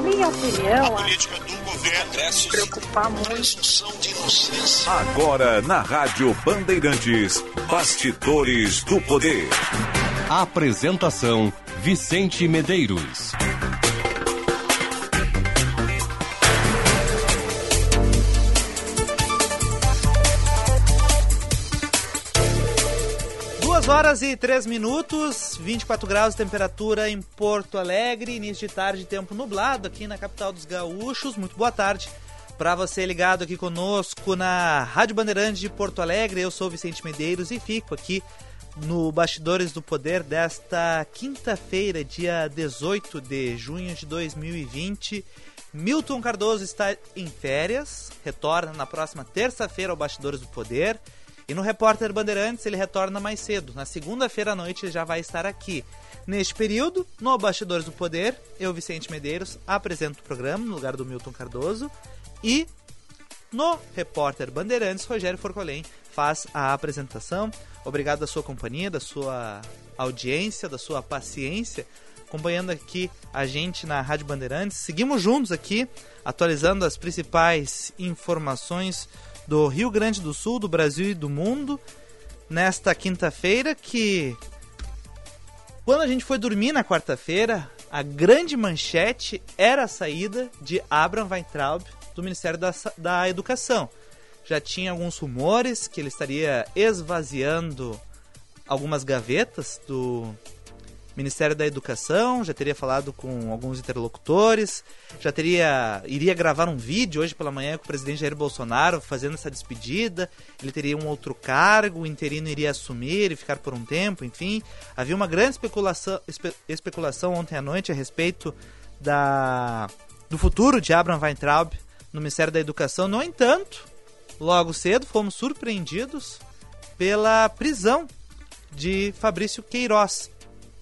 Na minha opinião, a política do governo se preocupar muito. Agora na Rádio Bandeirantes, Bastidores do Poder. Apresentação: Vicente Medeiros. Horas e 3 minutos, 24 graus de temperatura em Porto Alegre, início de tarde, tempo nublado aqui na capital dos gaúchos. Muito boa tarde para você ligado aqui conosco na Rádio Bandeirantes de Porto Alegre. Eu sou Vicente Medeiros e fico aqui no Bastidores do Poder desta quinta-feira, dia 18 de junho de 2020. Milton Cardoso está em férias, retorna na próxima terça-feira ao Bastidores do Poder. E no Repórter Bandeirantes ele retorna mais cedo. Na segunda-feira à noite ele já vai estar aqui. Neste período, no Bastidores do Poder, eu, Vicente Medeiros, apresento o programa no lugar do Milton Cardoso. E no Repórter Bandeirantes, Rogério Forcolém faz a apresentação. Obrigado da sua companhia, da sua audiência, da sua paciência, acompanhando aqui a gente na Rádio Bandeirantes. Seguimos juntos aqui, atualizando as principais informações do Rio Grande do Sul, do Brasil e do mundo, nesta quinta-feira, que quando a gente foi dormir na quarta-feira, a grande manchete era a saída de Abraham Weintraub do Ministério da Educação. Já tinha alguns rumores que ele estaria esvaziando algumas gavetas do Ministério da Educação, já teria falado com alguns interlocutores, iria gravar um vídeo hoje pela manhã com o presidente Jair Bolsonaro fazendo essa despedida. Ele teria um outro cargo, o interino iria assumir e ficar por um tempo, enfim. Havia uma grande especulação ontem à noite a respeito do futuro de Abraham Weintraub no Ministério da Educação. No entanto, logo cedo fomos surpreendidos pela prisão de Fabrício Queiroz.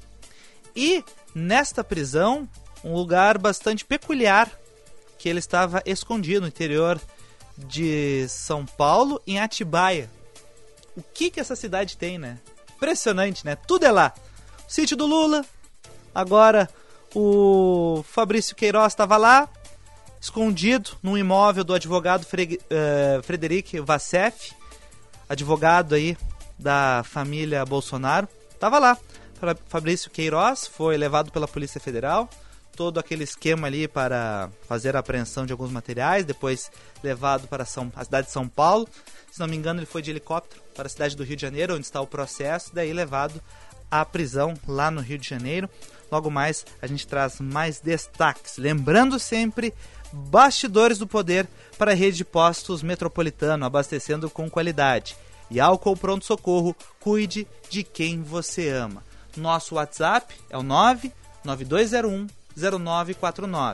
E nesta prisão, um lugar bastante peculiar, que ele estava escondido no interior de São Paulo, em Atibaia. O que essa cidade tem, né? Impressionante, né? Tudo é lá. O sítio do Lula, agora o Fabrício Queiroz estava lá, escondido num imóvel do advogado Frederic Vassef, advogado aí da família Bolsonaro, estava lá. Fabrício Queiroz foi levado pela Polícia Federal, todo aquele esquema ali para fazer a apreensão de alguns materiais, depois levado para a cidade de São Paulo. Se não me engano, ele foi de helicóptero para a cidade do Rio de Janeiro, onde está o processo, daí levado à prisão lá no Rio de Janeiro. Logo mais a gente traz mais destaques. Lembrando sempre, Bastidores do Poder para a rede de postos Metropolitano, abastecendo com qualidade. E Álcool Pronto Socorro, cuide de quem você ama. Nosso WhatsApp é o 99201-0949.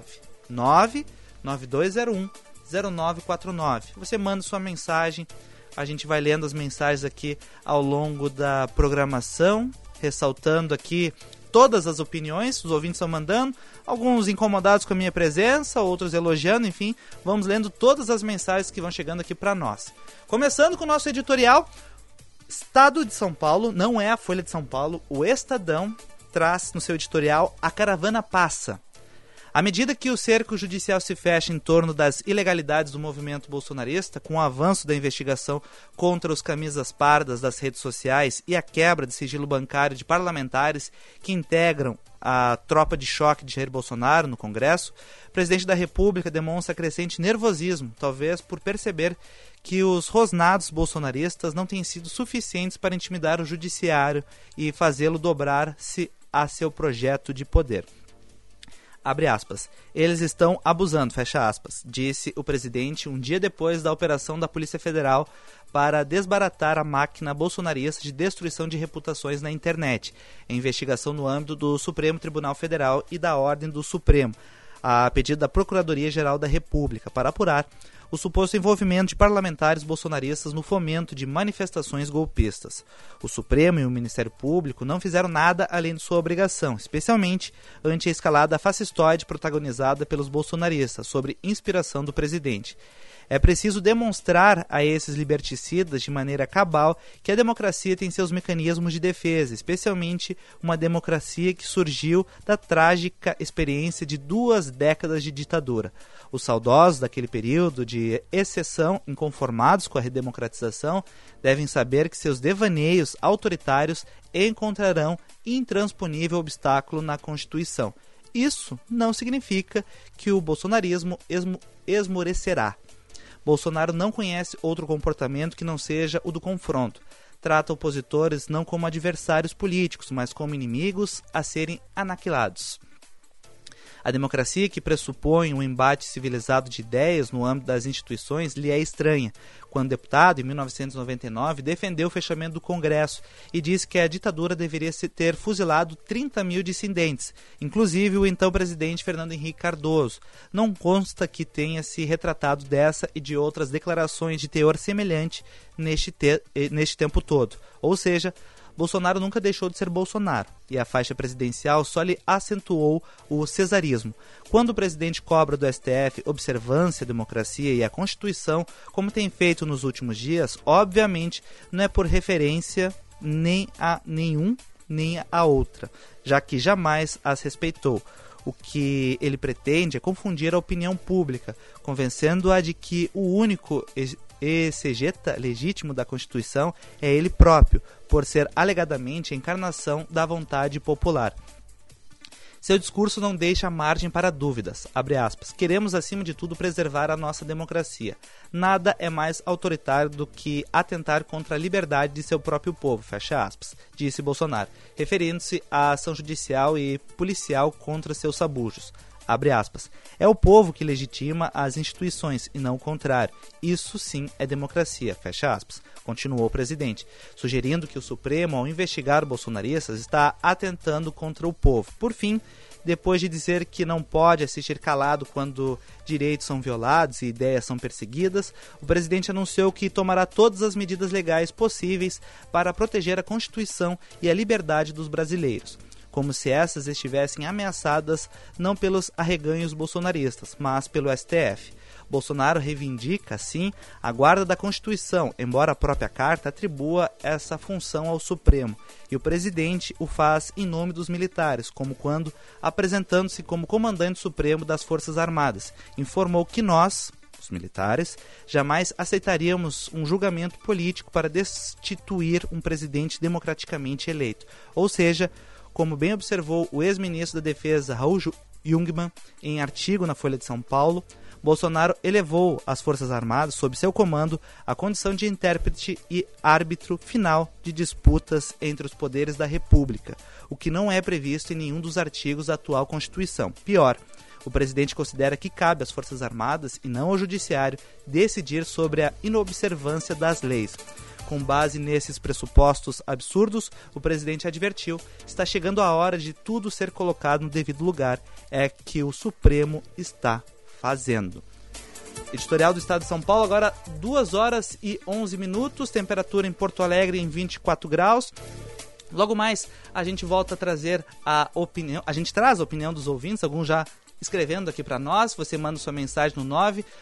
99201-0949. Você manda sua mensagem, a gente vai lendo as mensagens aqui ao longo da programação, ressaltando aqui todas as opiniões, os ouvintes estão mandando, alguns incomodados com a minha presença, outros elogiando, enfim, vamos lendo todas as mensagens que vão chegando aqui para nós. Começando com o nosso editorial, Estado de São Paulo, não é a Folha de São Paulo, o Estadão traz no seu editorial A Caravana Passa. À medida que o cerco judicial se fecha em torno das ilegalidades do movimento bolsonarista, com o avanço da investigação contra os camisas pardas das redes sociais e a quebra de sigilo bancário de parlamentares que integram a tropa de choque de Jair Bolsonaro no Congresso, o presidente da República demonstra crescente nervosismo, talvez por perceber que os rosnados bolsonaristas não têm sido suficientes para intimidar o judiciário e fazê-lo dobrar-se a seu projeto de poder. Abre aspas. Eles estão abusando, fecha aspas, disse o presidente um dia depois da operação da Polícia Federal para desbaratar a máquina bolsonarista de destruição de reputações na internet, em investigação no âmbito do Supremo Tribunal Federal e da Ordem do Supremo, a pedido da Procuradoria-Geral da República, para apurar o suposto envolvimento de parlamentares bolsonaristas no fomento de manifestações golpistas. O Supremo e o Ministério Público não fizeram nada além de sua obrigação, especialmente ante a escalada fascistoide protagonizada pelos bolsonaristas, sobre inspiração do presidente. É preciso demonstrar a esses liberticidas de maneira cabal que a democracia tem seus mecanismos de defesa, especialmente uma democracia que surgiu da trágica experiência de 2 décadas de ditadura. Os saudosos daquele período de exceção, inconformados com a redemocratização, devem saber que seus devaneios autoritários encontrarão intransponível obstáculo na Constituição. Isso não significa que o bolsonarismo esmorecerá. Bolsonaro não conhece outro comportamento que não seja o do confronto. Trata opositores não como adversários políticos, mas como inimigos a serem aniquilados. A democracia, que pressupõe um embate civilizado de ideias no âmbito das instituições, lhe é estranha. Quando deputado, em 1999, defendeu o fechamento do Congresso e disse que a ditadura deveria ter fuzilado 30 mil dissidentes, inclusive o então presidente Fernando Henrique Cardoso. Não consta que tenha se retratado dessa e de outras declarações de teor semelhante neste tempo todo. Ou seja, Bolsonaro nunca deixou de ser Bolsonaro, e a faixa presidencial só lhe acentuou o cesarismo. Quando o presidente cobra do STF observância à democracia e à Constituição, como tem feito nos últimos dias, obviamente não é por referência nem a nenhum nem a outra, já que jamais as respeitou. O que ele pretende é confundir a opinião pública, convencendo-a de que o único exegeta legítimo da Constituição é ele próprio, por ser alegadamente a encarnação da vontade popular. Seu discurso não deixa margem para dúvidas. Abre aspas. Queremos, acima de tudo, preservar a nossa democracia. Nada é mais autoritário do que atentar contra a liberdade de seu próprio povo, fecha aspas, disse Bolsonaro, referindo-se à ação judicial e policial contra seus sabujos. Abre aspas. É o povo que legitima as instituições e não o contrário. Isso sim é democracia, fecha aspas, continuou o presidente, sugerindo que o Supremo, ao investigar bolsonaristas, está atentando contra o povo. Por fim, depois de dizer que não pode assistir calado quando direitos são violados e ideias são perseguidas, o presidente anunciou que tomará todas as medidas legais possíveis para proteger a Constituição e a liberdade dos brasileiros, como se essas estivessem ameaçadas não pelos arreganhos bolsonaristas, mas pelo STF. Bolsonaro reivindica, assim, a guarda da Constituição, embora a própria carta atribua essa função ao Supremo, e o presidente o faz em nome dos militares, como quando, apresentando-se como comandante supremo das Forças Armadas, informou que nós, os militares, jamais aceitaríamos um julgamento político para destituir um presidente democraticamente eleito. Ou seja, como bem observou o ex-ministro da Defesa Raul Jungmann em artigo na Folha de São Paulo, Bolsonaro elevou as Forças Armadas, sob seu comando, à condição de intérprete e árbitro final de disputas entre os poderes da República, o que não é previsto em nenhum dos artigos da atual Constituição. Pior, o presidente considera que cabe às Forças Armadas, e não ao Judiciário, decidir sobre a inobservância das leis. Com base nesses pressupostos absurdos, o presidente advertiu: está chegando a hora de tudo ser colocado no devido lugar. É que o Supremo está fazendo. Editorial do Estado de São Paulo, agora 2 horas e 11 minutos, temperatura em Porto Alegre em 24 graus. Logo mais a gente volta a trazer a opinião, a gente traz a opinião dos ouvintes, alguns já escrevendo aqui para nós. Você manda sua mensagem no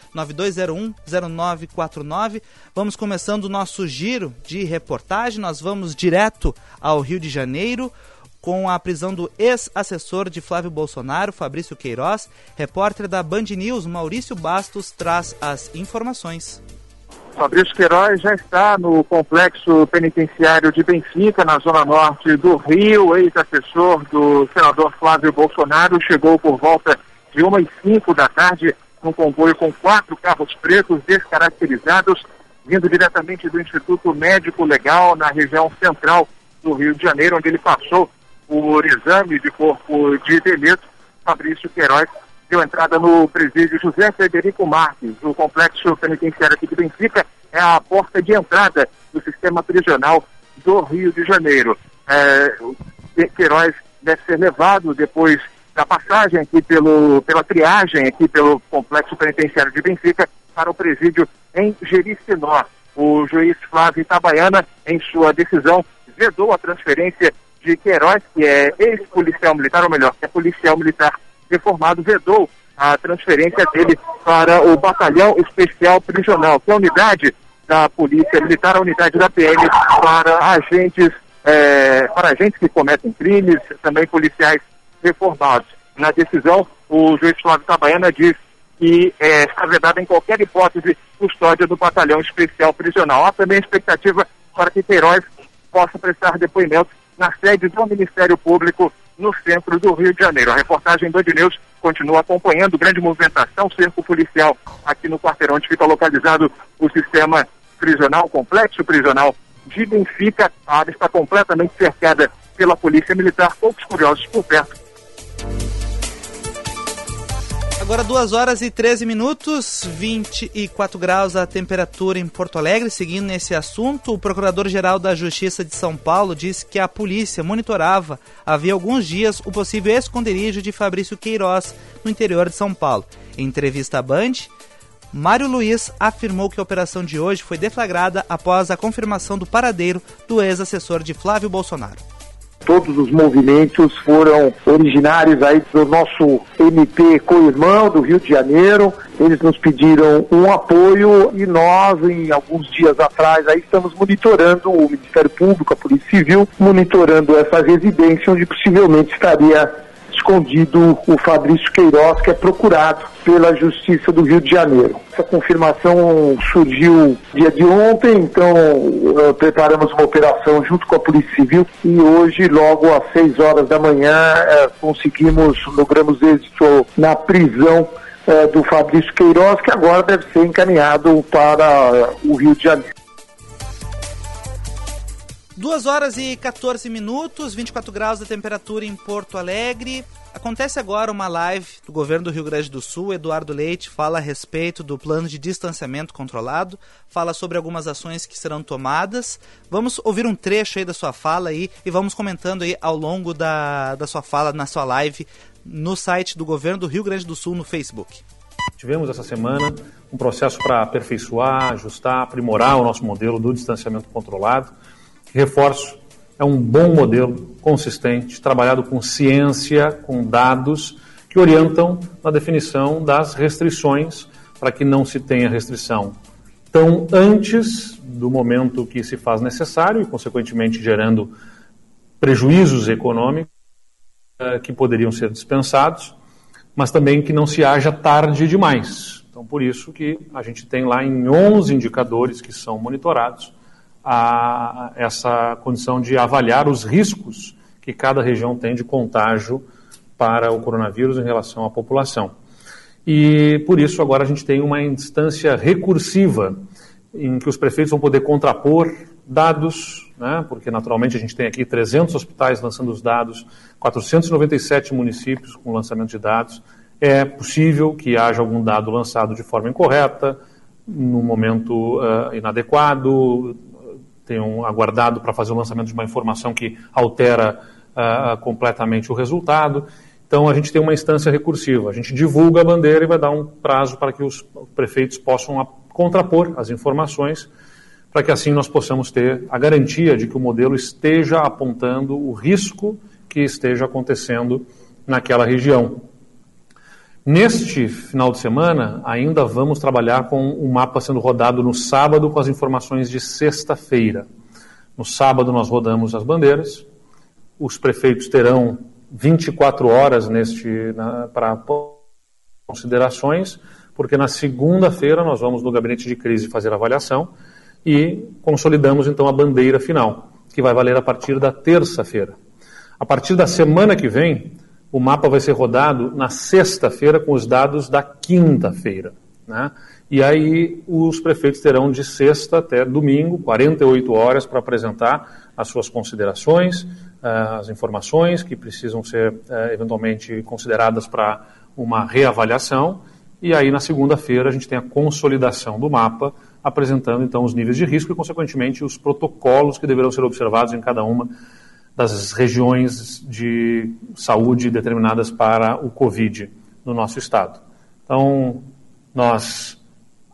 99201-0949. Vamos começando o nosso giro de reportagem. Nós vamos direto ao Rio de Janeiro com a prisão do ex-assessor de Flávio Bolsonaro, Fabrício Queiroz. Repórter da Band News, Maurício Bastos, traz as informações. Fabrício Queiroz já está no complexo penitenciário de Benfica, na zona norte do Rio. Ex-assessor do senador Flávio Bolsonaro chegou por volta de 1h05 da tarde num comboio com 4 carros pretos descaracterizados, vindo diretamente do Instituto Médico Legal, na região central do Rio de Janeiro, onde ele passou por exame de corpo de delito. Fabrício Queiroz deu entrada no presídio José Frederico Marques. O complexo penitenciário aqui de Benfica é a porta de entrada do sistema prisional do Rio de Janeiro. Queiroz deve ser levado depois da passagem aqui pela triagem aqui pelo complexo penitenciário de Benfica, para o presídio em Jericinó. O juiz Flávio Itabaiana, em sua decisão, vedou a transferência de Queiroz, que é ex-policial militar, ou melhor, que é policial militar reformado, vedou a transferência dele para o Batalhão Especial Prisional, que é a unidade da Polícia Militar, a unidade da PM para agentes que cometem crimes, também policiais reformados. Na decisão, o juiz Flávio Itabaiana diz que está vedada em qualquer hipótese custódia do Batalhão Especial Prisional. Há também a expectativa para que Queiroz possa prestar depoimento na sede do Ministério Público no centro do Rio de Janeiro. A reportagem do Band News continua acompanhando grande movimentação, cerco policial aqui no quarteirão onde fica localizado o sistema prisional, complexo prisional de Benfica. A área está completamente cercada pela Polícia Militar, poucos curiosos por perto. Agora 2 horas e 13 minutos, 24 graus a temperatura em Porto Alegre. Seguindo nesse assunto, o Procurador-Geral da Justiça de São Paulo disse que a polícia monitorava havia alguns dias o possível esconderijo de Fabrício Queiroz no interior de São Paulo. Em entrevista à Band, Mário Luiz afirmou que a operação de hoje foi deflagrada após a confirmação do paradeiro do ex-assessor de Flávio Bolsonaro. Todos os movimentos foram originários aí do nosso MP co-irmão do Rio de Janeiro. Eles nos pediram um apoio e nós, em alguns dias atrás, aí estamos monitorando o Ministério Público, a Polícia Civil, monitorando essa residência onde possivelmente estaria escondido o Fabrício Queiroz, que é procurado pela Justiça do Rio de Janeiro. Essa confirmação surgiu dia de ontem, então preparamos uma operação junto com a Polícia Civil e hoje, logo às 6 horas da manhã, logramos êxito na prisão do Fabrício Queiroz, que agora deve ser encaminhado para o Rio de Janeiro. 2 horas e 14 minutos, 24 graus de temperatura em Porto Alegre. Acontece agora uma live do governo do Rio Grande do Sul. Eduardo Leite fala a respeito do plano de distanciamento controlado, fala sobre algumas ações que serão tomadas. Vamos ouvir um trecho aí da sua fala aí e vamos comentando aí ao longo da sua fala na sua live no site do governo do Rio Grande do Sul no Facebook. Tivemos essa semana um processo para aperfeiçoar, ajustar, aprimorar o nosso modelo do distanciamento controlado. Reforço, é um bom modelo, consistente, trabalhado com ciência, com dados, que orientam na definição das restrições para que não se tenha restrição tão antes do momento que se faz necessário e, consequentemente, gerando prejuízos econômicos que poderiam ser dispensados, mas também que não se haja tarde demais. Então, por isso que a gente tem lá em 11 indicadores que são monitorados essa condição de avaliar os riscos que cada região tem de contágio para o coronavírus em relação à população. E por isso agora a gente tem uma instância recursiva em que os prefeitos vão poder contrapor dados, né, porque naturalmente a gente tem aqui 300 hospitais lançando os dados, 497 municípios com lançamento de dados. É possível que haja algum dado lançado de forma incorreta, no momento inadequado, tenham aguardado para fazer o lançamento de uma informação que altera completamente o resultado. Então, a gente tem uma instância recursiva. A gente divulga a bandeira e vai dar um prazo para que os prefeitos possam contrapor as informações, para que assim nós possamos ter a garantia de que o modelo esteja apontando o risco que esteja acontecendo naquela região. Neste final de semana, ainda vamos trabalhar com o mapa sendo rodado no sábado com as informações de sexta-feira. No sábado nós rodamos as bandeiras, os prefeitos terão 24 horas para considerações, porque na segunda-feira nós vamos no gabinete de crise fazer a avaliação e consolidamos então a bandeira final, que vai valer a partir da terça-feira. A partir da semana que vem, o mapa vai ser rodado na sexta-feira com os dados da quinta-feira, né? E aí os prefeitos terão de sexta até domingo, 48 horas para apresentar as suas considerações, as informações que precisam ser eventualmente consideradas para uma reavaliação. E aí na segunda-feira a gente tem a consolidação do mapa, apresentando então os níveis de risco e consequentemente os protocolos que deverão ser observados em cada uma das regiões de saúde determinadas para o Covid no nosso estado. Então, nós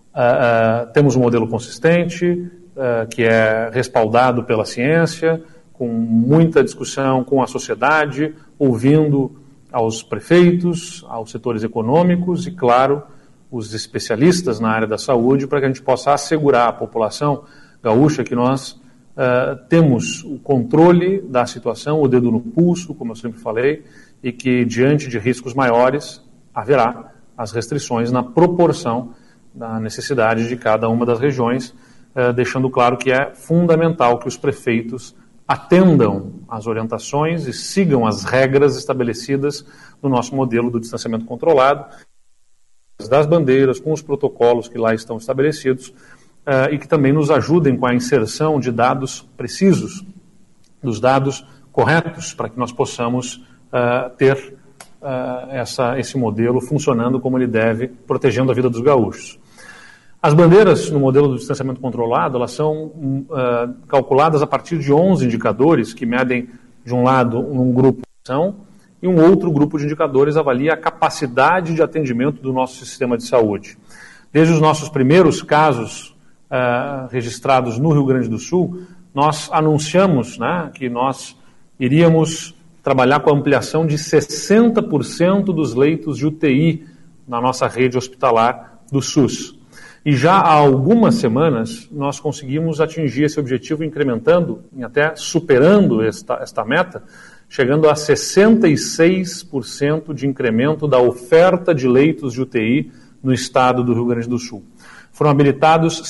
Temos um modelo consistente, que é respaldado pela ciência, com muita discussão com a sociedade, ouvindo aos prefeitos, aos setores econômicos e, claro, os especialistas na área da saúde, para que a gente possa assegurar à população gaúcha que nós temos o controle da situação, o dedo no pulso, como eu sempre falei, e que, diante de riscos maiores, haverá as restrições na proporção da necessidade de cada uma das regiões, deixando claro que é fundamental que os prefeitos atendam às orientações e sigam as regras estabelecidas no nosso modelo do distanciamento controlado, das bandeiras, com os protocolos que lá estão estabelecidos, e que também nos ajudem com a inserção de dados precisos, dos dados corretos, para que nós possamos ter esse modelo funcionando como ele deve, protegendo a vida dos gaúchos. As bandeiras no modelo do distanciamento controlado, elas são calculadas a partir de 11 indicadores que medem, de um lado, um grupo de ação, e um outro grupo de indicadores avalia a capacidade de atendimento do nosso sistema de saúde. Desde os nossos primeiros casos registrados no Rio Grande do Sul, nós anunciamos, né, que nós iríamos trabalhar com a ampliação de 60% dos leitos de UTI na nossa rede hospitalar do SUS. E já há algumas semanas nós conseguimos atingir esse objetivo, incrementando e até superando esta meta, chegando a 66% de incremento da oferta de leitos de UTI no estado do Rio Grande do Sul. Foram habilitados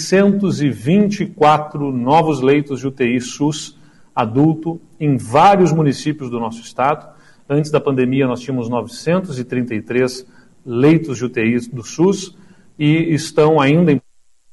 624 novos leitos de UTI SUS adulto em vários municípios do nosso estado. Antes da pandemia nós tínhamos 933 leitos de UTI do SUS e estão ainda em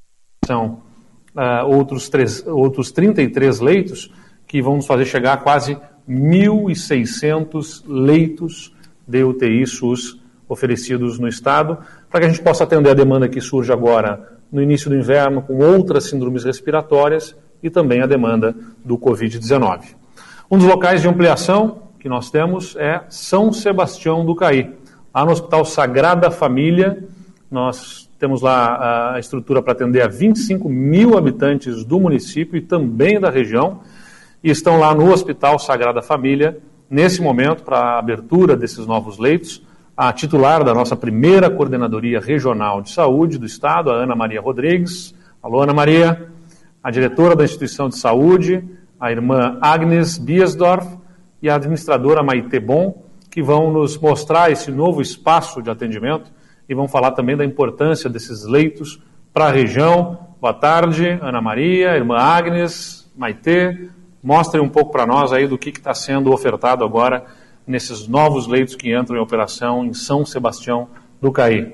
outros 33 leitos que vão nos fazer chegar a quase 1.600 leitos de UTI SUS oferecidos no estado, para que a gente possa atender a demanda que surge agora no início do inverno com outras síndromes respiratórias e também a demanda do Covid-19. Um dos locais de ampliação que nós temos é São Sebastião do Caí. Lá no Hospital Sagrada Família, nós temos lá a estrutura para atender a 25 mil habitantes do município e também da região, e estão lá no Hospital Sagrada Família, nesse momento, para a abertura desses novos leitos, a titular da nossa primeira Coordenadoria Regional de Saúde do Estado, a Ana Maria Rodrigues. Alô, Ana Maria. A diretora da instituição de saúde, a irmã Agnes Biesdorf, e a administradora Maite Bon, que vão nos mostrar esse novo espaço de atendimento e vão falar também da importância desses leitos para a região. Boa tarde, Ana Maria, irmã Agnes, Maite. Mostrem um pouco para nós aí do que está sendo ofertado agora nesses novos leitos que entram em operação em São Sebastião do Caí.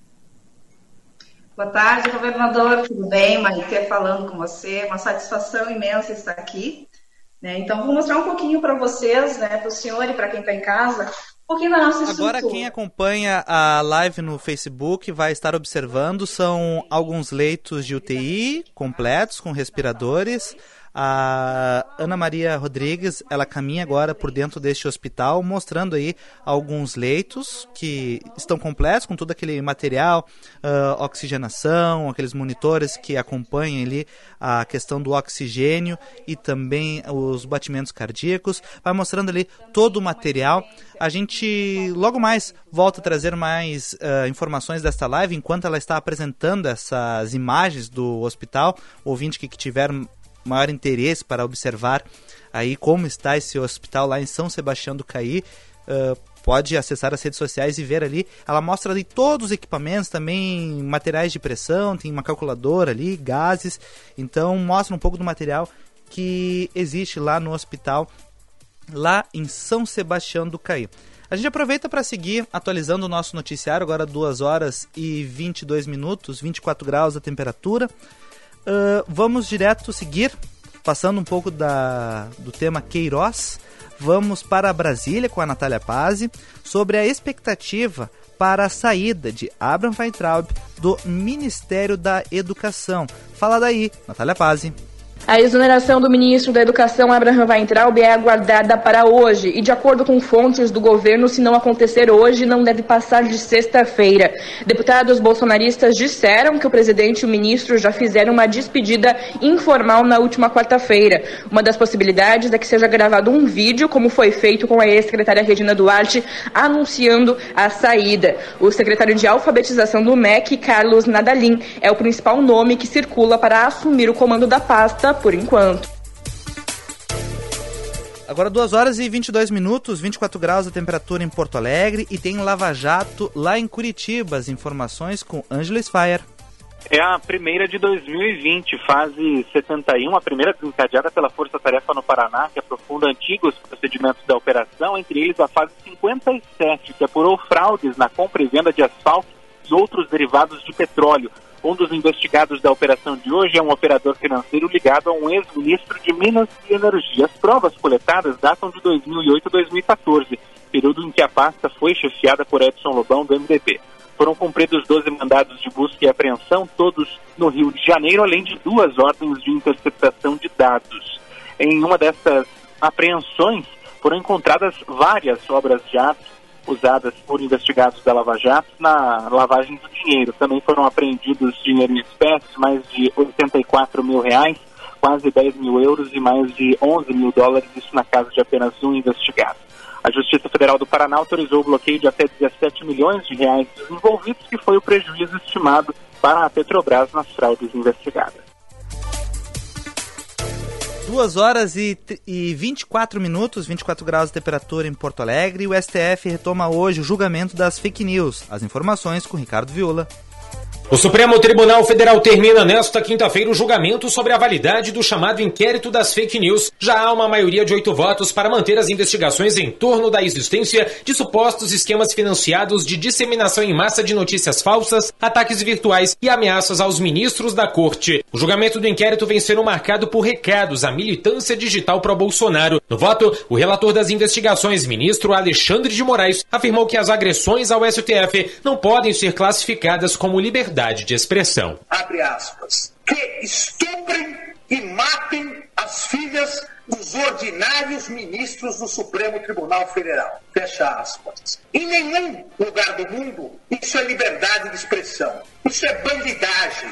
Boa tarde, governador, tudo bem? Maite falando com você, uma satisfação imensa estar aqui. Então, vou mostrar um pouquinho para vocês, para o senhor e para quem está em casa, um pouquinho da nossa estrutura. Agora, quem acompanha a live no Facebook vai estar observando, são alguns leitos de UTI completos, com respiradores. A Ana Maria Rodrigues, ela caminha agora por dentro deste hospital, mostrando aí alguns leitos que estão completos, com todo aquele material, oxigenação, aqueles monitores que acompanham ali a questão do oxigênio e também os batimentos cardíacos. Vai mostrando ali todo o material. A gente logo mais volta a trazer mais informações desta live, enquanto ela está apresentando essas imagens do hospital. O ouvinte que tiver maior interesse para observar aí como está esse hospital lá em São Sebastião do Caí, pode acessar as redes sociais e ver ali. Ela mostra ali todos os equipamentos, também materiais de pressão, tem uma calculadora ali, gases. Então mostra um pouco do material que existe lá no hospital, lá em São Sebastião do Caí. A gente aproveita para seguir atualizando o nosso noticiário, agora 2 horas e 22 minutos, 24 graus a temperatura. Vamos direto seguir, passando um pouco do tema Queiroz. Vamos para Brasília com a Natália Pazzi sobre a expectativa para a saída de Abraham Weintraub do Ministério da Educação. Fala daí, Natália Pazzi. A exoneração do ministro da Educação, Abraham Weintraub, é aguardada para hoje e, de acordo com fontes do governo, se não acontecer hoje, não deve passar de sexta-feira. Deputados bolsonaristas disseram que o presidente e o ministro já fizeram uma despedida informal na última quarta-feira. Uma das possibilidades é que seja gravado um vídeo, como foi feito com a ex-secretária Regina Duarte, anunciando a saída. O secretário de Alfabetização do MEC, Carlos Nadalim, é o principal nome que circula para assumir o comando da pasta por enquanto. Agora 2 horas e 22 minutos, 24 graus a temperatura em Porto Alegre e tem Lava Jato lá em Curitiba. As informações com Ângelo Sfaier. É a primeira de 2020, fase 71, a primeira desencadeada pela Força Tarefa no Paraná, que aprofunda antigos procedimentos da operação, entre eles a fase 57, que apurou fraudes na compra e venda de asfalto e outros derivados de petróleo. Um dos investigados da operação de hoje é um operador financeiro ligado a um ex-ministro de Minas e Energia. As provas coletadas datam de 2008 a 2014, período em que a pasta foi chefiada por Edson Lobão, do MDB. Foram cumpridos 12 mandados de busca e apreensão, todos no Rio de Janeiro, além de 2 ordens de interceptação de dados. Em uma dessas apreensões foram encontradas várias obras de arte usadas por investigados da Lava Jato na lavagem do dinheiro. Também foram apreendidos dinheiro em espécie, mais de 84 mil reais, quase 10 mil euros e mais de 11 mil dólares, isso na casa de apenas um investigado. A Justiça Federal do Paraná autorizou o bloqueio de até 17 milhões de reais dos envolvidos, que foi o prejuízo estimado para a Petrobras nas fraudes investigadas. 2 horas e 24 minutos, 24 graus de temperatura em Porto Alegre, e o STF retoma hoje o julgamento das fake news. As informações com Ricardo Viola. O Supremo Tribunal Federal termina nesta quinta-feira o julgamento sobre a validade do chamado inquérito das fake news. Já há uma maioria de 8 votos para manter as investigações em torno da existência de supostos esquemas financiados de disseminação em massa de notícias falsas, ataques virtuais e ameaças aos ministros da Corte. O julgamento do inquérito vem sendo marcado por recados à militância digital pró-Bolsonaro. No voto, o relator das investigações, ministro Alexandre de Moraes, afirmou que as agressões ao STF não podem ser classificadas como liberdade de expressão. Abre aspas. Que estuprem e matem as filhas dos ordinários ministros do Supremo Tribunal Federal. Fecha aspas. Em nenhum lugar do mundo isso é liberdade de expressão. Isso é bandidagem.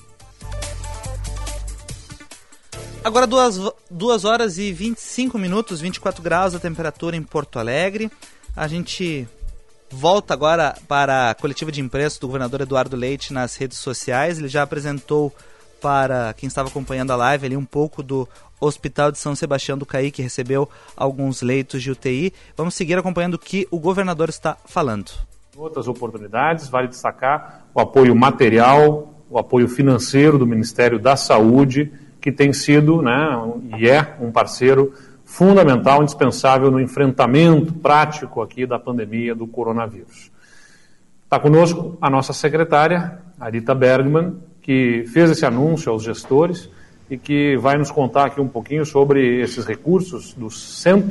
Agora 2 horas e 25 minutos, 24 graus a temperatura em Porto Alegre. A gente volta agora para a coletiva de imprensa do governador Eduardo Leite nas redes sociais. Ele já apresentou para quem estava acompanhando a live ali um pouco do Hospital de São Sebastião do Caí, que recebeu alguns leitos de UTI. Vamos seguir acompanhando o que o governador está falando. Outras oportunidades, vale destacar o apoio material, o apoio financeiro do Ministério da Saúde, que tem sido, e é um parceiro fundamental, indispensável no enfrentamento prático aqui da pandemia do coronavírus. Está conosco a nossa secretária, Arita Bergman, que fez esse anúncio aos gestores e que vai nos contar aqui um pouquinho sobre esses recursos dos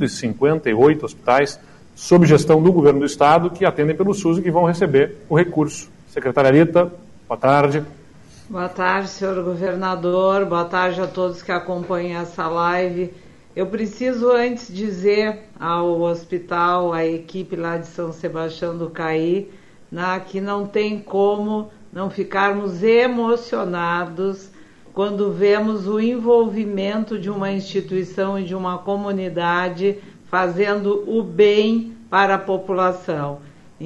158 hospitais sob gestão do governo do estado que atendem pelo SUS e que vão receber o recurso. Secretária Arita, boa tarde. Boa tarde, senhor governador, boa tarde a todos que acompanham essa live. Eu preciso antes dizer ao hospital, à equipe lá de São Sebastião do Caí, que não tem como não ficarmos emocionados quando vemos o envolvimento de uma instituição e de uma comunidade fazendo o bem para a população.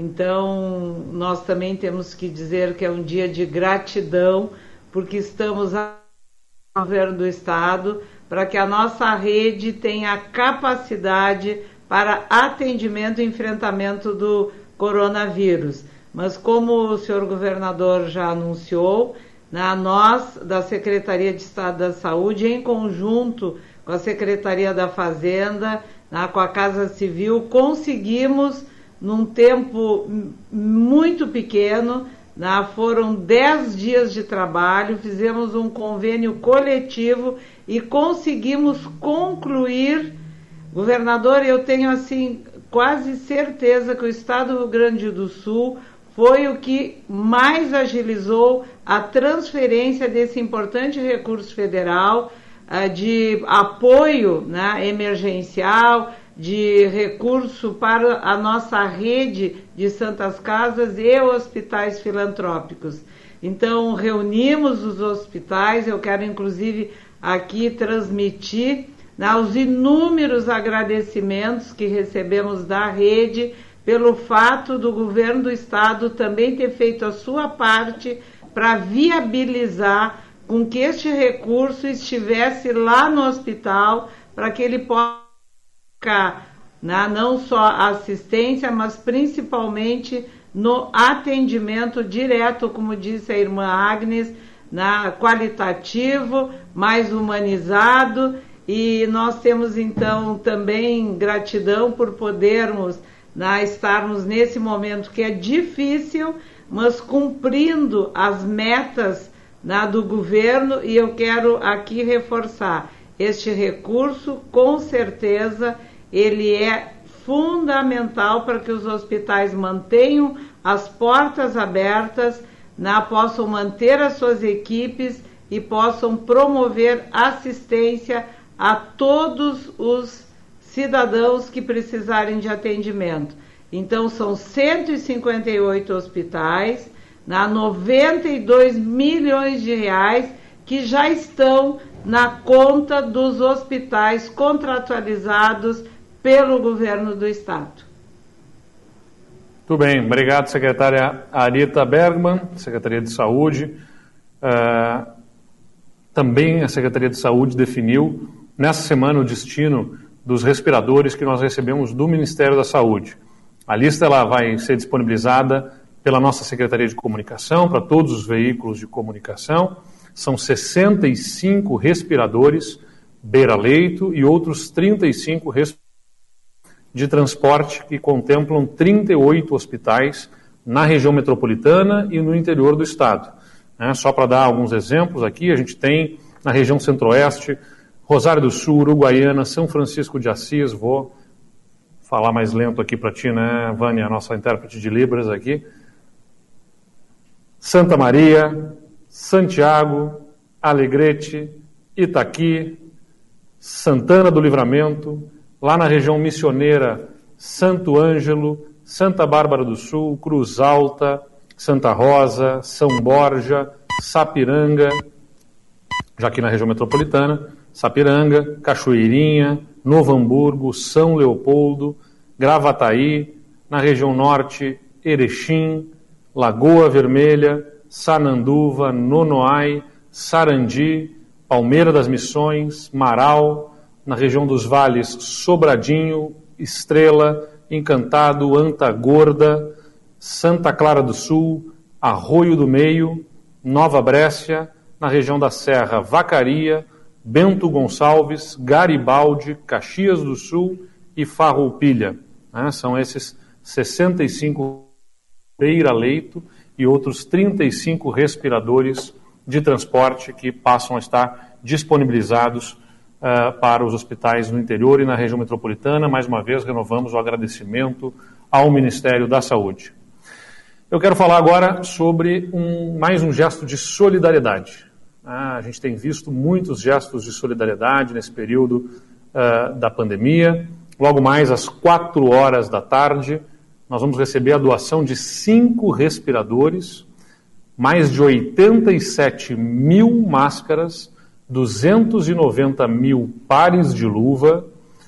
Então, nós também temos que dizer que é um dia de gratidão, porque estamos no governo do estado para que a nossa rede tenha capacidade para atendimento e enfrentamento do coronavírus. Mas como o senhor governador já anunciou, nós da Secretaria de Estado da Saúde, em conjunto com a Secretaria da Fazenda, com a Casa Civil, conseguimos, num tempo muito pequeno, foram 10 dias de trabalho, fizemos um convênio coletivo e conseguimos concluir. Governador, eu tenho quase certeza que o estado do Rio Grande do Sul foi o que mais agilizou a transferência desse importante recurso federal de apoio, né, emergencial, de recurso para a nossa rede de santas casas e hospitais filantrópicos. Então, reunimos os hospitais, eu quero inclusive aqui transmitir, né, os inúmeros agradecimentos que recebemos da rede pelo fato do governo do estado também ter feito a sua parte para viabilizar com que este recurso estivesse lá no hospital para que ele possa ficar, né, não só assistência, mas principalmente no atendimento direto, como disse a irmã Agnes, qualitativo, mais humanizado, e nós temos então também gratidão por podermos estarmos nesse momento que é difícil, mas cumprindo as metas do governo, e eu quero aqui reforçar, este recurso com certeza ele é fundamental para que os hospitais mantenham as portas abertas, possam manter as suas equipes e possam promover assistência a todos os cidadãos que precisarem de atendimento. Então, são 158 hospitais, 92 milhões de reais que já estão na conta dos hospitais contratualizados pelo governo do estado. Muito bem, obrigado, secretária Arita Bergman, Secretaria de Saúde. Também a Secretaria de Saúde definiu nessa semana o destino dos respiradores que nós recebemos do Ministério da Saúde. A lista ela vai ser disponibilizada pela nossa Secretaria de Comunicação para todos os veículos de comunicação. São 65 respiradores beira-leito e outros 35 respiradores de transporte que contemplam 38 hospitais na região metropolitana e no interior do estado. Só para dar alguns exemplos aqui, a gente tem na região centro-oeste, Rosário do Sul, Uruguaiana, São Francisco de Assis, vou falar mais lento aqui para ti, né, Vânia, a nossa intérprete de Libras aqui, Santa Maria, Santiago, Alegrete, Itaqui, Santana do Livramento, lá na região missioneira, Santo Ângelo, Santa Bárbara do Sul, Cruz Alta, Santa Rosa, São Borja, Sapiranga, já aqui na região metropolitana, Sapiranga, Cachoeirinha, Novo Hamburgo, São Leopoldo, Gravataí, na região norte, Erechim, Lagoa Vermelha, Sananduva, Nonoai, Sarandi, Palmeira das Missões, Marau, na região dos vales, Sobradinho, Estrela, Encantado, Antagorda, Santa Clara do Sul, Arroio do Meio, Nova Brécia, na região da Serra, Vacaria, Bento Gonçalves, Garibaldi, Caxias do Sul e Farroupilha. São esses 65 beira-leito e outros 35 respiradores de transporte que passam a estar disponibilizados para os hospitais no interior e na região metropolitana. Mais uma vez, renovamos o agradecimento ao Ministério da Saúde. Eu quero falar agora sobre mais um gesto de solidariedade. A gente tem visto muitos gestos de solidariedade nesse período da pandemia. Logo mais às 4 horas da tarde, nós vamos receber a doação de 5 respiradores, mais de 87 mil máscaras, 290 mil pares de luvas,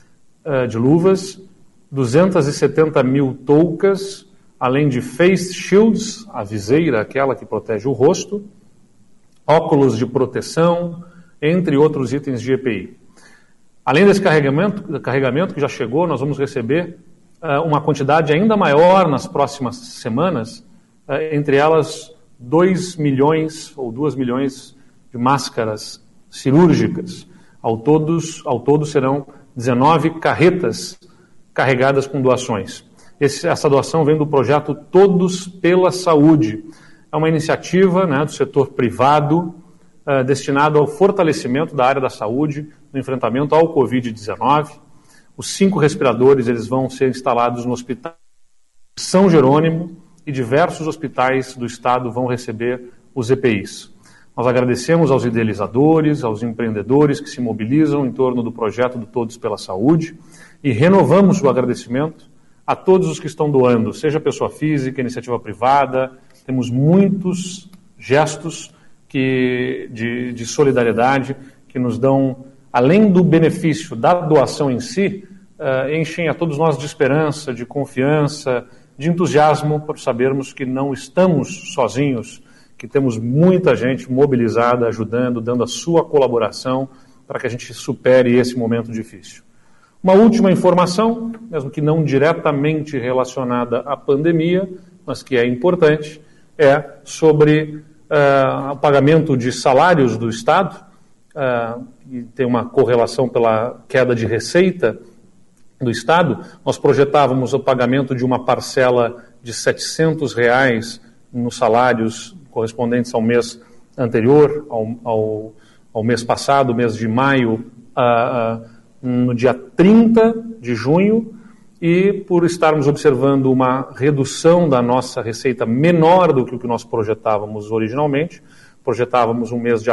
270 mil toucas, além de face shields, a viseira, aquela que protege o rosto, óculos de proteção, entre outros itens de EPI. Além desse carregamento que já chegou, nós vamos receber uma quantidade ainda maior nas próximas semanas, entre elas 2 milhões ou 2 milhões de máscaras cirúrgicas. Ao todo serão 19 carretas carregadas com doações. Essa doação vem do projeto Todos pela Saúde. É uma iniciativa do setor privado destinado ao fortalecimento da área da saúde no enfrentamento ao Covid-19. Os 5 respiradores eles vão ser instalados no Hospital São Jerônimo e diversos hospitais do estado vão receber os EPIs. Nós agradecemos aos idealizadores, aos empreendedores que se mobilizam em torno do projeto do Todos pela Saúde e renovamos o agradecimento a todos os que estão doando, seja pessoa física, iniciativa privada. Temos muitos gestos de solidariedade que nos dão, além do benefício da doação em si, enchem a todos nós de esperança, de confiança, de entusiasmo por sabermos que não estamos sozinhos, que temos muita gente mobilizada, ajudando, dando a sua colaboração para que a gente supere esse momento difícil. Uma última informação, mesmo que não diretamente relacionada à pandemia, mas que é importante, é sobre o pagamento de salários do Estado, e tem uma correlação pela queda de receita do Estado. Nós projetávamos o pagamento de uma parcela de R$ 700 nos salários correspondentes ao mês anterior, ao mês passado, mês de maio, no dia 30 de junho, e por estarmos observando uma redução da nossa receita menor do que o que nós projetávamos originalmente, projetávamos um mês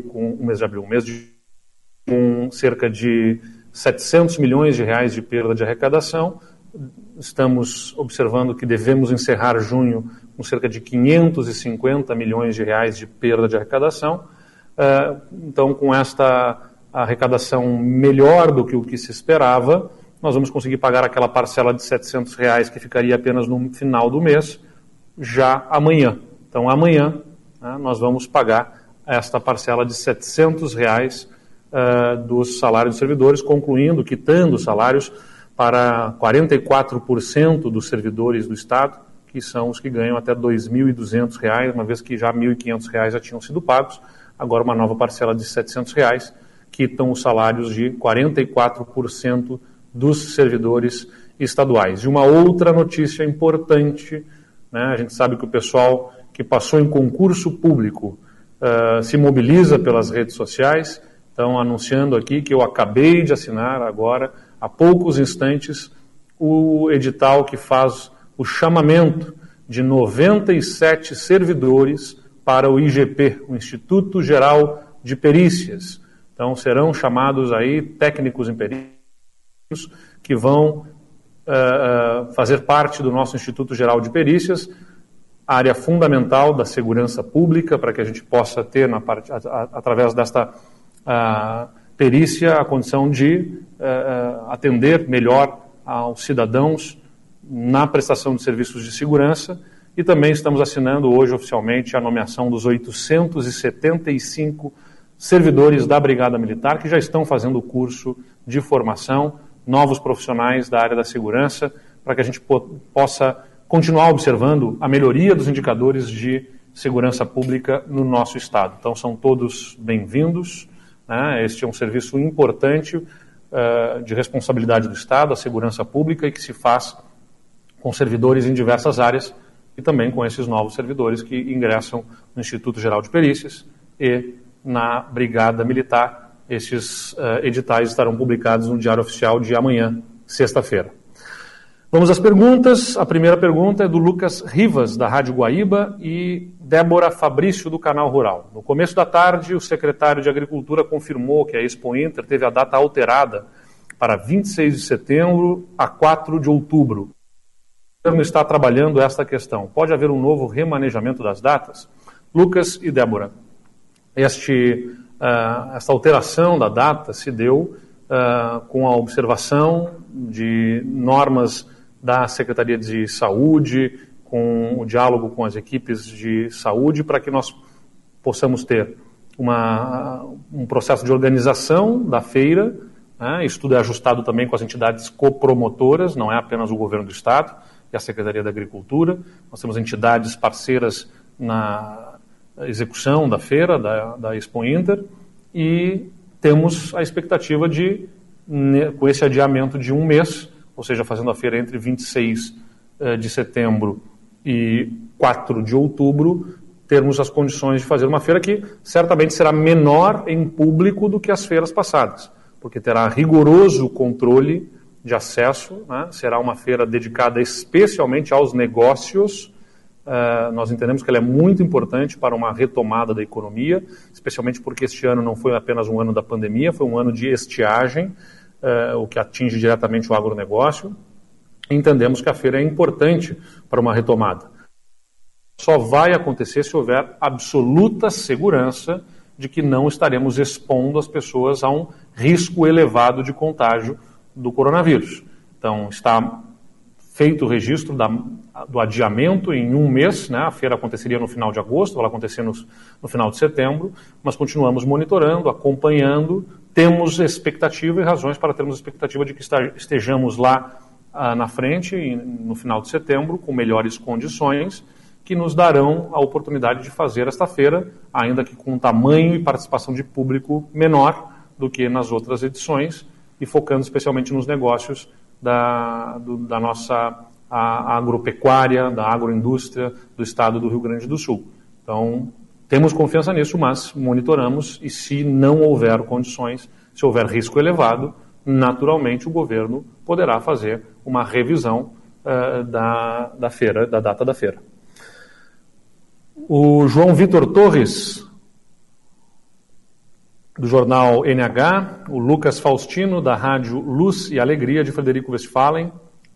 com cerca de 700 milhões de reais de perda de arrecadação. Estamos observando que devemos encerrar junho com cerca de 550 milhões de reais de perda de arrecadação. Então, com esta arrecadação melhor do que o que se esperava, nós vamos conseguir pagar aquela parcela de R$ 700 que ficaria apenas no final do mês, já amanhã. Então, amanhã, nós vamos pagar esta parcela de R$ 700 dos salários dos servidores, quitando salários para 44% dos servidores do Estado, que são os que ganham até R$ 2.200, uma vez que já R$ 1.500 já tinham sido pagos. Agora uma nova parcela de R$ 700, quitam os salários de 44% dos servidores estaduais. E uma outra notícia importante, a gente sabe que o pessoal que passou em concurso público se mobiliza pelas redes sociais. Então, anunciando aqui que eu acabei de assinar agora, há poucos instantes, o edital que faz o chamamento de 97 servidores para o IGP, o Instituto Geral de Perícias. Então, serão chamados aí técnicos em perícias que vão fazer parte do nosso Instituto Geral de Perícias, área fundamental da segurança pública, para que a gente possa ter, através desta perícia, a condição de atender melhor aos cidadãos na prestação de serviços de segurança. E também estamos assinando hoje oficialmente a nomeação dos 875 servidores da Brigada Militar que já estão fazendo o curso de formação, novos profissionais da área da segurança, para que a gente possa continuar observando a melhoria dos indicadores de segurança pública no nosso Estado. Então, são todos bem-vindos. Este é um serviço importante de responsabilidade do Estado, a segurança pública, e que se faz com servidores em diversas áreas e também com esses novos servidores que ingressam no Instituto Geral de Perícias e na Brigada Militar. Estes editais estarão publicados no Diário Oficial de amanhã, sexta-feira. Vamos às perguntas. A primeira pergunta é do Lucas Rivas, da Rádio Guaíba, e Débora Fabrício, do Canal Rural. No começo da tarde, o secretário de Agricultura confirmou que a Expo Inter teve a data alterada para 26 de setembro a 4 de outubro. O governo está trabalhando esta questão. Pode haver um novo remanejamento das datas? Lucas e Débora, esta alteração da data se deu com a observação de normas da Secretaria de Saúde, com o diálogo com as equipes de saúde, para que nós possamos ter um processo de organização da feira. Isso tudo é ajustado também com as entidades copromotoras, não é apenas o governo do Estado e a Secretaria da Agricultura. Nós temos entidades parceiras na execução da feira, da Expo Inter, e temos a expectativa de, com esse adiamento de um mês, ou seja, fazendo a feira entre 26 de setembro e 4 de outubro, termos as condições de fazer uma feira que certamente será menor em público do que as feiras passadas, porque terá rigoroso controle de acesso, será uma feira dedicada especialmente aos negócios Nós entendemos que ela é muito importante para uma retomada da economia, especialmente porque este ano não foi apenas um ano da pandemia, foi um ano de estiagem, o que atinge diretamente o agronegócio. Entendemos que a feira é importante para uma retomada. Só vai acontecer se houver absoluta segurança de que não estaremos expondo as pessoas a um risco elevado de contágio do coronavírus. Então, está feito o registro do adiamento em um mês, né? A feira aconteceria no final de agosto, vai acontecer no final de setembro, mas continuamos monitorando, acompanhando, temos expectativa e razões para termos expectativa de que estejamos lá na frente, no final de setembro, com melhores condições, que nos darão a oportunidade de fazer esta feira, ainda que com um tamanho e participação de público menor do que nas outras edições, e focando especialmente nos negócios da nossa agropecuária, da agroindústria do estado do Rio Grande do Sul. Então, temos confiança nisso, mas monitoramos, e se não houver condições, se houver risco elevado, naturalmente o governo poderá fazer uma revisão da feira, da data da feira. O João Vitor Torres, do jornal NH, o Lucas Faustino, da rádio Luz e Alegria, de Frederico Westphalen,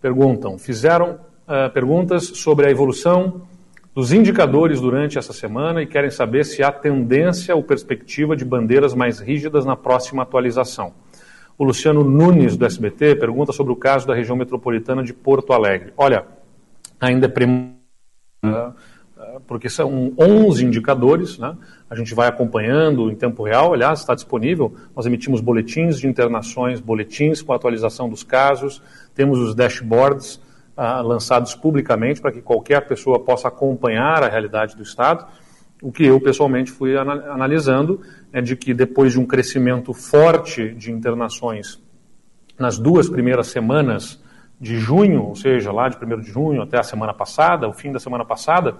fizeram perguntas sobre a evolução dos indicadores durante essa semana e querem saber se há tendência ou perspectiva de bandeiras mais rígidas na próxima atualização. O Luciano Nunes, do SBT, pergunta sobre o caso da região metropolitana de Porto Alegre. Olha, ainda é prematuro, porque são 11 indicadores, né? A gente vai acompanhando em tempo real, aliás, está disponível, nós emitimos boletins de internações, boletins com a atualização dos casos, temos os dashboards lançados publicamente para que qualquer pessoa possa acompanhar a realidade do Estado. O que eu pessoalmente fui analisando é de que depois de um crescimento forte de internações nas 2 primeiras semanas de junho, ou seja, lá de 1º de junho até a semana passada, o fim da semana passada,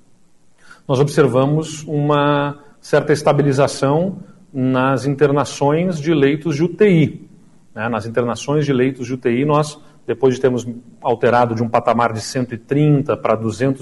nós observamos uma certa estabilização nas internações de leitos de UTI. Nas internações de leitos de UTI, nós, depois de termos alterado de um patamar de 130 para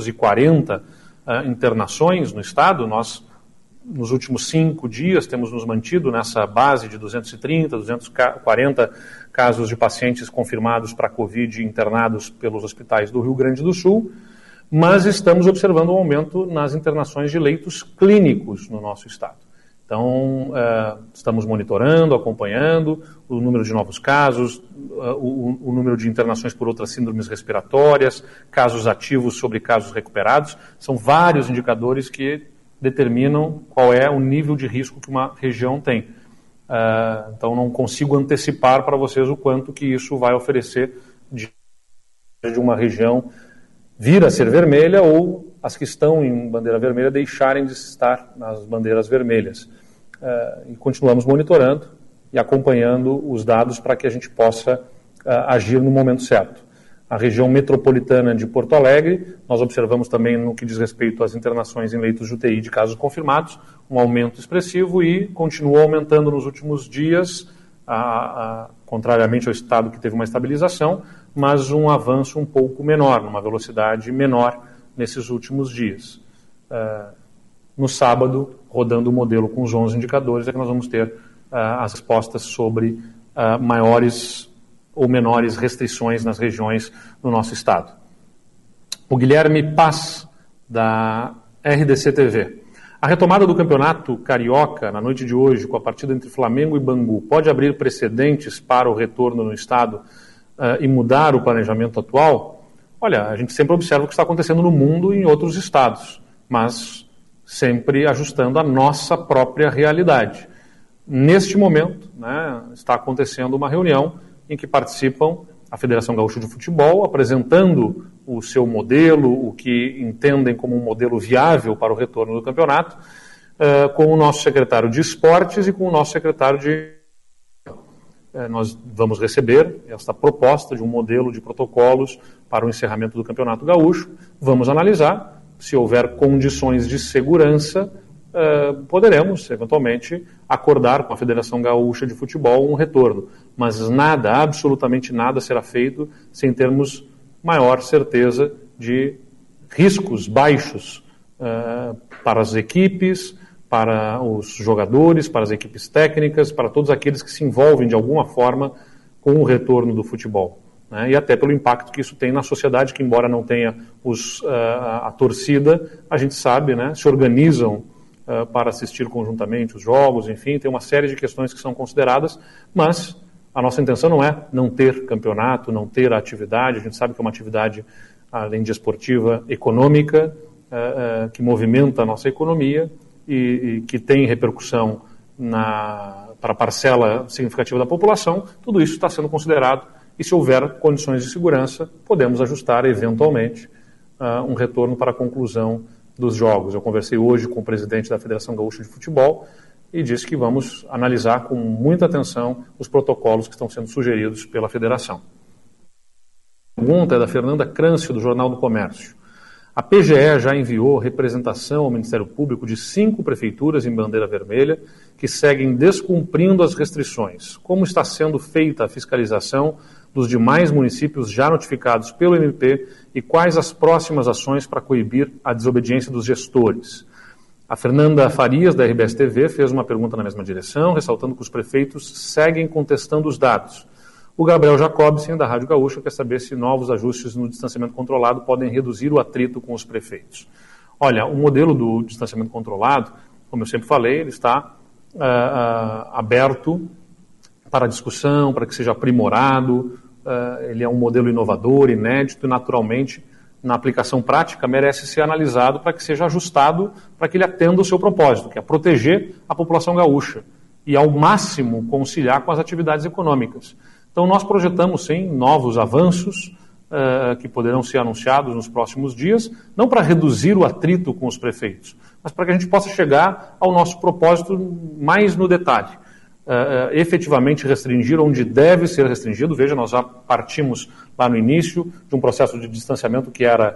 240 internações no Estado, nós, nos últimos 5 dias, temos nos mantido nessa base de 230, 240 casos de pacientes confirmados para Covid internados pelos hospitais do Rio Grande do Sul, mas estamos observando um aumento nas internações de leitos clínicos no nosso Estado. Então, estamos monitorando, acompanhando o número de novos casos, o número de internações por outras síndromes respiratórias, casos ativos sobre casos recuperados. São vários indicadores que determinam qual é o nível de risco que uma região tem. Então, não consigo antecipar para vocês o quanto que isso vai oferecer de uma região vir a ser vermelha ou as que estão em bandeira vermelha deixarem de estar nas bandeiras vermelhas. E continuamos monitorando e acompanhando os dados para que a gente possa agir no momento certo. A região metropolitana de Porto Alegre, nós observamos também no que diz respeito às internações em leitos de UTI de casos confirmados, um aumento expressivo e continuou aumentando nos últimos dias, contrariamente ao estado que teve uma estabilização, mas um avanço um pouco menor, numa velocidade menor nesses últimos dias. No sábado, rodando o modelo com os 11 indicadores, é que nós vamos ter as respostas sobre maiores ou menores restrições nas regiões do nosso estado. O Guilherme Paz, da RDC TV. A retomada do campeonato carioca na noite de hoje, com a partida entre Flamengo e Bangu, pode abrir precedentes para o retorno no estado e mudar o planejamento atual? Olha, a gente sempre observa o que está acontecendo no mundo e em outros estados, mas sempre ajustando a nossa própria realidade. Neste momento, está acontecendo uma reunião em que participam a Federação Gaúcha de Futebol, apresentando o seu modelo, o que entendem como um modelo viável para o retorno do campeonato, com o nosso secretário de Esportes e com o nosso secretário de... Nós vamos receber esta proposta de um modelo de protocolos para o encerramento do Campeonato Gaúcho, vamos analisar, se houver condições de segurança, poderemos, eventualmente, acordar com a Federação Gaúcha de Futebol um retorno. Mas nada, absolutamente nada será feito sem termos maior certeza de riscos baixos para as equipes, para os jogadores, para as equipes técnicas, para todos aqueles que se envolvem de alguma forma com o retorno do futebol, né? E até pelo impacto que isso tem na sociedade, que embora não tenha a torcida, a gente sabe, né, se organizam para assistir conjuntamente os jogos, enfim, tem uma série de questões que são consideradas, mas a nossa intenção não é não ter campeonato, não ter a atividade. A gente sabe que é uma atividade, além de esportiva, econômica, que movimenta a nossa economia e que tem repercussão para a parcela significativa da população. Tudo isso está sendo considerado e, se houver condições de segurança, podemos ajustar eventualmente um retorno para a conclusão dos jogos. Eu conversei hoje com o presidente da Federação Gaúcha de Futebol e disse que vamos analisar com muita atenção os protocolos que estão sendo sugeridos pela Federação. A pergunta é da Fernanda Crâncio, do Jornal do Comércio. A PGE já enviou representação ao Ministério Público de 5 prefeituras em bandeira vermelha que seguem descumprindo as restrições. Como está sendo feita a fiscalização dos demais municípios já notificados pelo MP e quais as próximas ações para coibir a desobediência dos gestores? A Fernanda Farias, da RBS TV, fez uma pergunta na mesma direção, ressaltando que os prefeitos seguem contestando os dados. O Gabriel Jacobsen, da Rádio Gaúcha, quer saber se novos ajustes no distanciamento controlado podem reduzir o atrito com os prefeitos. Olha, o modelo do distanciamento controlado, como eu sempre falei, ele está aberto para discussão, para que seja aprimorado. Ele é um modelo inovador, inédito e, naturalmente, na aplicação prática, merece ser analisado para que seja ajustado, para que ele atenda o seu propósito, que é proteger a população gaúcha e, ao máximo, conciliar com as atividades econômicas. Então, nós projetamos, sim, novos avanços que poderão ser anunciados nos próximos dias, não para reduzir o atrito com os prefeitos, mas para que a gente possa chegar ao nosso propósito mais no detalhe. Efetivamente restringir onde deve ser restringido. Veja, nós já partimos lá no início de um processo de distanciamento que era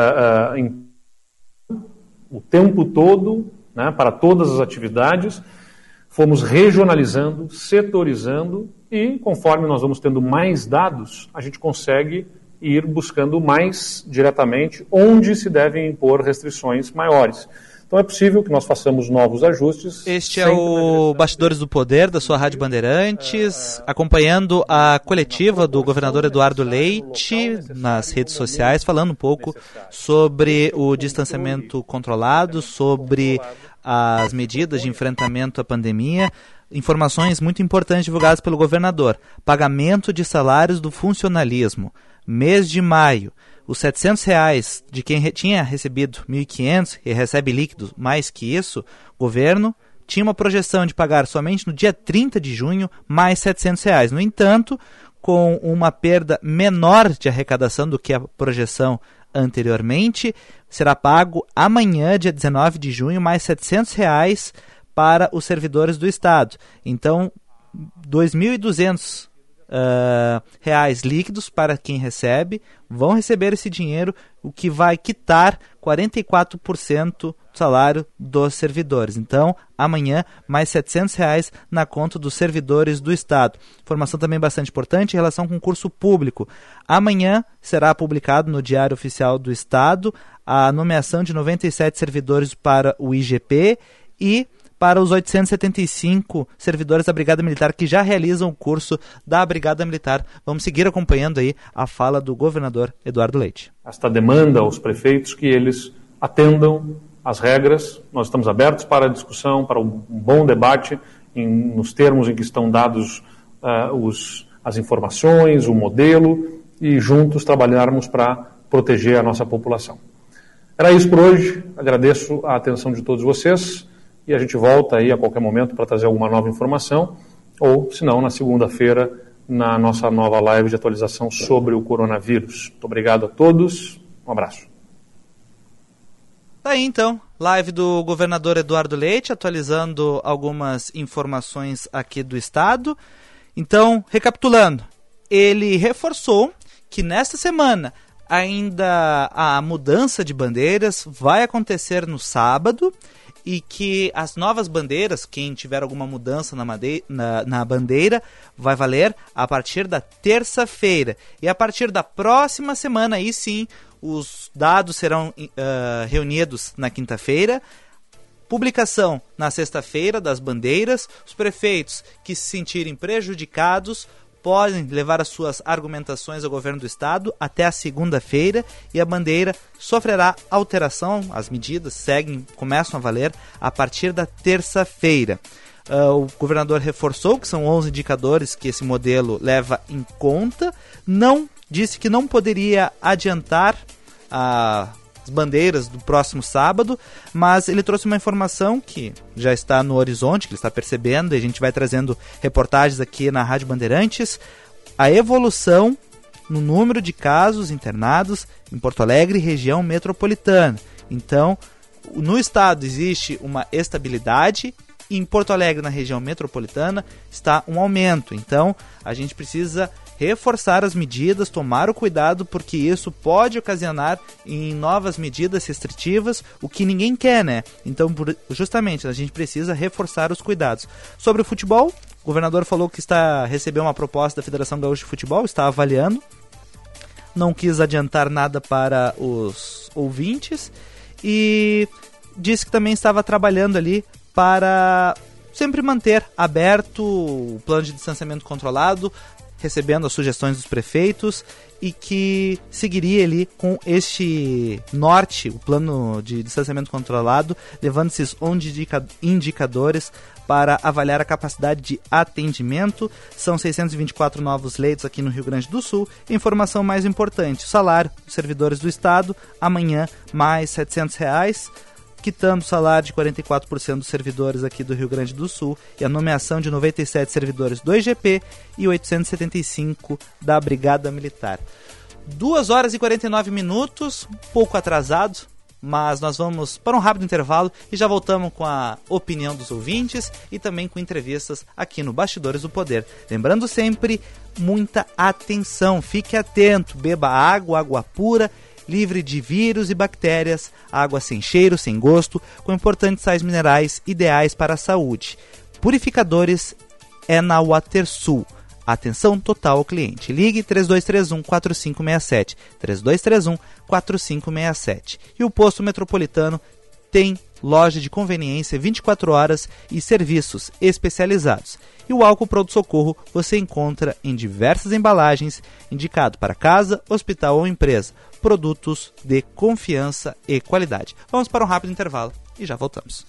o tempo todo, né, para todas as atividades. Fomos regionalizando, setorizando e, conforme nós vamos tendo mais dados, a gente consegue ir buscando mais diretamente onde se devem impor restrições maiores. Então é possível que nós façamos novos ajustes. Este é o Bastidores do Poder, da sua Rádio Bandeirantes, acompanhando a coletiva do governador Eduardo Leite nas redes sociais, falando um pouco sobre o distanciamento controlado, sobre as medidas de enfrentamento à pandemia. Informações muito importantes divulgadas pelo governador. Pagamento de salários do funcionalismo. Mês de maio. Os R$700 de quem tinha recebido 1.500 e recebe líquidos mais que isso, o governo tinha uma projeção de pagar somente no dia 30 de junho mais R$700. No entanto, com uma perda menor de arrecadação do que a projeção anteriormente, será pago amanhã, dia 19 de junho, mais R$700 para os servidores do Estado. Então, R$2.200 reais líquidos para quem recebe, vão receber esse dinheiro, o que vai quitar 44% do salário dos servidores. Então, amanhã, mais R$700 na conta dos servidores do Estado. Informação também bastante importante em relação ao concurso público. Amanhã será publicado no Diário Oficial do Estado a nomeação de 97 servidores para o IGP e para os 875 servidores da Brigada Militar que já realizam o curso da Brigada Militar. Vamos seguir acompanhando aí a fala do governador Eduardo Leite. Esta demanda aos prefeitos que eles atendam às regras. Nós estamos abertos para a discussão, para um bom debate nos termos em que estão dados as informações, o modelo, e juntos trabalharmos para proteger a nossa população. Era isso por hoje. Agradeço a atenção de todos vocês. E a gente volta aí a qualquer momento para trazer alguma nova informação, ou, se não, na segunda-feira, na nossa nova live de atualização sobre o coronavírus. Muito obrigado a todos, um abraço. Tá aí então, live do governador Eduardo Leite, atualizando algumas informações aqui do Estado. Então, recapitulando, ele reforçou que nesta semana ainda a mudança de bandeiras vai acontecer no sábado, e que as novas bandeiras, quem tiver alguma mudança na bandeira, vai valer a partir da terça-feira. E a partir da próxima semana, aí sim, Os dados serão reunidos na quinta-feira. Publicação na sexta-feira das bandeiras. Os prefeitos que se sentirem prejudicados podem levar as suas argumentações ao governo do estado até a segunda-feira e a bandeira sofrerá alteração. As medidas começam a valer a partir da terça-feira. O governador reforçou que são 11 indicadores que esse modelo leva em conta. Disse que não poderia adiantar as bandeiras do próximo sábado, mas ele trouxe uma informação que já está no horizonte, que ele está percebendo, e a gente vai trazendo reportagens aqui na Rádio Bandeirantes, a evolução no número de casos internados em Porto Alegre e região metropolitana. Então, no estado existe uma estabilidade, e em Porto Alegre, na região metropolitana, está um aumento. Então, a gente precisa reforçar as medidas, tomar o cuidado, porque isso pode ocasionar em novas medidas restritivas, o que ninguém quer, né? Então, justamente, a gente precisa reforçar os cuidados. Sobre o futebol, o governador falou que recebeu uma proposta da Federação Gaúcha de Futebol, está avaliando, não quis adiantar nada para os ouvintes e disse que também estava trabalhando ali para sempre manter aberto o plano de distanciamento controlado, recebendo as sugestões dos prefeitos, e que seguiria ali com este norte, o plano de distanciamento controlado, levando esses 11 indicadores para avaliar a capacidade de atendimento. São 624 novos leitos aqui no Rio Grande do Sul. Informação mais importante, o salário dos servidores do estado, amanhã mais R$ 700, quitando o salário de 44% dos servidores aqui do Rio Grande do Sul e a nomeação de 97 servidores do IGP e 875 da Brigada Militar. 2 horas e 49 minutos, um pouco atrasado, mas nós vamos para um rápido intervalo e já voltamos com a opinião dos ouvintes e também com entrevistas aqui no Bastidores do Poder. Lembrando sempre, muita atenção, fique atento, beba água pura, livre de vírus e bactérias, água sem cheiro, sem gosto, com importantes sais minerais ideais para a saúde. Purificadores é na WaterSul. Atenção total ao cliente. Ligue 3231-4567, 3231-4567. E o Posto Metropolitano tem loja de conveniência 24 horas e serviços especializados. E o álcool Pronto Socorro você encontra em diversas embalagens, indicado para casa, hospital ou empresa. Produtos de confiança e qualidade. Vamos para um rápido intervalo e já voltamos.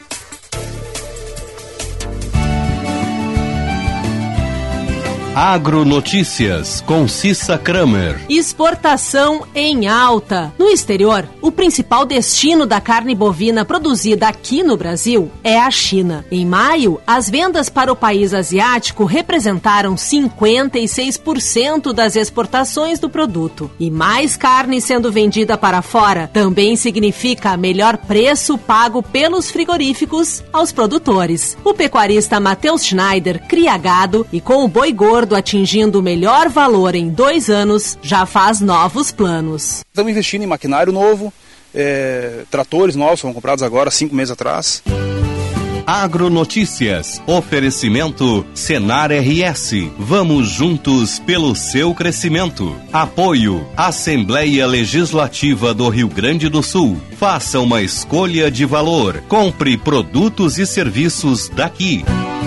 Agronotícias com Cissa Kramer. Exportação em alta. No exterior, o principal destino da carne bovina produzida aqui no Brasil é a China. Em maio, as vendas para o país asiático representaram 56% das exportações do produto. E mais carne sendo vendida para fora também significa melhor preço pago pelos frigoríficos aos produtores. O pecuarista Matheus Schneider cria gado e com o boi gordo atingindo o melhor valor em 2 anos, já faz novos planos. Estamos investindo em maquinário novo, tratores novos, foram comprados agora, 5 meses atrás. Agronotícias, oferecimento Senar RS. Vamos juntos pelo seu crescimento. Apoio Assembleia Legislativa do Rio Grande do Sul. Faça uma escolha de valor. Compre produtos e serviços daqui.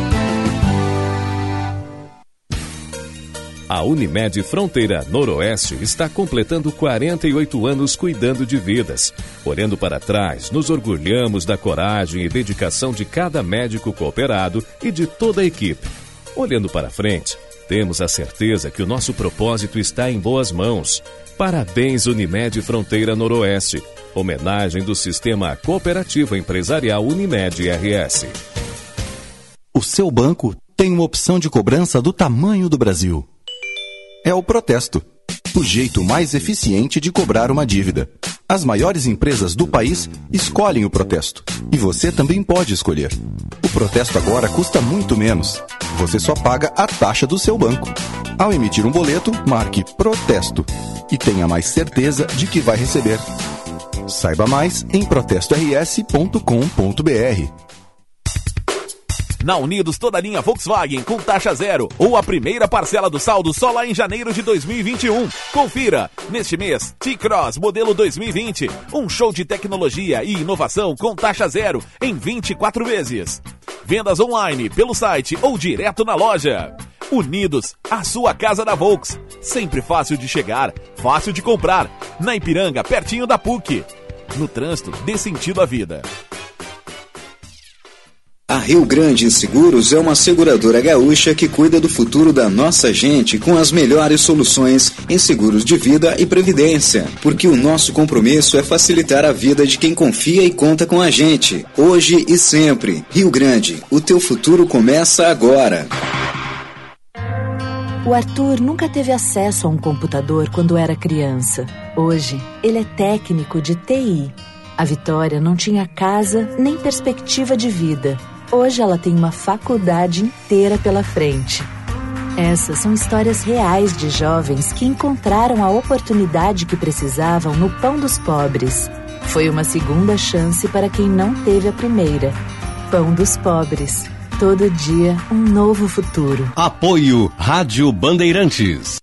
A Unimed Fronteira Noroeste está completando 48 anos cuidando de vidas. Olhando para trás, nos orgulhamos da coragem e dedicação de cada médico cooperado e de toda a equipe. Olhando para frente, temos a certeza que o nosso propósito está em boas mãos. Parabéns, Unimed Fronteira Noroeste. Homenagem do Sistema Cooperativo Empresarial Unimed RS. O seu banco tem uma opção de cobrança do tamanho do Brasil. É o Protesto, o jeito mais eficiente de cobrar uma dívida. As maiores empresas do país escolhem o Protesto. E você também pode escolher. O Protesto agora custa muito menos. Você só paga a taxa do seu banco. Ao emitir um boleto, marque Protesto e tenha mais certeza de que vai receber. Saiba mais em protestors.com.br. Na Unidos, toda a linha Volkswagen com taxa zero ou a primeira parcela do saldo só lá em janeiro de 2021. Confira, neste mês, T-Cross modelo 2020, um show de tecnologia e inovação com taxa zero em 24 vezes. Vendas online, pelo site ou direto na loja. Unidos, a sua casa da Volks. Sempre fácil de chegar, fácil de comprar. Na Ipiranga, pertinho da PUC. No trânsito, dê sentido à vida. A Rio Grande Seguros é uma seguradora gaúcha que cuida do futuro da nossa gente com as melhores soluções em seguros de vida e previdência, porque o nosso compromisso é facilitar a vida de quem confia e conta com a gente, hoje e sempre. Rio Grande, o teu futuro começa agora. O Arthur nunca teve acesso a um computador quando era criança. Hoje, ele é técnico de TI. A Vitória não tinha casa nem perspectiva de vida. Hoje ela tem uma faculdade inteira pela frente. Essas são histórias reais de jovens que encontraram a oportunidade que precisavam no Pão dos Pobres. Foi uma segunda chance para quem não teve a primeira. Pão dos Pobres. Todo dia, um novo futuro. Apoio Rádio Bandeirantes.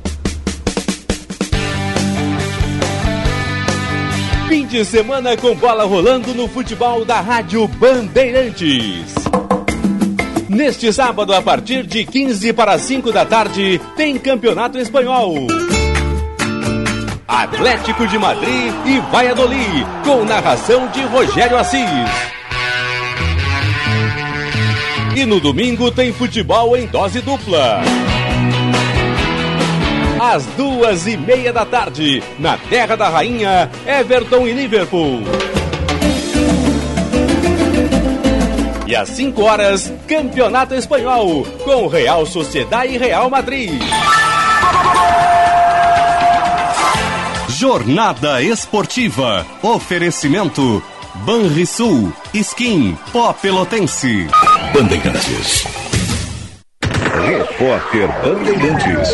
Fim de semana com bola rolando no futebol da Rádio Bandeirantes. Neste sábado, a partir de 15 para 5 da tarde, tem Campeonato Espanhol. Atlético de Madrid e Valladolid, com narração de Rogério Assis. E no domingo tem futebol em dose dupla. Às 2:30 da tarde, na Terra da Rainha, Everton e Liverpool. E às 5 horas, Campeonato Espanhol, com Real Sociedad e Real Madrid. Jornada Esportiva. Oferecimento Banrisul, Skin, Pó Pelotense. Bandeirantes. Repórter Bandeirantes.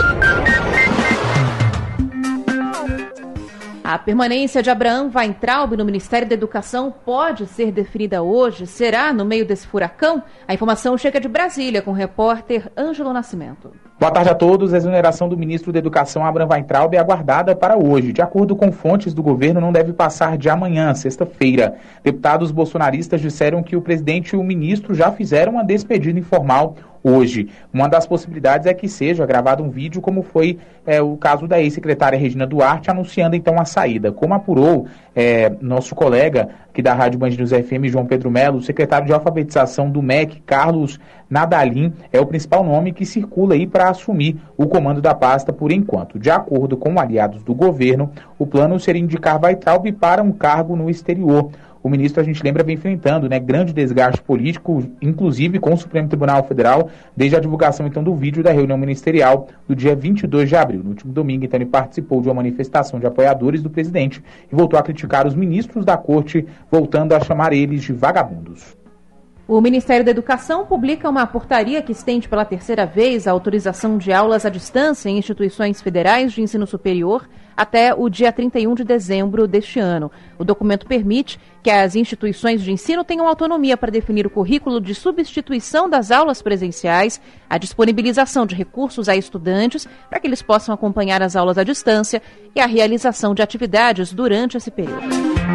A permanência de Abraham Weintraub no Ministério da Educação pode ser definida hoje? Será no meio desse furacão? A informação chega de Brasília com o repórter Ângelo Nascimento. Boa tarde a todos. A exoneração do ministro da Educação, Abraham Weintraub, é aguardada para hoje. De acordo com fontes do governo, não deve passar de amanhã, sexta-feira. Deputados bolsonaristas disseram que o presidente e o ministro já fizeram uma despedida informal hoje. Uma das possibilidades é que seja gravado um vídeo, como foi o caso da ex-secretária Regina Duarte, anunciando então a saída. Como apurou nosso colega aqui da Rádio Band News FM, João Pedro Melo, o secretário de alfabetização do MEC, Carlos Nadalim, é o principal nome que circula aí para assumir o comando da pasta por enquanto. De acordo com aliados do governo, o plano seria indicar Weintraub para um cargo no exterior. O ministro, a gente lembra, vem enfrentando grande desgaste político, inclusive com o Supremo Tribunal Federal, desde a divulgação então do vídeo da reunião ministerial do dia 22 de abril. No último domingo, então, ele participou de uma manifestação de apoiadores do presidente e voltou a criticar os ministros da corte, voltando a chamar eles de vagabundos. O Ministério da Educação publica uma portaria que estende pela terceira vez a autorização de aulas à distância em instituições federais de ensino superior até o dia 31 de dezembro deste ano. O documento permite que as instituições de ensino tenham autonomia para definir o currículo de substituição das aulas presenciais, a disponibilização de recursos a estudantes para que eles possam acompanhar as aulas à distância e a realização de atividades durante esse período.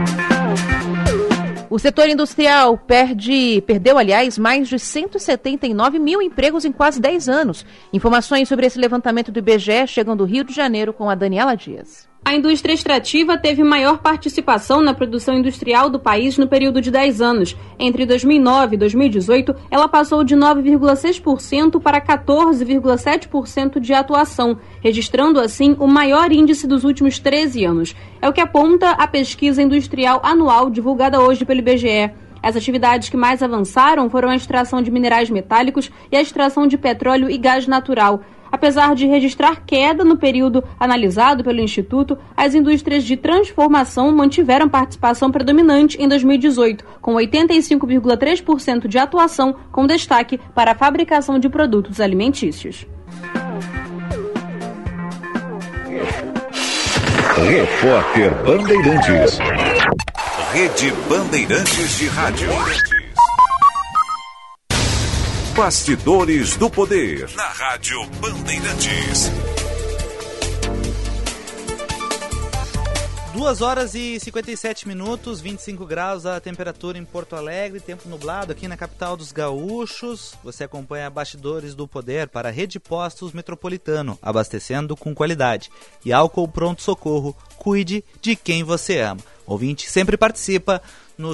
O setor industrial perdeu, mais de 179 mil empregos em quase 10 anos. Informações sobre esse levantamento do IBGE chegam do Rio de Janeiro com a Daniela Dias. A indústria extrativa teve maior participação na produção industrial do país no período de 10 anos. Entre 2009 e 2018, ela passou de 9,6% para 14,7% de atuação, registrando assim o maior índice dos últimos 13 anos. É o que aponta a pesquisa industrial anual divulgada hoje pelo IBGE. As atividades que mais avançaram foram a extração de minerais metálicos e a extração de petróleo e gás natural. Apesar de registrar queda no período analisado pelo Instituto, as indústrias de transformação mantiveram participação predominante em 2018, com 85,3% de atuação, com destaque para a fabricação de produtos alimentícios. Repórter Bandeirantes. Rede Bandeirantes de Rádio. Bastidores do Poder, na Rádio Bandeirantes. 2 horas e 57 minutos, 25 graus a temperatura em Porto Alegre, tempo nublado aqui na capital dos gaúchos. Você acompanha Bastidores do Poder para a Rede Postos Metropolitano, abastecendo com qualidade. E álcool pronto socorro, cuide de quem você ama. Ouvinte sempre participa no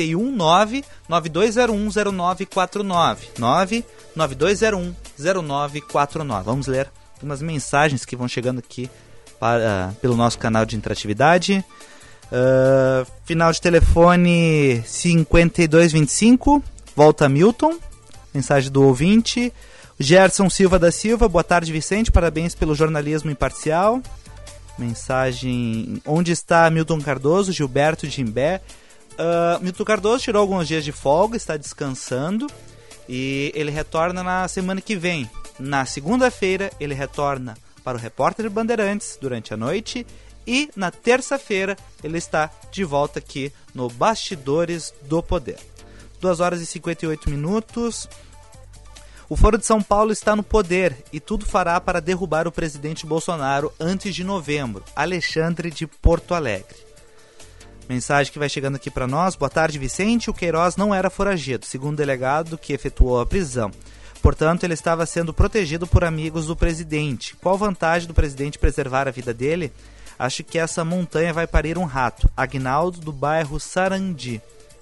519-9201-0949. 99201-0949. Vamos ler umas mensagens que vão chegando aqui pelo nosso canal de interatividade. Final de telefone 5225, volta Milton, mensagem do ouvinte. Gerson Silva da Silva, boa tarde Vicente, parabéns pelo jornalismo imparcial. Mensagem, onde está Milton Cardoso? Gilberto de Imbé. Milton Cardoso tirou alguns dias de folga, está descansando e ele retorna na semana que vem. Na segunda-feira ele retorna para o Repórter Bandeirantes durante a noite e na terça-feira ele está de volta aqui no Bastidores do Poder. 2 horas e 58 minutos. O Foro de São Paulo está no poder e tudo fará para derrubar o presidente Bolsonaro antes de novembro. Alexandre de Porto Alegre. Mensagem que vai chegando aqui para nós. Boa tarde, Vicente. O Queiroz não era foragido, segundo o delegado que efetuou a prisão. Portanto, ele estava sendo protegido por amigos do presidente. Qual vantagem do presidente preservar a vida dele? Acho que essa montanha vai parir um rato. Aguinaldo, do bairro Sarandi.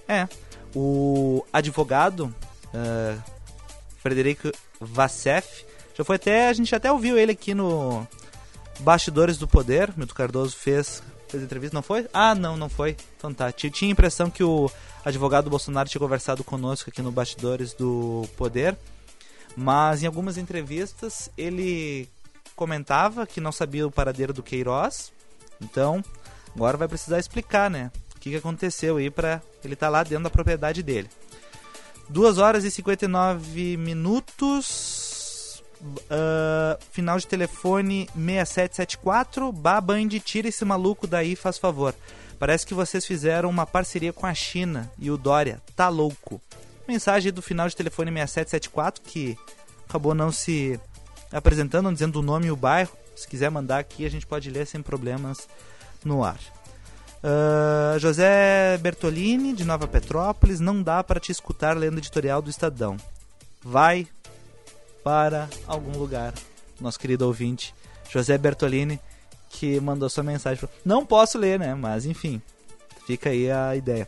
O advogado Frederico Vassef, a gente até ouviu ele aqui no Bastidores do Poder. Milton Cardoso fez entrevista, não foi? Não foi. Então tá, tinha a impressão que o advogado Bolsonaro tinha conversado conosco aqui no Bastidores do Poder. Mas em algumas entrevistas ele comentava que não sabia o paradeiro do Queiroz. Então, agora vai precisar explicar, né? O que aconteceu aí para ele estar lá dentro da propriedade dele. 2 horas e 59 minutos. Final de telefone 6774. Band, tira esse maluco daí, faz favor. Parece que vocês fizeram uma parceria com a China e o Dória. Tá louco. Mensagem do final de telefone 6774, que acabou não se apresentando, não dizendo o nome e o bairro. Se quiser mandar aqui, a gente pode ler sem problemas no ar. José Bertolini, de Nova Petrópolis. Não dá para te escutar lendo editorial do Estadão. Vai para algum lugar. Nosso querido ouvinte José Bertolini, que mandou sua mensagem. Não posso ler, né? Mas enfim, fica aí a ideia.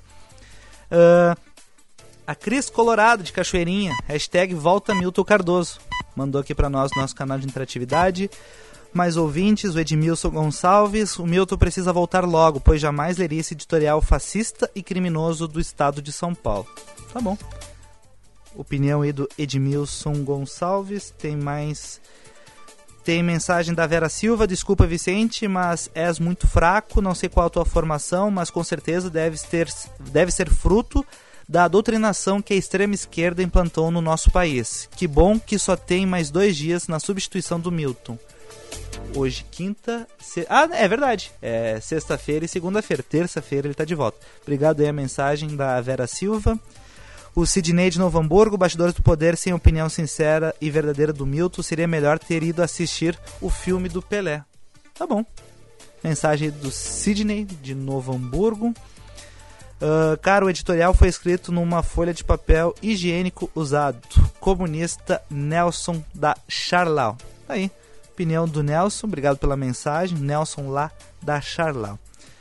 A Cris Colorado, de Cachoeirinha, hashtag volta Milton Cardoso, mandou aqui para nós, nosso canal de interatividade. Mais ouvintes, o Edmilson Gonçalves, o Milton precisa voltar logo, pois jamais leria esse editorial fascista e criminoso do estado de São Paulo. Tá bom. Opinião aí do Edmilson Gonçalves. Tem mensagem da Vera Silva. Desculpa, Vicente, mas és muito fraco, não sei qual a tua formação, mas com certeza deve ser fruto da doutrinação que a extrema esquerda implantou no nosso país. Que bom que só tem mais 2 dias na substituição do Milton. Hoje, quinta... é verdade. É sexta-feira e segunda-feira. Terça-feira ele está de volta. Obrigado aí a mensagem da Vera Silva. O Sidney de Novo Hamburgo, Bastidores do Poder, sem opinião sincera e verdadeira do Milton, seria melhor ter ido assistir o filme do Pelé. Tá bom. Mensagem do Sidney de Novo Hamburgo. Cara, o editorial foi escrito numa folha de papel higiênico usado. Comunista Nelson da Charlau. Tá aí. Opinião do Nelson. Obrigado pela mensagem. Nelson lá da Charlau.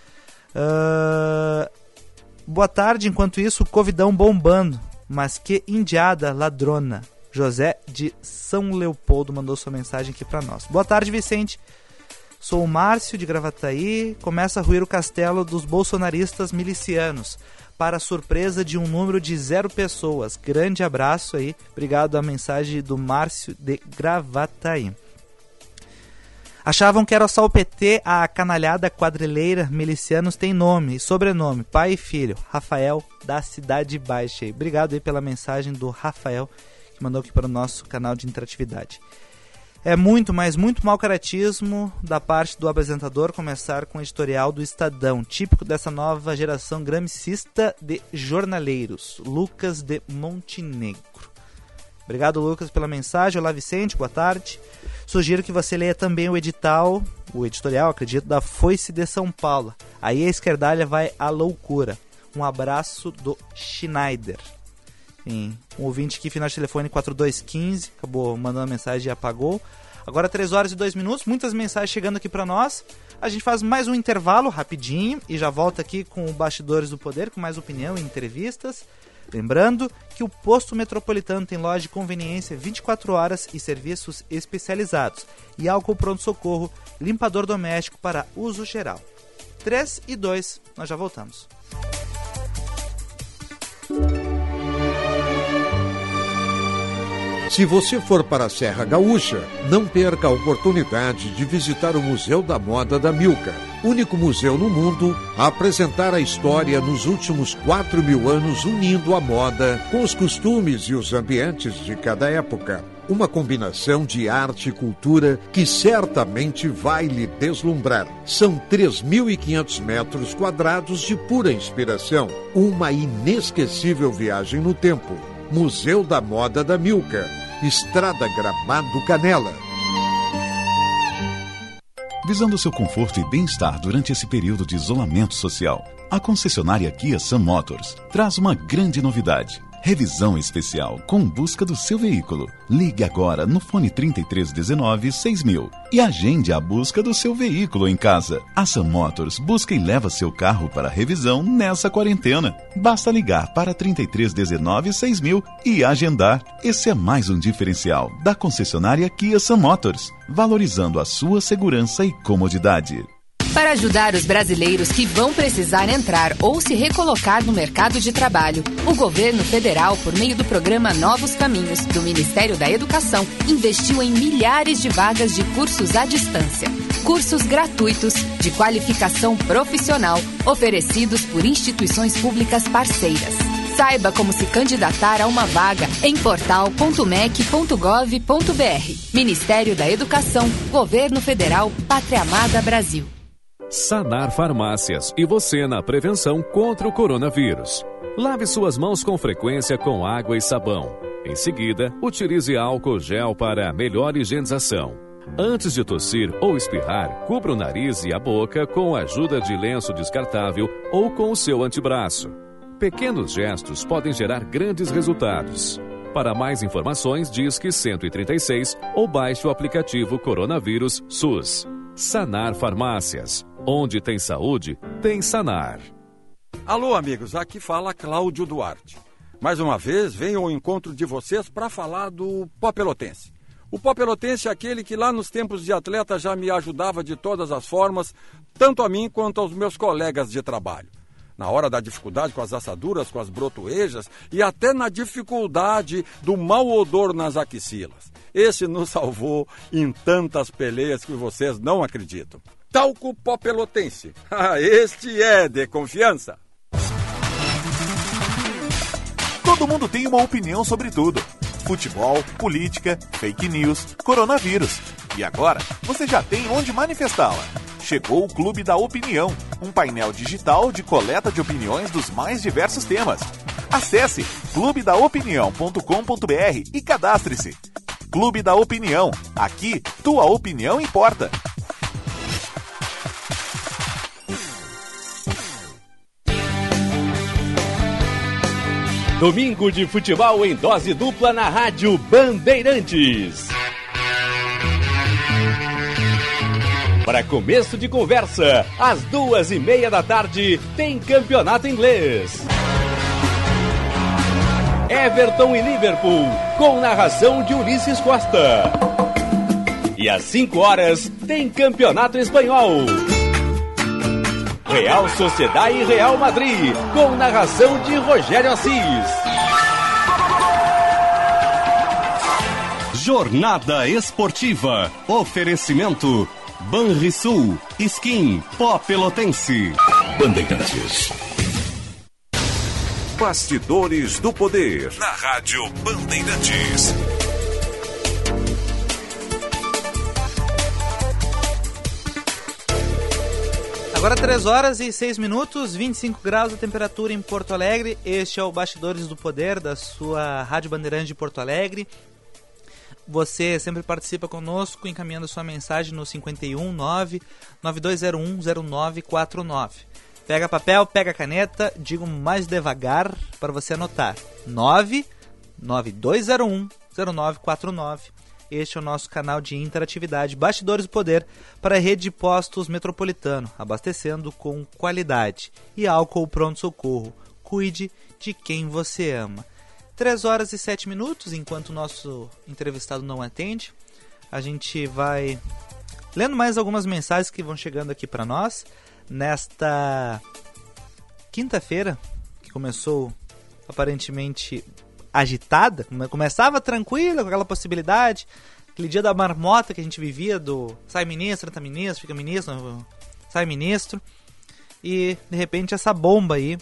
Boa tarde. Enquanto isso, o Covidão bombando. Mas que indiada ladrona. José de São Leopoldo mandou sua mensagem aqui para nós. Boa tarde, Vicente. Sou o Márcio de Gravataí. Começa a ruir o castelo dos bolsonaristas milicianos, para a surpresa de um número de 0 pessoas. Grande abraço aí. Obrigado a mensagem do Márcio de Gravataí. Achavam que era só o PT, a canalhada quadrilheira milicianos tem nome e sobrenome, pai e filho. Rafael da Cidade Baixa. Obrigado aí pela mensagem do Rafael, que mandou aqui para o nosso canal de interatividade. É muito, mas muito mau caratismo da parte do apresentador começar com o editorial do Estadão, típico dessa nova geração gramscista de jornaleiros. Lucas de Montenegro. Obrigado, Lucas, pela mensagem. Olá, Vicente, boa tarde. Sugiro que você leia também o editorial, acredito, da Foice de São Paulo. Aí a esquerdalha vai à loucura. Um abraço do Schneider. Um ouvinte aqui, final de telefone 4215, acabou mandando mensagem e apagou. Agora 3 horas e 2 minutos, muitas mensagens chegando aqui para nós. A gente faz mais um intervalo rapidinho e já volta aqui com o Bastidores do Poder, com mais opinião e entrevistas. Lembrando que o Posto Metropolitano tem loja de conveniência 24 horas e serviços especializados. E álcool pronto-socorro, limpador doméstico para uso geral. 3 e 2, nós já voltamos. Se você for para a Serra Gaúcha, não perca a oportunidade de visitar o Museu da Moda da Milka, único museu no mundo a apresentar a história nos últimos 4.000 anos, unindo a moda com os costumes e os ambientes de cada época. Uma combinação de arte e cultura que certamente vai lhe deslumbrar. São 3.500 metros quadrados de pura inspiração. Uma inesquecível viagem no tempo. Museu da Moda da Milka, Estrada Gramado Canela. Visando seu conforto e bem-estar durante esse período de isolamento social, a concessionária Kia Sun Motors traz uma grande novidade. Revisão especial com busca do seu veículo. Ligue agora no fone 3319-6000 e agende a busca do seu veículo em casa. A Sun Motors busca e leva seu carro para revisão nessa quarentena. Basta ligar para 3319-6000 e agendar. Esse é mais um diferencial da concessionária Kia Sun Motors, valorizando a sua segurança e comodidade. Para ajudar os brasileiros que vão precisar entrar ou se recolocar no mercado de trabalho, o governo federal, por meio do programa Novos Caminhos, do Ministério da Educação, investiu em milhares de vagas de cursos à distância. Cursos gratuitos, de qualificação profissional, oferecidos por instituições públicas parceiras. Saiba como se candidatar a uma vaga em portal.mec.gov.br. Ministério da Educação, Governo Federal, Pátria Amada Brasil. Sanar Farmácias e você na prevenção contra o coronavírus. Lave suas mãos com frequência com água e sabão. Em seguida, utilize álcool gel para melhor higienização. Antes de tossir ou espirrar, cubra o nariz e a boca com a ajuda de lenço descartável ou com o seu antebraço. Pequenos gestos podem gerar grandes resultados. Para mais informações, disque 136 ou baixe o aplicativo Coronavírus SUS. Sanar Farmácias. Onde tem saúde, tem Sanar. Alô, amigos, aqui fala Cláudio Duarte. Mais uma vez, venho ao encontro de vocês para falar do Pó Pelotense. O Pó Pelotense é aquele que lá nos tempos de atleta já me ajudava de todas as formas, tanto a mim quanto aos meus colegas de trabalho. Na hora da dificuldade com as assaduras, com as brotoejas e até na dificuldade do mau odor nas axilas. Esse nos salvou em tantas peleias que vocês não acreditam. Talco Pó Pelotense. Este é de confiança. Todo mundo tem uma opinião sobre tudo. Futebol, política, fake news, coronavírus. E agora, você já tem onde manifestá-la. Chegou o Clube da Opinião, um painel digital de coleta de opiniões dos mais diversos temas. Acesse clubedaopinião.com.br e cadastre-se. Clube da Opinião. Aqui, tua opinião importa. Domingo de futebol em dose dupla na Rádio Bandeirantes. Para começo de conversa, às 2:30 da tarde, tem campeonato inglês. Everton e Liverpool, com narração de Ulisses Costa. E às 5 horas, tem campeonato espanhol. Real Sociedade e Real Madrid, com narração de Rogério Assis. Jornada Esportiva. Oferecimento Banrisul, Skin, Pó Pelotense. Bandeirantes. Bastidores do Poder, na Rádio Bandeirantes. Agora 3 horas e 6 minutos, 25 graus a temperatura em Porto Alegre. Este é o Bastidores do Poder da sua Rádio Bandeirante de Porto Alegre. Você sempre participa conosco encaminhando sua mensagem no 519-9201-0949. Pega papel, pega caneta, digo mais devagar para você anotar. 99201-0949. Este é o nosso canal de interatividade Bastidores do Poder para a rede de postos Metropolitano, abastecendo com qualidade. E álcool pronto-socorro. Cuide de quem você ama. 3 horas e 7 minutos, enquanto o nosso entrevistado não atende. A gente vai lendo mais algumas mensagens que vão chegando aqui para nós. Nesta quinta-feira, que começou aparentemente agitada, começava tranquila com aquela possibilidade, aquele dia da marmota que a gente vivia do sai ministro, entra ministro, fica ministro, sai ministro, e de repente essa bomba aí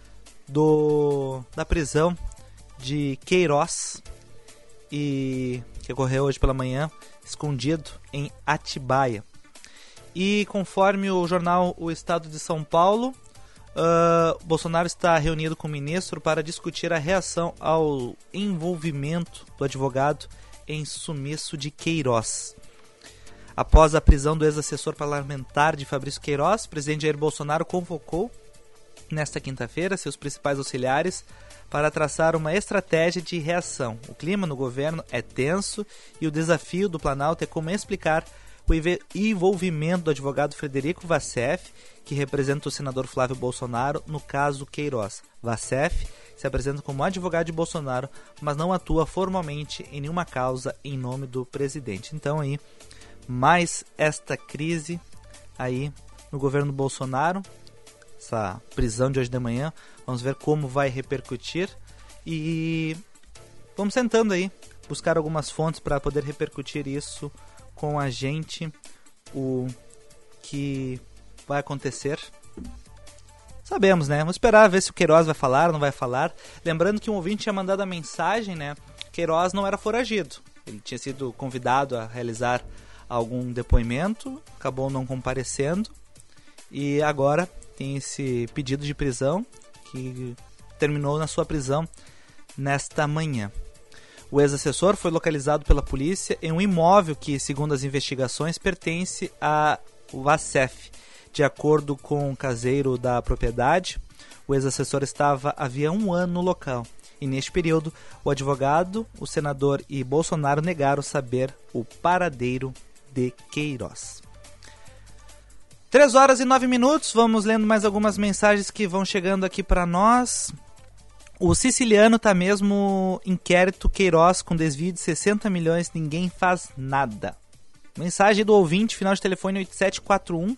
da prisão de Queiroz, e que ocorreu hoje pela manhã, escondido em Atibaia. E conforme o jornal O Estado de São Paulo, Bolsonaro está reunido com o ministro para discutir a reação ao envolvimento do advogado em sumiço de Queiroz. Após a prisão do ex-assessor parlamentar de Fabrício Queiroz, o presidente Jair Bolsonaro convocou nesta quinta-feira seus principais auxiliares para traçar uma estratégia de reação. O clima no governo é tenso e o desafio do Planalto é como explicar o envolvimento do advogado Frederico Wassef, que representa o senador Flávio Bolsonaro no caso Queiroz. Wassef se apresenta como advogado de Bolsonaro, mas não atua formalmente em nenhuma causa em nome do presidente. Então aí, mais esta crise aí no governo Bolsonaro, essa prisão de hoje de manhã, vamos ver como vai repercutir e vamos tentando aí buscar algumas fontes para poder repercutir isso com a gente, o que vai acontecer. Sabemos, né? Vamos esperar ver se o Queiroz vai falar ou não vai falar. Lembrando que um ouvinte tinha mandado a mensagem, né? Queiroz não era foragido. Ele tinha sido convidado a realizar algum depoimento, acabou não comparecendo. E agora tem esse pedido de prisão que terminou na sua prisão nesta manhã. O ex-assessor foi localizado pela polícia em um imóvel que, segundo as investigações, pertence a Wassef. De acordo com o caseiro da propriedade, o ex-assessor estava havia 1 ano no local. E neste período, o advogado, o senador e Bolsonaro negaram saber o paradeiro de Queiroz. 3 horas e 9 minutos, vamos lendo mais algumas mensagens que vão chegando aqui para nós. O Siciliano tá mesmo inquérito Queiroz com desvio de 60 milhões, ninguém faz nada. Mensagem do ouvinte, final de telefone 8741,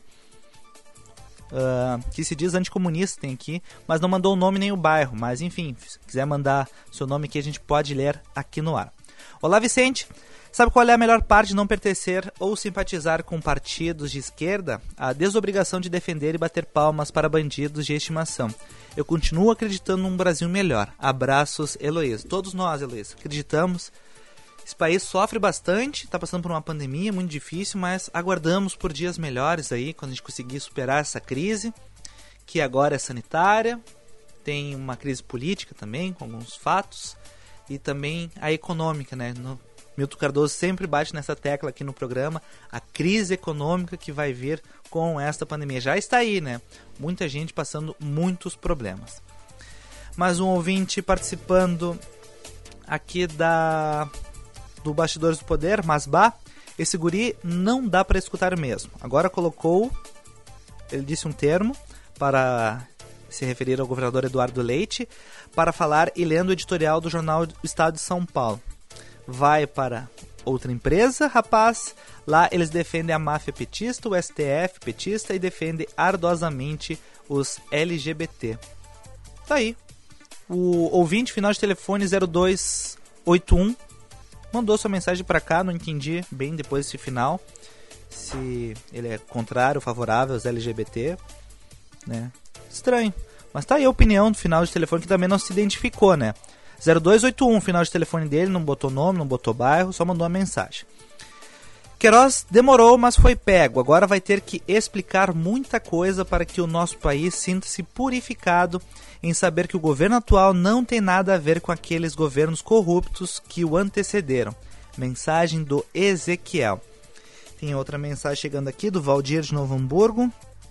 que se diz anticomunista, tem aqui, mas não mandou o nome nem o bairro, mas enfim, se quiser mandar seu nome aqui a gente pode ler aqui no ar. Olá Vicente, sabe qual é a melhor parte de não pertencer ou simpatizar com partidos de esquerda? A desobrigação de defender e bater palmas para bandidos de estimação. Eu continuo acreditando num Brasil melhor. Abraços, Heloísa. Todos nós, Heloísa, acreditamos. Esse país sofre bastante, está passando por uma pandemia muito difícil, mas aguardamos por dias melhores aí, quando a gente conseguir superar essa crise, que agora é sanitária, tem uma crise política também, com alguns fatos, e também a econômica, né? Milton Cardoso sempre bate nessa tecla aqui no programa, a crise econômica que vai vir com esta pandemia. Já está aí, né? Muita gente passando muitos problemas. Mais um ouvinte participando aqui do Bastidores do Poder, Masbá. Esse guri não dá para escutar mesmo. Agora ele disse um termo para se referir ao governador Eduardo Leite, para falar e lendo o editorial do jornal Estado de São Paulo. Vai para outra empresa, rapaz. Lá eles defendem a máfia petista, o STF petista e defendem ardosamente os LGBT. Tá aí. O ouvinte, final de telefone 0281, mandou sua mensagem para cá, não entendi bem depois desse final, se ele é contrário ou favorável aos LGBT, né? Estranho. Mas tá aí a opinião do final de telefone, que também não se identificou, né? 0281, final de telefone dele, não botou nome, não botou bairro, só mandou uma mensagem. Queiroz demorou, mas foi pego. Agora vai ter que explicar muita coisa para que o nosso país sinta-se purificado em saber que o governo atual não tem nada a ver com aqueles governos corruptos que o antecederam. Mensagem do Ezequiel. Tem outra mensagem chegando aqui do Valdir de Novo Hamburgo.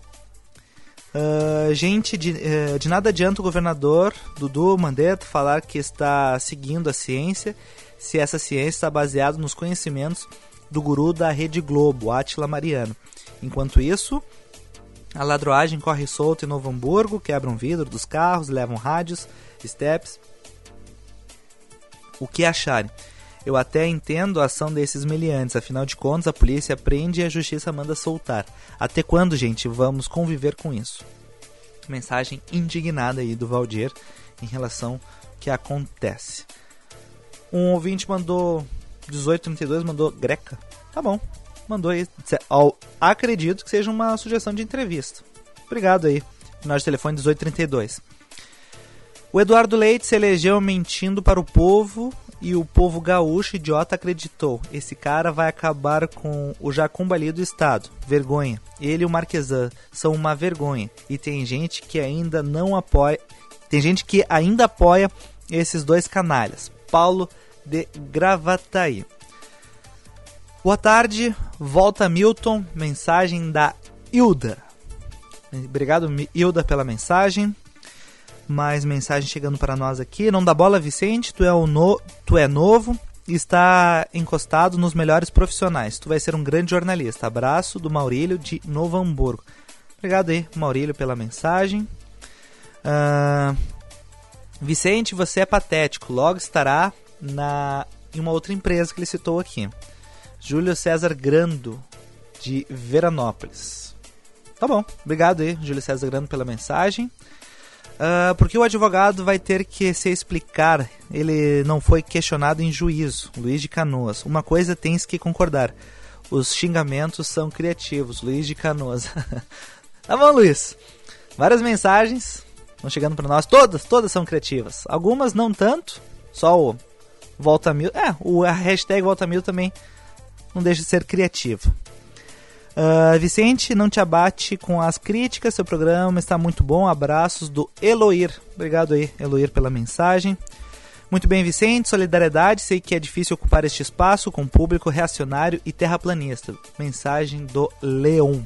Gente, de nada adianta o governador Dudu Mandetta falar que está seguindo a ciência, se essa ciência está baseada nos conhecimentos do guru da Rede Globo, Átila Mariano. Enquanto isso, a ladroagem corre solta em Novo Hamburgo, quebram vidro dos carros, levam rádios, steps. O que acharem? Eu até entendo a ação desses meliantes, afinal de contas a polícia prende e a justiça manda soltar. Até quando, gente, vamos conviver com isso? Mensagem indignada aí do Valdir em relação ao que acontece. Um ouvinte mandou 1832, mandou Greca. Tá bom, mandou aí. Acredito que seja uma sugestão de entrevista. Obrigado aí. Final de telefone 1832. O Eduardo Leite se elegeu mentindo para o povo e o povo gaúcho idiota acreditou. Esse cara vai acabar com o já combalido Estado. Vergonha. Ele e o Marquesan são uma vergonha. E tem gente que ainda não apoia. Tem gente que ainda apoia esses dois canalhas. Paulo de Gravataí. Boa tarde. Volta Milton. Mensagem da Hilda. Obrigado, Hilda, pela mensagem. Mais mensagem chegando para nós aqui. Não dá bola, Vicente, tu é novo e está encostado nos melhores profissionais. Tu vai ser um grande jornalista. Abraço do Maurílio de Novo Hamburgo. Obrigado aí, Maurílio, pela mensagem. Vicente, você é patético. Logo estará em uma outra empresa que ele citou aqui. Júlio César Grando, de Veranópolis. Tá bom, obrigado aí, Júlio César Grando, pela mensagem. Porque o advogado vai ter que se explicar, ele não foi questionado em juízo. Luiz de Canoas. Uma coisa tens que concordar, os xingamentos são criativos. Luiz de Canoas. Tá bom, Luiz. Várias mensagens estão chegando para nós, todas são criativas. Algumas não tanto, só o Volta Mil. A hashtag Volta Mil também não deixa de ser criativa. Vicente, não te abate com as críticas, seu programa está muito bom. Abraços do Eloir. Obrigado aí, Eloir, pela mensagem. Muito bem, Vicente, solidariedade. Sei que é difícil ocupar este espaço com público reacionário e terraplanista. Mensagem do Leon.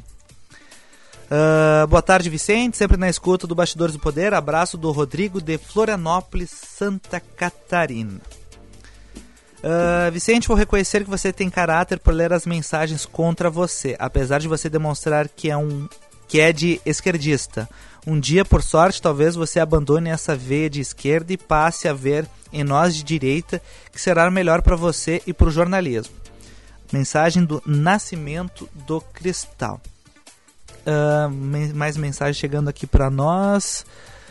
Boa tarde, Vicente, sempre na escuta do Bastidores do Poder. Abraço do Rodrigo de Florianópolis, Santa Catarina. Vicente, vou reconhecer que você tem caráter por ler as mensagens contra você, apesar de você demonstrar que é de esquerdista. Um dia, por sorte, talvez você abandone essa veia de esquerda e passe a ver em nós de direita, que será melhor para você e para o jornalismo. Mensagem do Nascimento do Cristal. Mais mensagem chegando aqui para nós.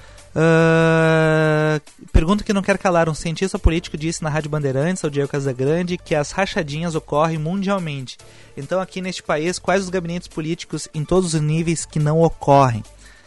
Pergunta que não quer calar. Um cientista político disse na Rádio Bandeirantes, ao Diego Casagrande, que as rachadinhas ocorrem mundialmente. Então aqui neste país, quais os gabinetes políticos em todos os níveis que não ocorrem?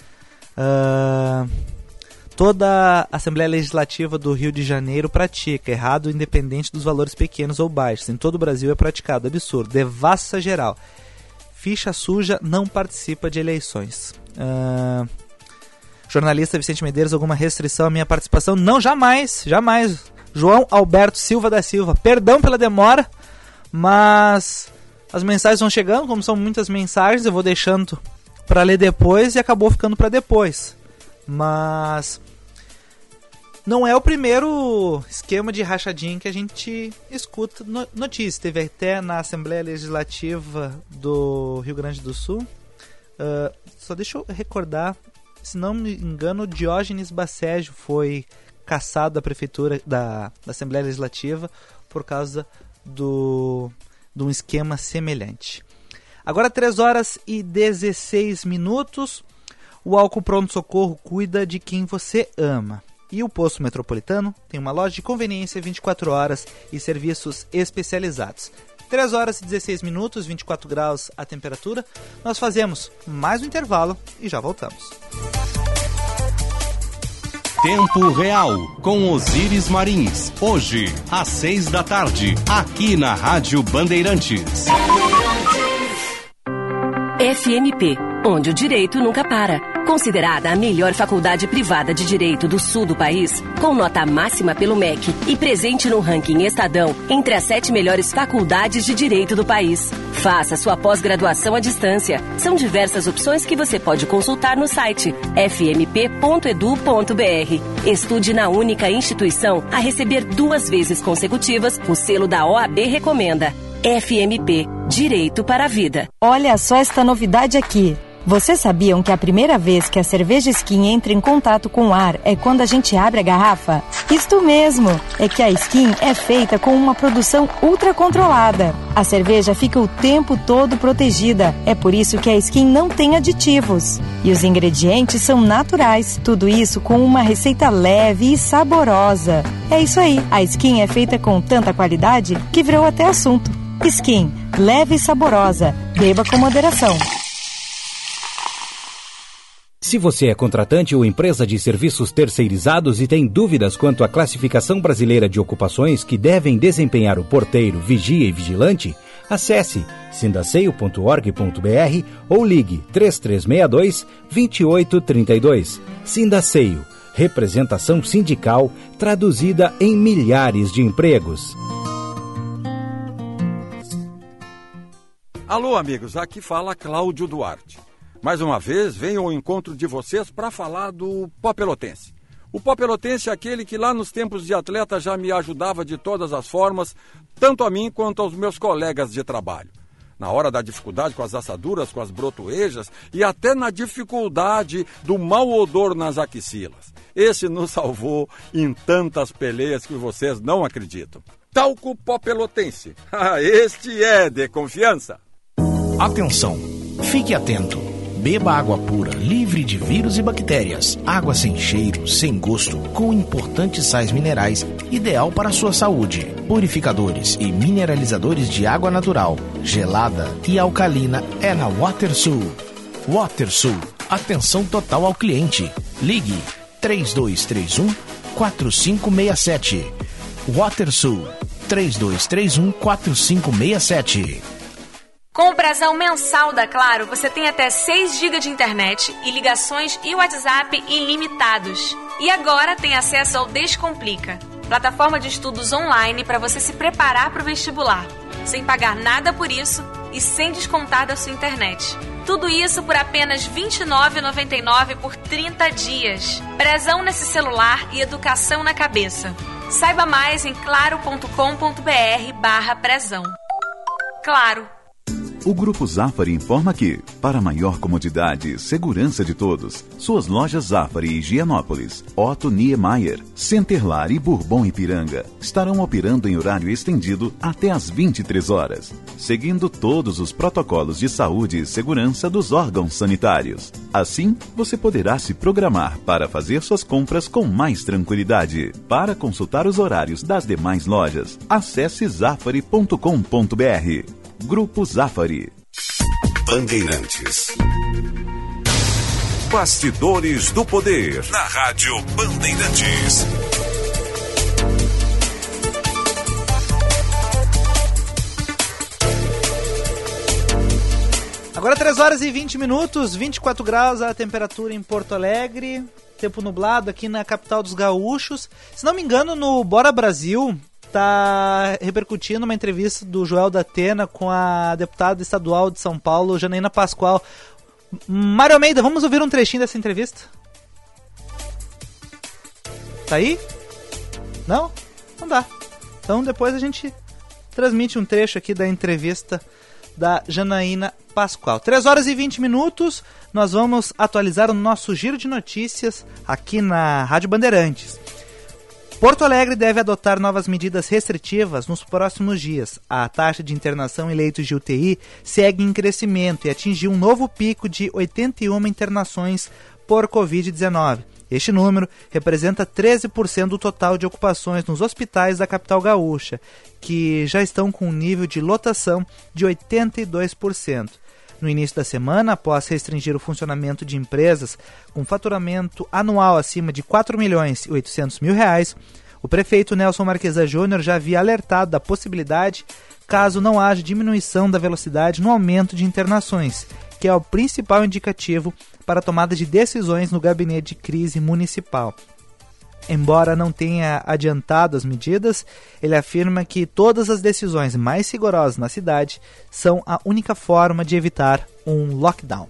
Toda a Assembleia Legislativa do Rio de Janeiro pratica, errado independente dos valores pequenos ou baixos. Em todo o Brasil é praticado, absurdo, devassa geral. Ficha suja, não participa de eleições. Jornalista Vicente Medeiros, alguma restrição à minha participação? Não, jamais. João Alberto Silva da Silva, perdão pela demora, mas as mensagens vão chegando, como são muitas mensagens, eu vou deixando para ler depois e acabou ficando para depois. Mas não é o primeiro esquema de rachadinha que a gente escuta notícias. Teve até na Assembleia Legislativa do Rio Grande do Sul. Só deixa eu recordar, se não me engano, Diógenes Bacégio foi cassado da prefeitura da Assembleia Legislativa por causa de um esquema semelhante. Agora 3h16. O Álcool Pronto Socorro cuida de quem você ama. E o Posto Metropolitano tem uma loja de conveniência 24 horas e serviços especializados. 3h16, 24 graus a temperatura. Nós fazemos mais um intervalo e já voltamos. Tempo Real, com Osíris Marins. Hoje, às 6 da tarde, aqui na Rádio Bandeirantes. FMP, onde o direito nunca para. Considerada a melhor faculdade privada de direito do sul do país, com nota máxima pelo MEC e presente no ranking Estadão entre as 7 melhores faculdades de direito do país. Faça sua pós-graduação à distância. São diversas opções que você pode consultar no site fmp.edu.br. Estude na única instituição a receber 2 vezes consecutivas o selo da OAB Recomenda. FMP, Direito para a Vida. Olha só esta novidade aqui. Vocês sabiam que a primeira vez que a cerveja Skin entra em contato com o ar é quando a gente abre a garrafa? Isto mesmo, é que a Skin é feita com uma produção ultra controlada. A cerveja fica o tempo todo protegida, é por isso que a Skin não tem aditivos. E os ingredientes são naturais, tudo isso com uma receita leve e saborosa. É isso aí, a Skin é feita com tanta qualidade que virou até assunto. Skin, leve e saborosa, beba com moderação. Se você é contratante ou empresa de serviços terceirizados e tem dúvidas quanto à classificação brasileira de ocupações que devem desempenhar o porteiro, vigia e vigilante, acesse sindaceio.org.br ou ligue 3362-2832. Sindaceio, representação sindical traduzida em milhares de empregos. Alô, amigos, aqui fala Cláudio Duarte. Mais uma vez, venho ao encontro de vocês para falar do Pó Pelotense. O Pó Pelotense é aquele que lá nos tempos de atleta já me ajudava de todas as formas, tanto a mim quanto aos meus colegas de trabalho. Na hora da dificuldade com as assaduras, com as brotoejas e até na dificuldade do mau odor nas axilas. Esse nos salvou em tantas peleias que vocês não acreditam. Talco Pó Pelotense. Este é de confiança. Atenção, fique atento. Beba água pura, livre de vírus e bactérias. Água sem cheiro, sem gosto, com importantes sais minerais, ideal para a sua saúde. Purificadores e mineralizadores de água natural, gelada e alcalina é na WaterSul. WaterSul, atenção total ao cliente. Ligue 3231-4567. WaterSul, 3231-4567. Com o Brasão mensal da Claro, você tem até 6 GB de internet e ligações e WhatsApp ilimitados. E agora tem acesso ao Descomplica, plataforma de estudos online para você se preparar para o vestibular, sem pagar nada por isso e sem descontar da sua internet. Tudo isso por apenas R$ 29,99 por 30 dias. Brasão nesse celular e educação na cabeça. Saiba mais em claro.com.br/Brasão. Claro. O Grupo Zafari informa que, para maior comodidade e segurança de todos, suas lojas Zafari e Gianópolis, Otto Niemeyer, Centerlar e Bourbon Ipiranga estarão operando em horário estendido até às 23 horas, seguindo todos os protocolos de saúde e segurança dos órgãos sanitários. Assim, você poderá se programar para fazer suas compras com mais tranquilidade. Para consultar os horários das demais lojas, acesse zafari.com.br. Grupo Zafari. Bandeirantes. Bastidores do Poder, na Rádio Bandeirantes. Agora 3 horas e 20 minutos, 24 graus a temperatura em Porto Alegre, tempo nublado aqui na capital dos gaúchos. Se não me engano, no Bora Brasil está repercutindo uma entrevista do Joel da Atena com a deputada estadual de São Paulo, Janaína Pascoal. Mário Almeida, vamos ouvir um trechinho dessa entrevista? Tá aí? Não? Não dá. Então depois a gente transmite um trecho aqui da entrevista da Janaína Pascoal. 3 horas e 20 minutos, nós vamos atualizar o nosso giro de notícias aqui na Rádio Bandeirantes. Porto Alegre deve adotar novas medidas restritivas nos próximos dias. A taxa de internação em leitos de UTI segue em crescimento e atingiu um novo pico de 81 internações por Covid-19. Este número representa 13% do total de ocupações nos hospitais da capital gaúcha, que já estão com um nível de lotação de 82%. No início da semana, após restringir o funcionamento de empresas com faturamento anual acima de R$ 4.800.000, o prefeito Nelson Marquesa Júnior já havia alertado da possibilidade caso não haja diminuição da velocidade no aumento de internações, que é o principal indicativo para a tomada de decisões no gabinete de crise municipal. Embora não tenha adiantado as medidas, ele afirma que todas as decisões mais rigorosas na cidade são a única forma de evitar um lockdown.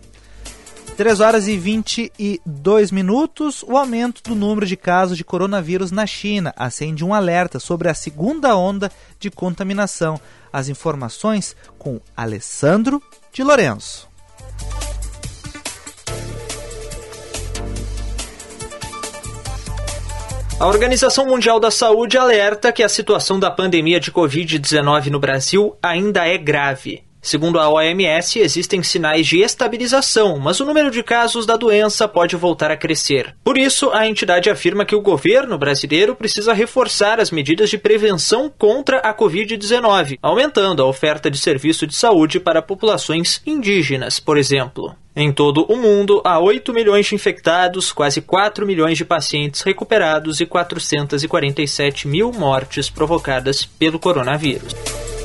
3h22, o aumento do número de casos de coronavírus na China acende um alerta sobre a segunda onda de contaminação. As informações com Alessandro de Lourenço. A Organização Mundial da Saúde alerta que a situação da pandemia de Covid-19 no Brasil ainda é grave. Segundo a OMS, existem sinais de estabilização, mas o número de casos da doença pode voltar a crescer. Por isso, a entidade afirma que o governo brasileiro precisa reforçar as medidas de prevenção contra a Covid-19, aumentando a oferta de serviço de saúde para populações indígenas, por exemplo. Em todo o mundo, há 8 milhões de infectados, quase 4 milhões de pacientes recuperados e 447 mil mortes provocadas pelo coronavírus.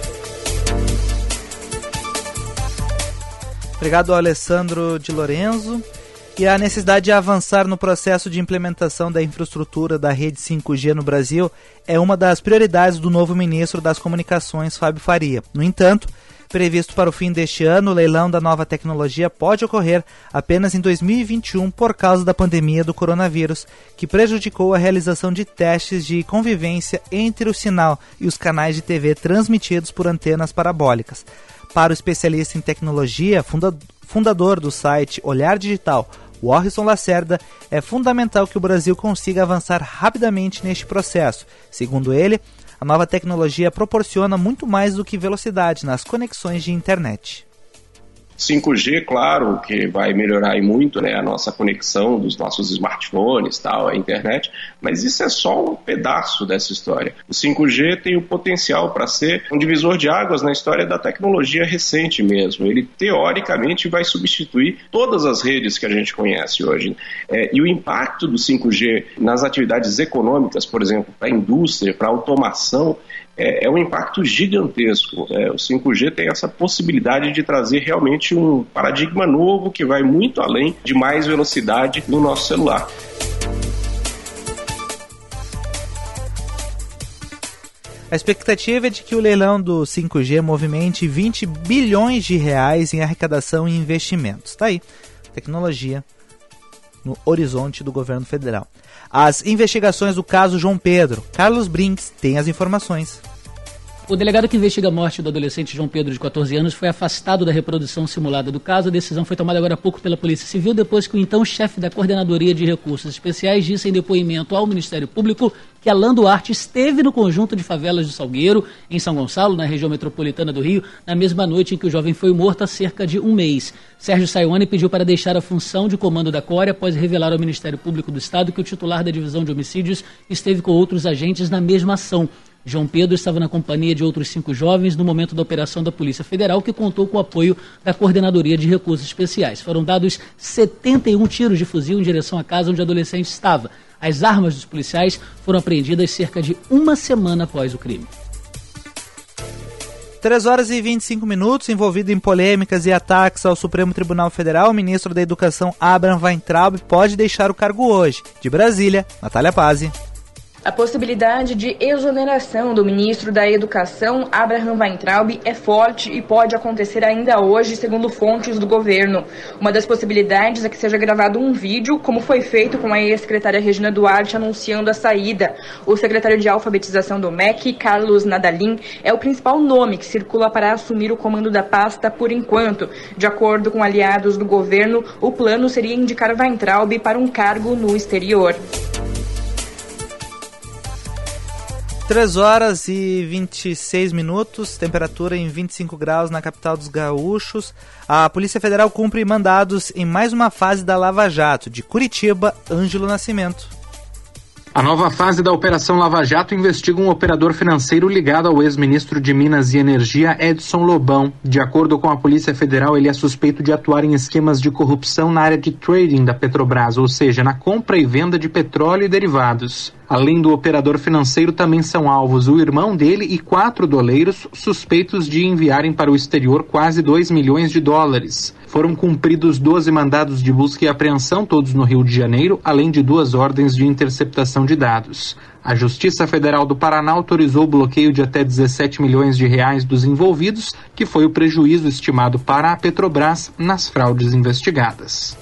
Obrigado ao Alessandro de Lourenço. E a necessidade de avançar no processo de implementação da infraestrutura da rede 5G no Brasil é uma das prioridades do novo ministro das Comunicações, Fábio Faria. No entanto, previsto para o fim deste ano, o leilão da nova tecnologia pode ocorrer apenas em 2021 por causa da pandemia do coronavírus, que prejudicou a realização de testes de convivência entre o sinal e os canais de TV transmitidos por antenas parabólicas. Para o especialista em tecnologia, fundador do site Olhar Digital, Warrison Lacerda, é fundamental que o Brasil consiga avançar rapidamente neste processo. Segundo ele, a nova tecnologia proporciona muito mais do que velocidade nas conexões de internet. 5G, claro, que vai melhorar aí muito, né, a nossa conexão dos nossos smartphones, tal, a internet, mas isso é só um pedaço dessa história. O 5G tem o potencial para ser um divisor de águas na história da tecnologia recente mesmo. Ele, teoricamente, vai substituir todas as redes que a gente conhece hoje. E o impacto do 5G nas atividades econômicas, por exemplo, para a indústria, para a automação, é um impacto gigantesco. O 5G tem essa possibilidade de trazer realmente um paradigma novo que vai muito além de mais velocidade no nosso celular. A expectativa é de que o leilão do 5G movimente 20 bilhões de reais em arrecadação e investimentos. Está aí, tecnologia no horizonte do governo federal. As investigações do caso João Pedro. Carlos Brinks tem as informações. O delegado que investiga a morte do adolescente João Pedro, de 14 anos, foi afastado da reprodução simulada do caso. A decisão foi tomada agora há pouco pela Polícia Civil, depois que o então chefe da Coordenadoria de Recursos Especiais disse em depoimento ao Ministério Público que Alain Duarte esteve no conjunto de favelas do Salgueiro, em São Gonçalo, na região metropolitana do Rio, na mesma noite em que o jovem foi morto há cerca de um mês. Sérgio Saione pediu para deixar a função de comando da CORE após revelar ao Ministério Público do Estado que o titular da Divisão de Homicídios esteve com outros agentes na mesma ação. João Pedro estava na companhia de outros 5 jovens no momento da operação da Polícia Federal, que contou com o apoio da Coordenadoria de Recursos Especiais. Foram dados 71 tiros de fuzil em direção à casa onde o adolescente estava. As armas dos policiais foram apreendidas cerca de uma semana após o crime. 3h25, envolvido em polêmicas e ataques ao Supremo Tribunal Federal, o ministro da Educação, Abraham Weintraub, pode deixar o cargo hoje. De Brasília, Natália Pazzi. A possibilidade de exoneração do ministro da Educação, Abraham Weintraub, é forte e pode acontecer ainda hoje, segundo fontes do governo. Uma das possibilidades é que seja gravado um vídeo, como foi feito com a ex-secretária Regina Duarte anunciando a saída. O secretário de Alfabetização do MEC, Carlos Nadalim, é o principal nome que circula para assumir o comando da pasta por enquanto. De acordo com aliados do governo, o plano seria indicar Weintraub para um cargo no exterior. 3h26, temperatura em 25 graus na capital dos gaúchos. A Polícia Federal cumpre mandados em mais uma fase da Lava Jato. De Curitiba, Ângelo Nascimento. A nova fase da Operação Lava Jato investiga um operador financeiro ligado ao ex-ministro de Minas e Energia, Edson Lobão. De acordo com a Polícia Federal, ele é suspeito de atuar em esquemas de corrupção na área de trading da Petrobras, ou seja, na compra e venda de petróleo e derivados. Além do operador financeiro, também são alvos o irmão dele e 4 doleiros suspeitos de enviarem para o exterior quase 2 milhões de dólares. Foram cumpridos 12 mandados de busca e apreensão, todos no Rio de Janeiro, além de 2 ordens de interceptação de dados. A Justiça Federal do Paraná autorizou o bloqueio de até 17 milhões de reais dos envolvidos, que foi o prejuízo estimado para a Petrobras nas fraudes investigadas.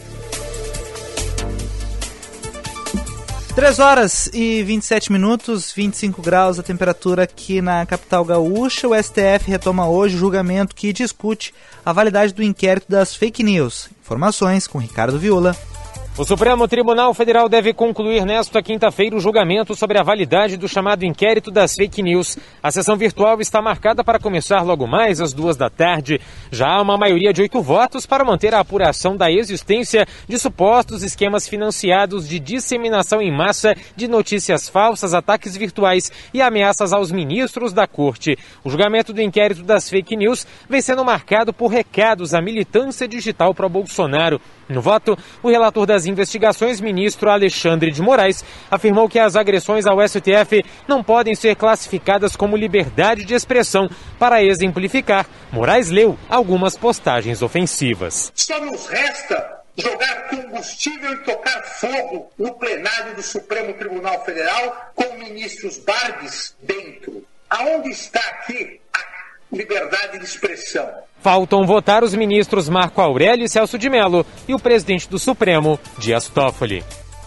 3 horas e 27 minutos, 25 graus a temperatura aqui na capital gaúcha. O STF retoma hoje o julgamento que discute a validade do inquérito das fake news. Informações com Ricardo Viula. O Supremo Tribunal Federal deve concluir nesta quinta-feira o julgamento sobre a validade do chamado inquérito das fake news. A sessão virtual está marcada para começar logo mais às 14h. Já há uma maioria de 8 votos para manter a apuração da existência de supostos esquemas financiados de disseminação em massa de notícias falsas, ataques virtuais e ameaças aos ministros da Corte. O julgamento do inquérito das fake news vem sendo marcado por recados à militância digital pró-Bolsonaro. No voto, o relator das investigações, ministro Alexandre de Moraes, afirmou que as agressões ao STF não podem ser classificadas como liberdade de expressão. Para exemplificar, Moraes leu algumas postagens ofensivas. Só nos resta jogar combustível e tocar fogo no plenário do Supremo Tribunal Federal com ministros Barbies dentro. Aonde está aqui a liberdade de expressão? Faltam votar os ministros Marco Aurélio e Celso de Mello e o presidente do Supremo, Dias Toffoli.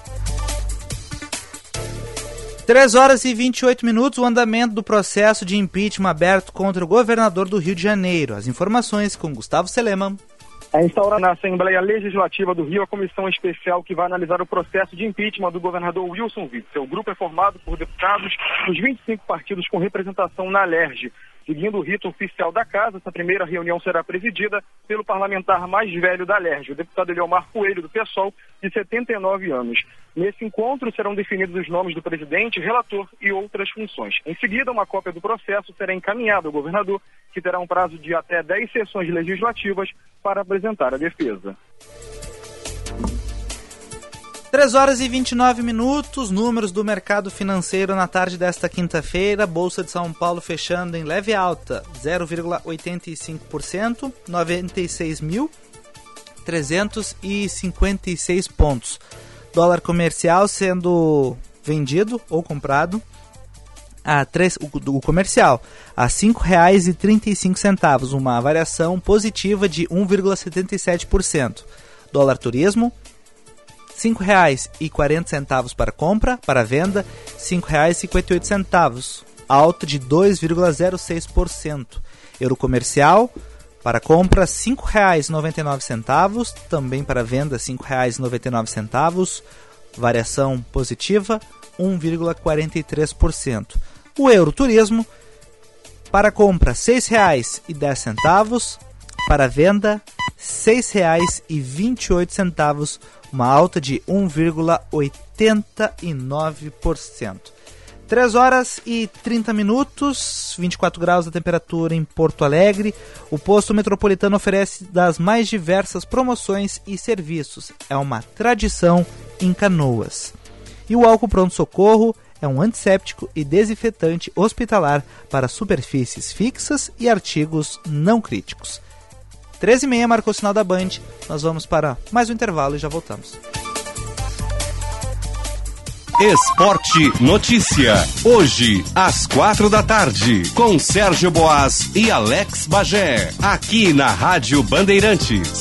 3 horas e 28 minutos, o andamento do processo de impeachment aberto contra o governador do Rio de Janeiro. As informações com Gustavo Seleman. É instaurada na Assembleia Legislativa do Rio a comissão especial que vai analisar o processo de impeachment do governador Wilson Witzel. O grupo é formado por deputados dos 25 partidos com representação na Alerj. Seguindo o rito oficial da casa, essa primeira reunião será presidida pelo parlamentar mais velho da Alerj, o deputado Eliomar Coelho, do PSOL, de 79 anos. Nesse encontro serão definidos os nomes do presidente, relator e outras funções. Em seguida, uma cópia do processo será encaminhada ao governador, que terá um prazo de até 10 sessões legislativas para apresentar a defesa. 3 horas e 29 minutos, números do mercado financeiro na tarde desta quinta-feira. Bolsa de São Paulo fechando em leve alta, 0,85%, 96.356 pontos. Dólar comercial sendo vendido ou comprado, o comercial, a R$ 5,35, uma variação positiva de 1,77%. Dólar turismo, R$ 5,40 para compra, para venda, R$ 5,58, alta de 2,06%. Euro comercial, para compra, R$ 5,99, também para venda, R$ 5,99, variação positiva, 1,43%. O euro turismo, para compra, R$ 6,10, para venda, R$ 6,28, uma alta de 1,89%. 3 horas e 30 minutos, 24 graus a temperatura em Porto Alegre. O posto metropolitano oferece das mais diversas promoções e serviços. É uma tradição em Canoas. E o álcool pronto-socorro é um antisséptico e desinfetante hospitalar para superfícies fixas e artigos não críticos. 13h30 marcou o sinal da Band. Nós vamos para mais um intervalo e já voltamos. Esporte Notícia. Hoje, às 16h, com Sérgio Boas e Alex Bagé. Aqui na Rádio Bandeirantes.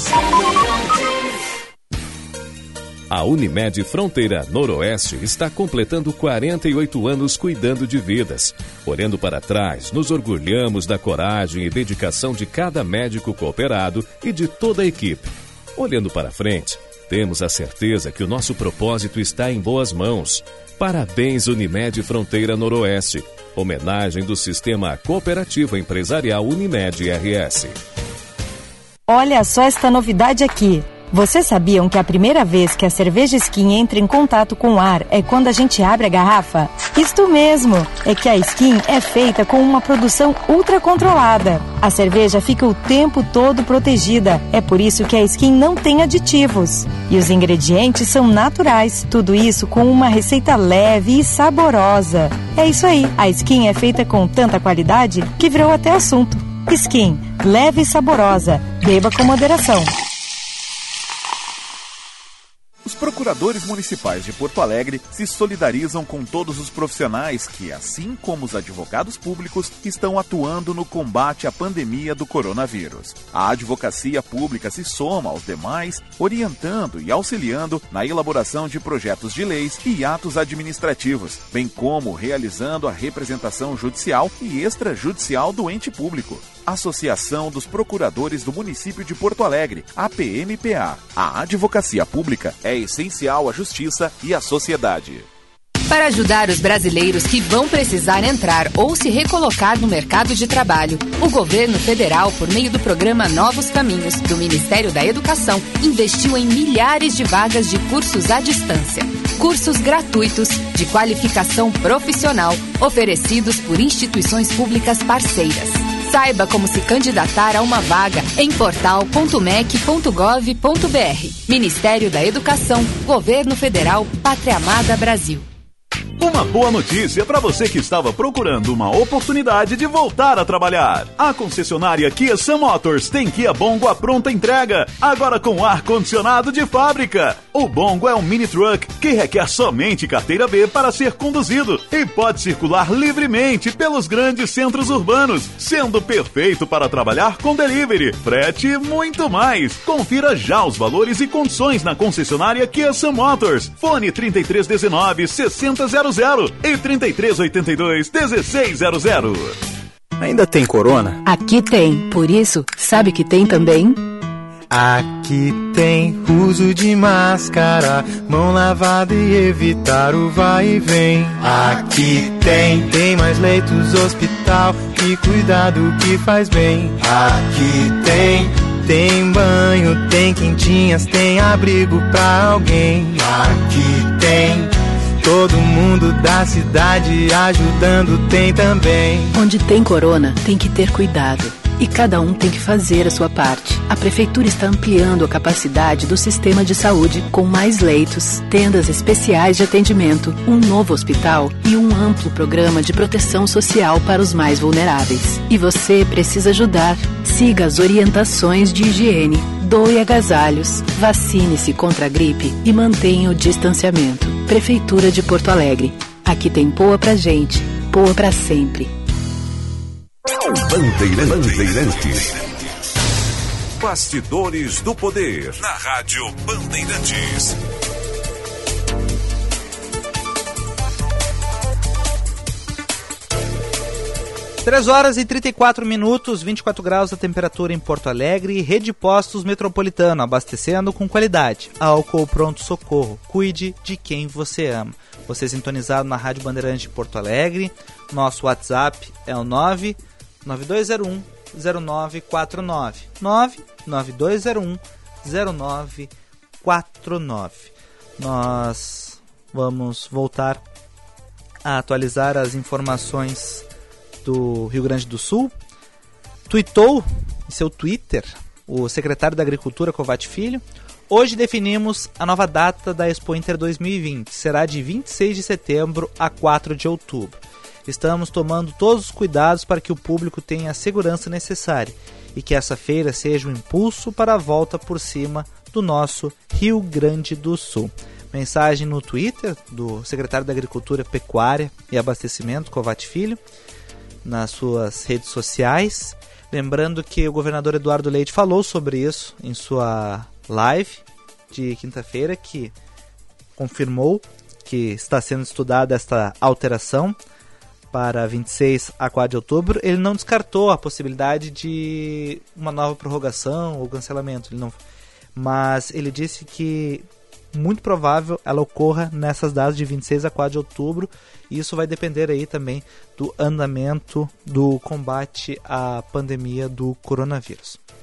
A Unimed Fronteira Noroeste está completando 48 anos cuidando de vidas. Olhando para trás, nos orgulhamos da coragem e dedicação de cada médico cooperado e de toda a equipe. Olhando para frente, temos a certeza que o nosso propósito está em boas mãos. Parabéns, Unimed Fronteira Noroeste. Homenagem do Sistema Cooperativo Empresarial Unimed RS. Olha só esta novidade aqui. Vocês sabiam que a primeira vez que a cerveja Skin entra em contato com o ar é quando a gente abre a garrafa? Isto mesmo, é que a Skin é feita com uma produção ultra controlada. A cerveja fica o tempo todo protegida, é por isso que a Skin não tem aditivos. E os ingredientes são naturais, tudo isso com uma receita leve e saborosa. É isso aí, a Skin é feita com tanta qualidade que virou até assunto. Skin, leve e saborosa, beba com moderação. Os procuradores municipais de Porto Alegre se solidarizam com todos os profissionais que, assim como os advogados públicos, estão atuando no combate à pandemia do coronavírus. A advocacia pública se soma aos demais, orientando e auxiliando na elaboração de projetos de leis e atos administrativos, bem como realizando a representação judicial e extrajudicial do ente público. Associação dos Procuradores do Município de Porto Alegre, APMPA. A advocacia pública é essencial à justiça e à sociedade. Para ajudar os brasileiros que vão precisar entrar ou se recolocar no mercado de trabalho, o governo federal, por meio do programa Novos Caminhos, do Ministério da Educação, investiu em milhares de vagas de cursos à distância. Cursos gratuitos de qualificação profissional, oferecidos por instituições públicas parceiras. Saiba como se candidatar a uma vaga em portal.mec.gov.br. Ministério da Educação, Governo Federal, Pátria Amada Brasil. Uma boa notícia para você que estava procurando uma oportunidade de voltar a trabalhar. A concessionária Kia Sun Motors tem Kia Bongo à pronta entrega, agora com ar-condicionado de fábrica. O Bongo é um mini truck que requer somente carteira B para ser conduzido e pode circular livremente pelos grandes centros urbanos, sendo perfeito para trabalhar com delivery, frete e muito mais. Confira já os valores e condições na concessionária Kia Sun Motors. Fone 3319-6000 e 3382-1600. Ainda tem corona? Aqui tem, por isso, sabe que tem também? Aqui tem uso de máscara, mão lavada e evitar o vai e vem. Aqui tem mais leitos hospital e cuidado que faz bem. Aqui tem banho, tem quentinhas, tem abrigo pra alguém. Aqui tem todo mundo da cidade ajudando, tem também. Onde tem corona, tem que ter cuidado. E cada um tem que fazer a sua parte. A Prefeitura está ampliando a capacidade do sistema de saúde com mais leitos, tendas especiais de atendimento, um novo hospital e um amplo programa de proteção social para os mais vulneráveis. E você precisa ajudar. Siga as orientações de higiene, doe agasalhos, vacine-se contra a gripe e mantenha o distanciamento. Prefeitura de Porto Alegre. Aqui tem Poa pra gente, Poa pra sempre. Bandeirantes. Bastidores do Poder, na Rádio Bandeirantes. Três horas e 34 minutos, 24 graus a temperatura em Porto Alegre. Rede Postos Metropolitano, abastecendo com qualidade. Álcool Pronto Socorro, cuide de quem você ama. Você sintonizado na Rádio Bandeirantes de Porto Alegre. Nosso WhatsApp é o 99201-0949. 99201-0949. Nós vamos voltar a atualizar as informações do Rio Grande do Sul. Tuitou em seu Twitter o secretário da Agricultura, Kovács Filho: hoje definimos a nova data da Expo Inter 2020. Será de 26 de setembro a 4 de outubro. Estamos tomando todos os cuidados para que o público tenha a segurança necessária e que essa feira seja um impulso para a volta por cima do nosso Rio Grande do Sul. Mensagem no Twitter do secretário da Agricultura, Pecuária e Abastecimento, Kovács Filho, nas suas redes sociais. Lembrando que o governador Eduardo Leite falou sobre isso em sua live de quinta-feira, que confirmou que está sendo estudada esta alteração para 26 a 4 de outubro. Ele não descartou a possibilidade de uma nova prorrogação ou cancelamento, mas ele disse que muito provável ela ocorra nessas datas de 26 a 4 de outubro, e isso vai depender aí também do andamento do combate à pandemia do coronavírus.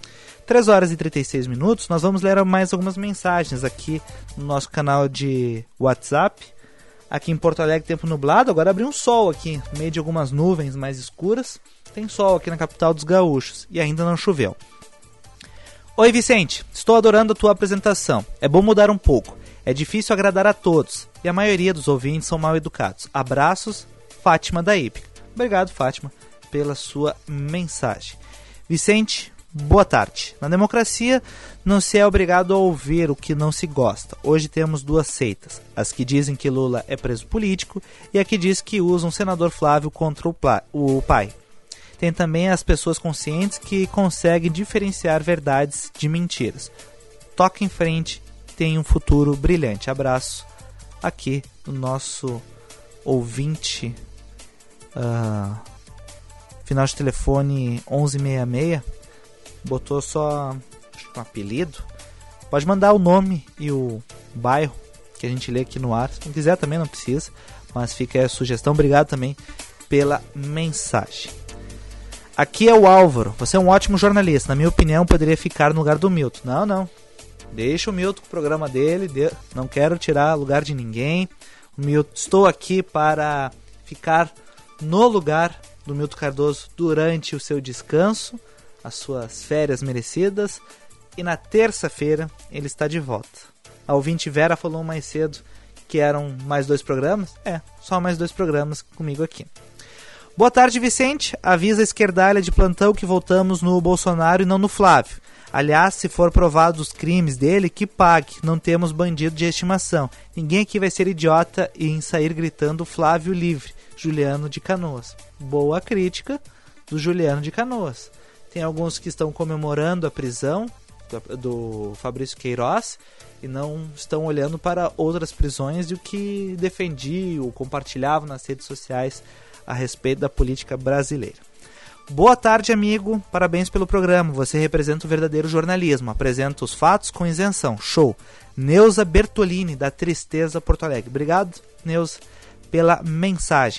3 horas e 36 minutos, nós vamos ler mais algumas mensagens aqui no nosso canal de WhatsApp. Aqui em Porto Alegre, tempo nublado, agora abriu um sol aqui, no meio de algumas nuvens mais escuras. Tem sol aqui na capital dos gaúchos e ainda não choveu. Oi Vicente, estou adorando a tua apresentação. É bom mudar um pouco. É difícil agradar a todos e a maioria dos ouvintes são mal educados. Abraços, Fátima da Hípica. Obrigado, Fátima, pela sua mensagem. Vicente, boa tarde. Na democracia, não se é obrigado a ouvir o que não se gosta. Hoje temos 2 seitas. As que dizem que Lula é preso político e a que diz que usa um senador Flávio contra o pai. Tem também as pessoas conscientes que conseguem diferenciar verdades de mentiras. Toca em frente, tem um futuro brilhante. Abraço aqui do nosso ouvinte, final de telefone 1166, botou só um apelido. Pode mandar o nome e o bairro que a gente lê aqui no ar. Se não quiser também não precisa, mas fica aí a sugestão. Obrigado também pela mensagem. Aqui é o Álvaro. Você é um ótimo jornalista. Na minha opinião, poderia ficar no lugar do Milton. Não. Deixa o Milton com o programa dele. Não quero tirar lugar de ninguém. Milton, estou aqui para ficar no lugar do Milton Cardoso durante o seu descanso, as suas férias merecidas. E na terça-feira ele está de volta. A ouvinte Vera falou mais cedo que eram mais 2 programas. Só mais 2 programas comigo aqui. Boa tarde, Vicente. Avisa a esquerdalha de plantão que voltamos no Bolsonaro e não no Flávio. Aliás, se for provado os crimes dele, que pague. Não temos bandido de estimação. Ninguém aqui vai ser idiota em sair gritando Flávio livre. Juliano de Canoas. Boa crítica do Juliano de Canoas. Tem alguns que estão comemorando a prisão do Fabrício Queiroz e não estão olhando para outras prisões do que defendiam ou compartilhavam nas redes sociais a respeito da política brasileira. Boa tarde, amigo. Parabéns pelo programa. Você representa o verdadeiro jornalismo. Apresenta os fatos com isenção. Show. Neuza Bertolini, da Tristeza, Porto Alegre. Obrigado, Neuza, pela mensagem.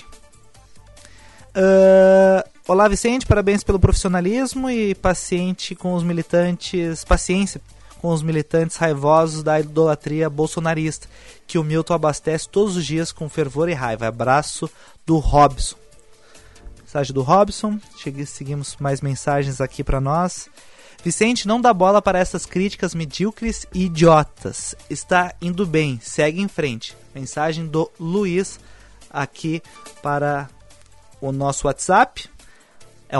Olá, Vicente. Parabéns pelo profissionalismo e paciência com os militantes raivosos da idolatria bolsonarista, que o Milton abastece todos os dias com fervor e raiva. Abraço do Robson. Mensagem do Robson. Seguimos mais mensagens aqui para nós. Vicente, não dá bola para essas críticas medíocres e idiotas. Está indo bem, segue em frente. Mensagem do Luiz aqui para o nosso WhatsApp. É o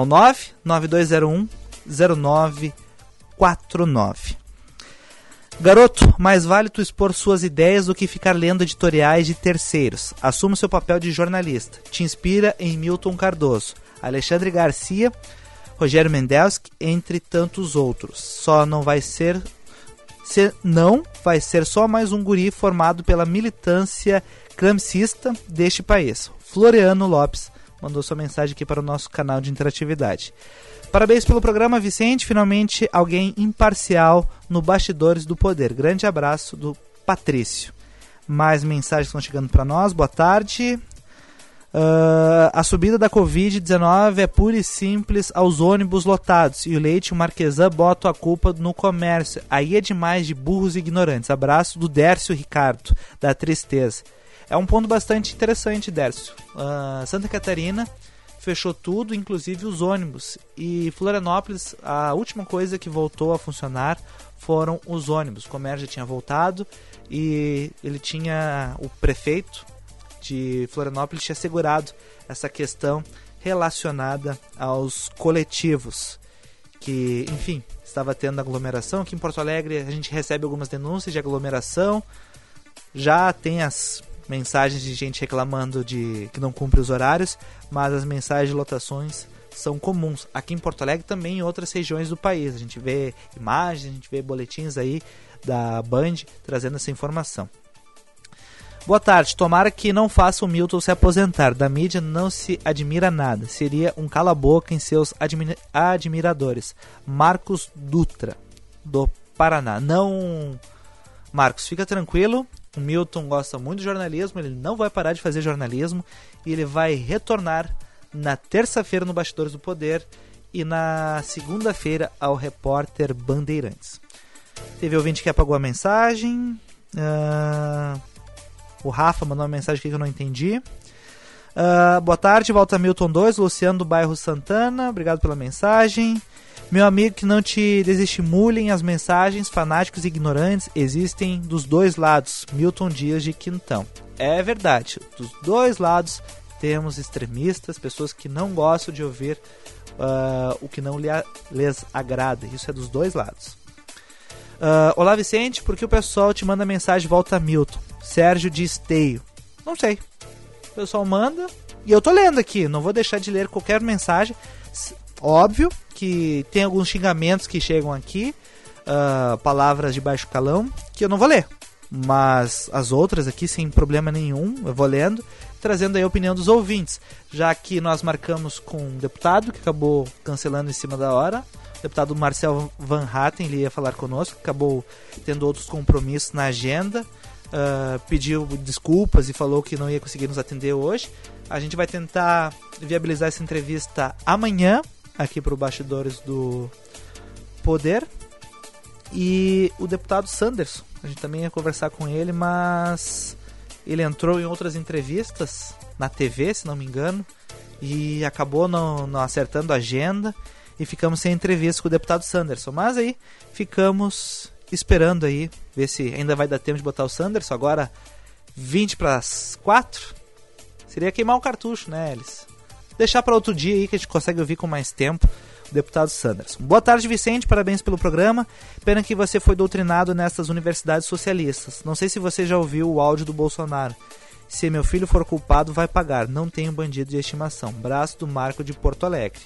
992010949. Garoto, mais vale tu expor suas ideias do que ficar lendo editoriais de terceiros. Assuma seu papel de jornalista. Te inspira em Milton Cardoso, Alexandre Garcia, Rogério Mendelski, entre tantos outros. Não vai ser só mais um guri formado pela militância gramscista deste país. Floriano Lopes mandou sua mensagem aqui para o nosso canal de interatividade. Parabéns pelo programa, Vicente. Finalmente alguém imparcial no Bastidores do Poder. Grande abraço do Patrício. Mais mensagens estão chegando para nós. Boa tarde. A subida da Covid-19 é pura e simples aos ônibus lotados. E o Leite e o Marquesan botam a culpa no comércio. Aí é demais de burros e ignorantes. Abraço do Dércio Ricardo, da Tristeza. É um ponto bastante interessante, Dércio. Santa Catarina fechou tudo, inclusive os ônibus. E Florianópolis, a última coisa que voltou a funcionar foram os ônibus. O comércio já tinha voltado e o prefeito de Florianópolis tinha assegurado essa questão relacionada aos coletivos, que, enfim, estava tendo aglomeração. Aqui em Porto Alegre a gente recebe algumas denúncias de aglomeração, já tem as mensagens de gente reclamando de que não cumpre os horários, mas as mensagens de lotações são comuns. Aqui em Porto Alegre também em outras regiões do país. A gente vê imagens, a gente vê boletins aí da Band trazendo essa informação. Boa tarde. Tomara que não faça o Milton se aposentar. Da mídia não se admira nada. Seria um cala-boca em seus admiradores. Marcos Dutra, do Paraná. Não, Marcos, fica tranquilo. O Milton gosta muito de jornalismo, ele não vai parar de fazer jornalismo e ele vai retornar na terça-feira no Bastidores do Poder e na segunda-feira ao repórter Bandeirantes. Teve ouvinte que apagou a mensagem. O Rafa mandou uma mensagem aqui que eu não entendi. Boa tarde, Volta Milton 2, Luciano do bairro Santana, obrigado pela mensagem. Meu amigo, que não te desestimulem as mensagens, fanáticos e ignorantes existem dos dois lados. Milton Dias de Quintão. É verdade, dos dois lados temos extremistas, pessoas que não gostam de ouvir o que não lhes agrada. Isso é dos dois lados. Olá, Vicente, por que o pessoal te manda mensagem Volta Milton? Sérgio de Esteio. Não sei. O pessoal manda e eu tô lendo aqui, não vou deixar de ler qualquer mensagem. Óbvio que tem alguns xingamentos que chegam aqui, palavras de baixo calão, que eu não vou ler. Mas as outras aqui, sem problema nenhum, eu vou lendo, trazendo aí a opinião dos ouvintes. Já que nós marcamos com um deputado, que acabou cancelando em cima da hora. O deputado Marcel Van Hatten, ele ia falar conosco, acabou tendo outros compromissos na agenda. Pediu desculpas e falou que não ia conseguir nos atender hoje. A gente vai tentar viabilizar essa entrevista amanhã, aqui para o Bastidores do Poder. E o deputado Sanderson, a gente também ia conversar com ele, mas ele entrou em outras entrevistas na TV, se não me engano, e acabou não acertando a agenda e ficamos sem entrevista com o deputado Sanderson. Mas aí ficamos esperando aí, ver se ainda vai dar tempo de botar o Sanderson. Agora 20 para as 4, seria queimar o cartucho, né, Elis? Deixar para outro dia aí que a gente consegue ouvir com mais tempo o deputado Sanderson. Boa tarde, Vicente, parabéns pelo programa. Pena que você foi doutrinado nessas universidades socialistas. Não sei se você já ouviu o áudio do Bolsonaro. Se meu filho for culpado, vai pagar. Não tenho bandido de estimação. Braço do Marco de Porto Alegre.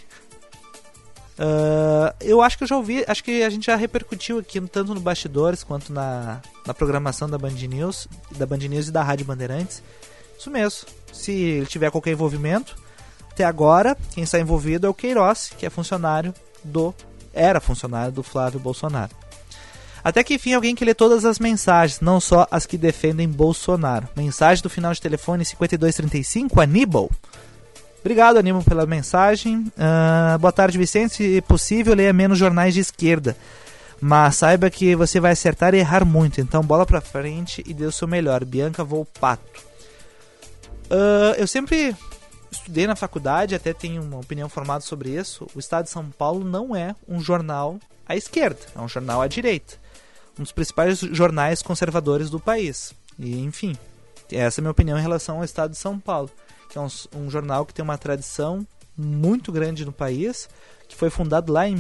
Eu acho que eu já ouvi, acho que a gente já repercutiu aqui, tanto no Bastidores quanto na programação da Band News e da Rádio Bandeirantes. Isso mesmo. Se ele tiver qualquer envolvimento, até agora, quem está envolvido é o Queiroz, que é era funcionário do Flávio Bolsonaro. Até que enfim, alguém que lê todas as mensagens, não só as que defendem Bolsonaro. Mensagem do final de telefone 5235, Aníbal. Obrigado, Aníbal, pela mensagem. Boa tarde, Vicente. Se possível, leia menos jornais de esquerda. Mas saiba que você vai acertar e errar muito. Então, bola pra frente e dê o seu melhor. Bianca Volpato. Eu sempre estudei na faculdade, até tenho uma opinião formada sobre isso. O Estado de São Paulo não é um jornal à esquerda, é um jornal à direita. Um dos principais jornais conservadores do país. E, enfim, essa é a minha opinião em relação ao Estado de São Paulo, que é um jornal que tem uma tradição muito grande no país, que foi fundado lá em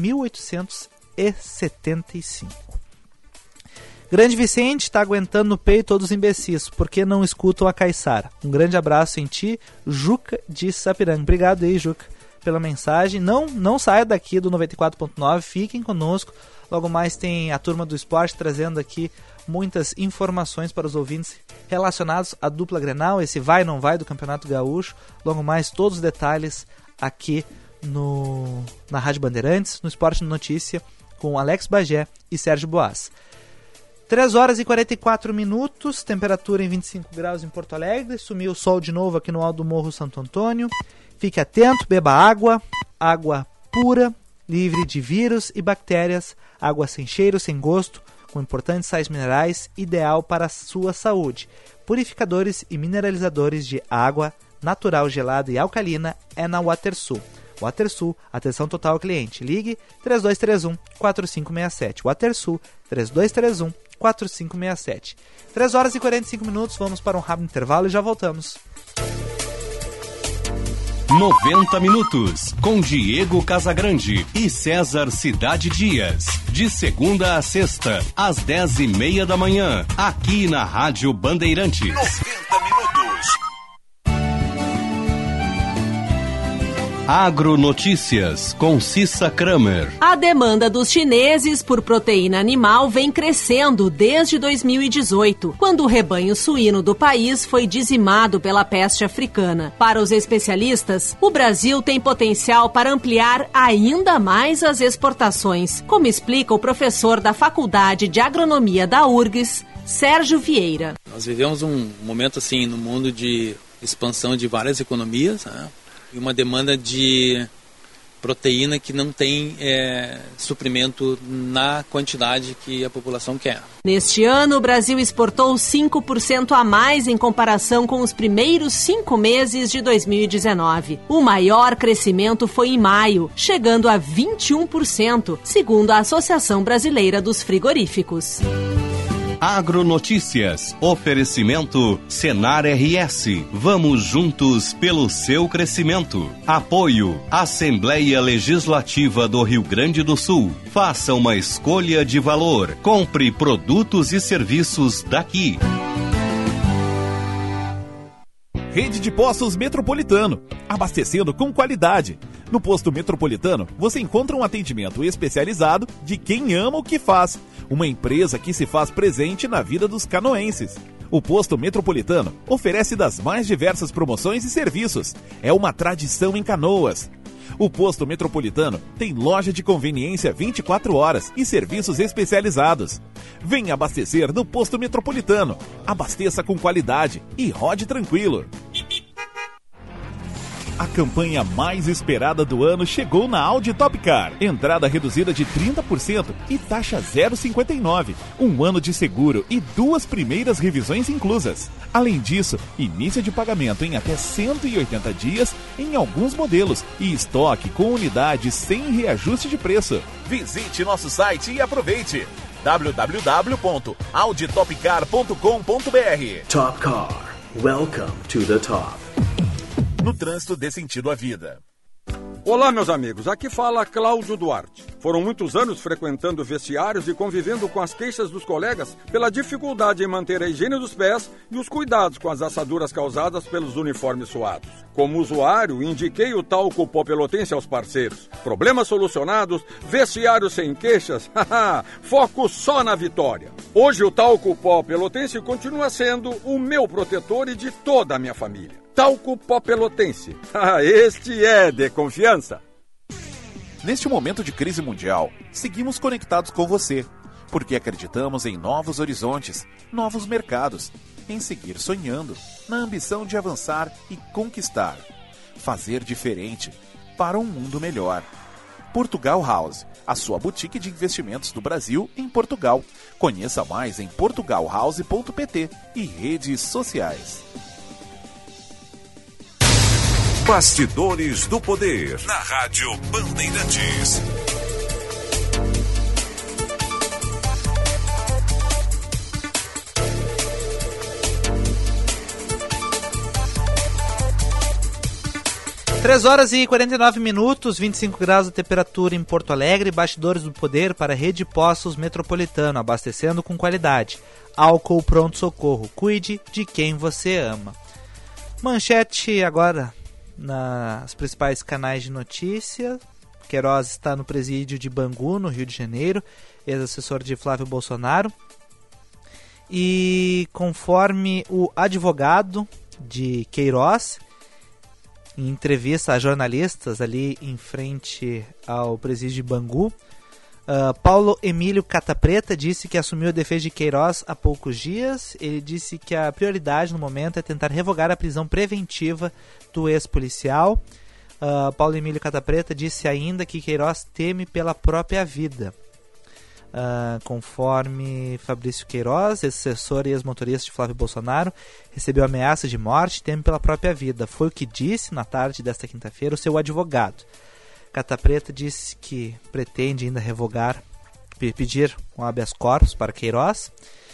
1875. Grande Vicente, está aguentando no peito todos os imbecis, por que não escutam a Caiçara? Um grande abraço em ti, Juca de Sapiranga. Obrigado aí, Juca, pela mensagem. Não saia daqui do 94.9, fiquem conosco. Logo mais tem a Turma do Esporte trazendo aqui muitas informações para os ouvintes relacionados à dupla Grenal, esse vai não vai do Campeonato Gaúcho. Logo mais todos os detalhes aqui na Rádio Bandeirantes, no Esporte Notícia, com Alex Bagé e Sérgio Boas. 3 horas e 44 minutos, temperatura em 25 graus em Porto Alegre, sumiu o sol de novo aqui no alto do Morro Santo Antônio. Fique atento, beba água pura, livre de vírus e bactérias, água sem cheiro, sem gosto, com importantes sais minerais, ideal para a sua saúde. Purificadores e mineralizadores de água natural, gelada e alcalina é na WaterSul. WaterSul, atenção total ao cliente. Ligue 3231-4567. WaterSul, 3231-4567. 3 horas e 45 minutos, vamos para um rápido intervalo e já voltamos. 90 minutos, com Diego Casagrande e César Cidade Dias. De segunda a sexta, às 10h30 da manhã, aqui na Rádio Bandeirantes. 90 minutos. Agronotícias, com Cissa Kramer. A demanda dos chineses por proteína animal vem crescendo desde 2018, quando o rebanho suíno do país foi dizimado pela peste africana. Para os especialistas, o Brasil tem potencial para ampliar ainda mais as exportações, como explica o professor da Faculdade de Agronomia da URGS, Sérgio Vieira. Nós vivemos um momento assim no mundo de expansão de várias economias, né? E uma demanda de proteína que não tem suprimento na quantidade que a população quer. Neste ano, o Brasil exportou 5% a mais em comparação com os primeiros 5 meses de 2019. O maior crescimento foi em maio, chegando a 21%, segundo a Associação Brasileira dos Frigoríficos. Agronotícias. Oferecimento Senar RS. Vamos juntos pelo seu crescimento. Apoio Assembleia Legislativa do Rio Grande do Sul. Faça uma escolha de valor. Compre produtos e serviços daqui. Rede de Postos Metropolitano, abastecendo com qualidade. No Posto Metropolitano, você encontra um atendimento especializado de quem ama o que faz. Uma empresa que se faz presente na vida dos canoenses. O Posto Metropolitano oferece das mais diversas promoções e serviços. É uma tradição em Canoas. O Posto Metropolitano tem loja de conveniência 24 horas e serviços especializados. Venha abastecer no Posto Metropolitano. Abasteça com qualidade e rode tranquilo. A campanha mais esperada do ano chegou na Audi Top Car. Entrada reduzida de 30% e taxa 0,59. Um ano de seguro e 2 primeiras revisões inclusas. Além disso, início de pagamento em até 180 dias em alguns modelos e estoque com unidades sem reajuste de preço. Visite nosso site e aproveite. www.auditopcar.com.br. Top Car. Welcome to the top. No trânsito dê sentido à vida. Olá, meus amigos, aqui fala Cláudio Duarte. Foram muitos anos frequentando vestiários e convivendo com as queixas dos colegas pela dificuldade em manter a higiene dos pés e os cuidados com as assaduras causadas pelos uniformes suados. Como usuário, indiquei o talco pó pelotense aos parceiros. Problemas solucionados, vestiário sem queixas, foco só na vitória. Hoje o talco pó pelotense continua sendo o meu protetor e de toda a minha família. Talco Pó Pelotense. Este é de confiança. Neste momento de crise mundial, seguimos conectados com você, porque acreditamos em novos horizontes, novos mercados, em seguir sonhando, na ambição de avançar e conquistar, fazer diferente, para um mundo melhor. Portugal House, a sua boutique de investimentos do Brasil em Portugal. Conheça mais em portugalhouse.pt e redes sociais. Bastidores do Poder, na Rádio Bandeirantes. Três horas e 49 minutos, 25 graus de temperatura em Porto Alegre. Bastidores do Poder para a Rede Postos Metropolitano, abastecendo com qualidade. Álcool Pronto Socorro, cuide de quem você ama. Manchete agora nas principais canais de notícia. Queiroz está no presídio de Bangu, no Rio de Janeiro, ex-assessor de Flávio Bolsonaro. E conforme o advogado de Queiroz, em entrevista a jornalistas ali em frente ao presídio de Bangu, Paulo Emílio Catapreta disse que assumiu a defesa de Queiroz há poucos dias. Ele disse que a prioridade no momento é tentar revogar a prisão preventiva do ex-policial. Paulo Emílio Catapreta disse ainda que Queiroz teme pela própria vida. Conforme Fabrício Queiroz, ex-assessor e ex-motorista de Flávio Bolsonaro, recebeu ameaças de morte e teme pela própria vida. Foi o que disse na tarde desta quinta-feira o seu advogado. Catapreta disse que pretende ainda revogar, pedir um habeas corpus para Queiroz.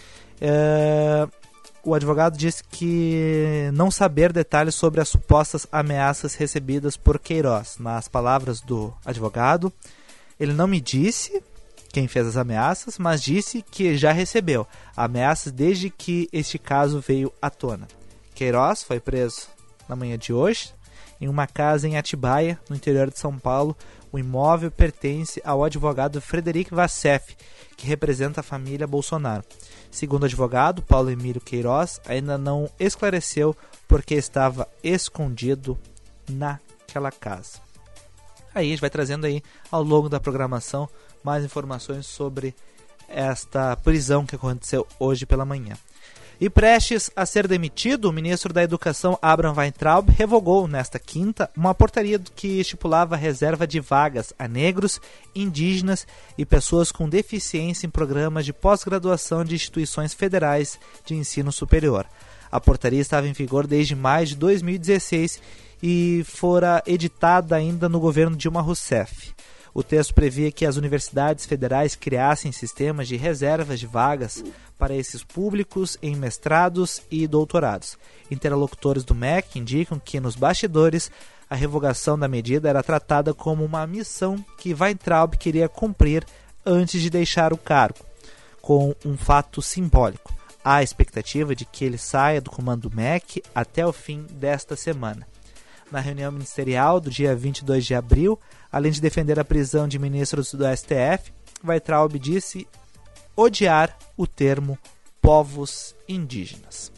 O advogado disse que não saber detalhes sobre as supostas ameaças recebidas por Queiroz. Nas palavras do advogado, ele não me disse quem fez as ameaças, mas disse que já recebeu ameaças desde que este caso veio à tona. Queiroz foi preso na manhã de hoje em uma casa em Atibaia, no interior de São Paulo. O imóvel pertence ao advogado Frederico Vassef, que representa a família Bolsonaro. Segundo o advogado, Paulo Emílio Queiroz ainda não esclareceu porque estava escondido naquela casa. Aí a gente vai trazendo aí ao longo da programação mais informações sobre esta prisão que aconteceu hoje pela manhã. E prestes a ser demitido, o ministro da Educação, Abraham Weintraub, revogou nesta quinta uma portaria que estipulava a reserva de vagas a negros, indígenas e pessoas com deficiência em programas de pós-graduação de instituições federais de ensino superior. A portaria estava em vigor desde maio de 2016 e fora editada ainda no governo Dilma Rousseff. O texto previa que as universidades federais criassem sistemas de reservas de vagas para esses públicos em mestrados e doutorados. Interlocutores do MEC indicam que, nos bastidores, a revogação da medida era tratada como uma missão que Weintraub queria cumprir antes de deixar o cargo, com um fato simbólico. Há a expectativa de que ele saia do comando do MEC até o fim desta semana. Na reunião ministerial do dia 22 de abril, além de defender a prisão de ministros do STF, Weintraub disse odiar o termo povos indígenas.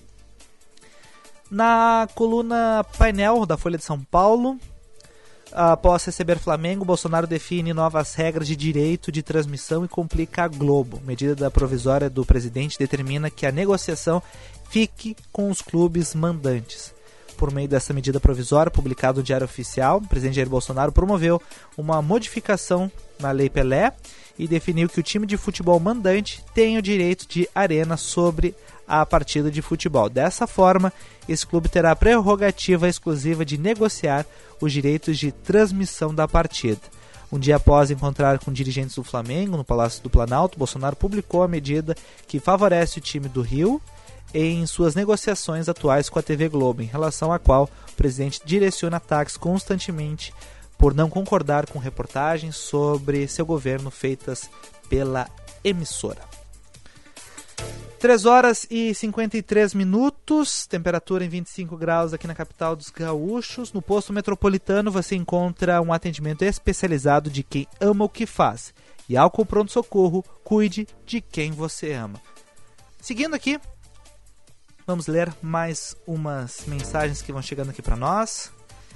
Na coluna Painel da Folha de São Paulo, após receber Flamengo, Bolsonaro define novas regras de direito de transmissão e complica a Globo. Medida da provisória do presidente determina que a negociação fique com os clubes mandantes. Por meio dessa medida provisória, publicada no Diário Oficial, o presidente Jair Bolsonaro promoveu uma modificação na Lei Pelé e definiu que o time de futebol mandante tem o direito de arena sobre a partida de futebol. Dessa forma, esse clube terá a prerrogativa exclusiva de negociar os direitos de transmissão da partida. Um dia após encontrar com dirigentes do Flamengo no Palácio do Planalto, Bolsonaro publicou a medida que favorece o time do Rio em suas negociações atuais com a TV Globo, em relação à qual o presidente direciona ataques constantemente por não concordar com reportagens sobre seu governo feitas pela emissora. 3 horas e 53 minutos, temperatura em 25 graus aqui na capital dos gaúchos. No posto metropolitano você encontra um atendimento especializado de quem ama o que faz. E Álcool Pronto Socorro, cuide de quem você ama. Seguindo aqui, vamos ler mais umas mensagens que vão chegando aqui para nós.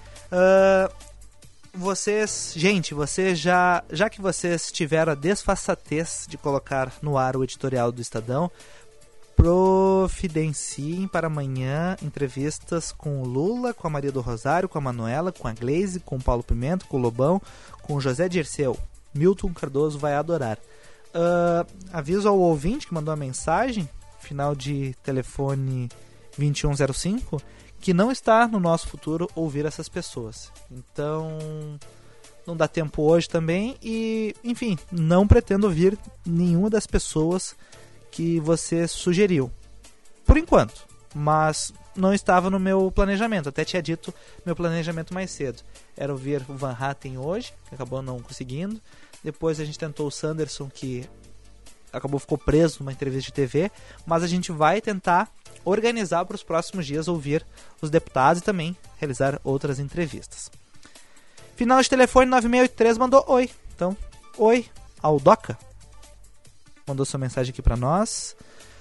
Vocês já que vocês tiveram a desfaçatez de colocar no ar o editorial do Estadão, providenciem para amanhã entrevistas com o Lula, com a Maria do Rosário, com a Manuela, com a Gleise, com o Paulo Pimenta, com o Lobão, com o José Dirceu. Milton Cardoso vai adorar. Aviso ao ouvinte que mandou a mensagem, final de telefone 2105, que não está no nosso futuro ouvir essas pessoas. Então, não dá tempo hoje também e, enfim, não pretendo ouvir nenhuma das pessoas que você sugeriu. Por enquanto. Mas não estava no meu planejamento. Até tinha dito meu planejamento mais cedo. Era ouvir o Van Hatten hoje, que acabou não conseguindo. Depois a gente tentou o Sanderson, que ficou preso numa entrevista de TV. Mas a gente vai tentar organizar para os próximos dias ouvir os deputados e também realizar outras entrevistas. Final de telefone 9683 mandou oi. Então, oi, Aldoca. Mandou sua mensagem aqui para nós.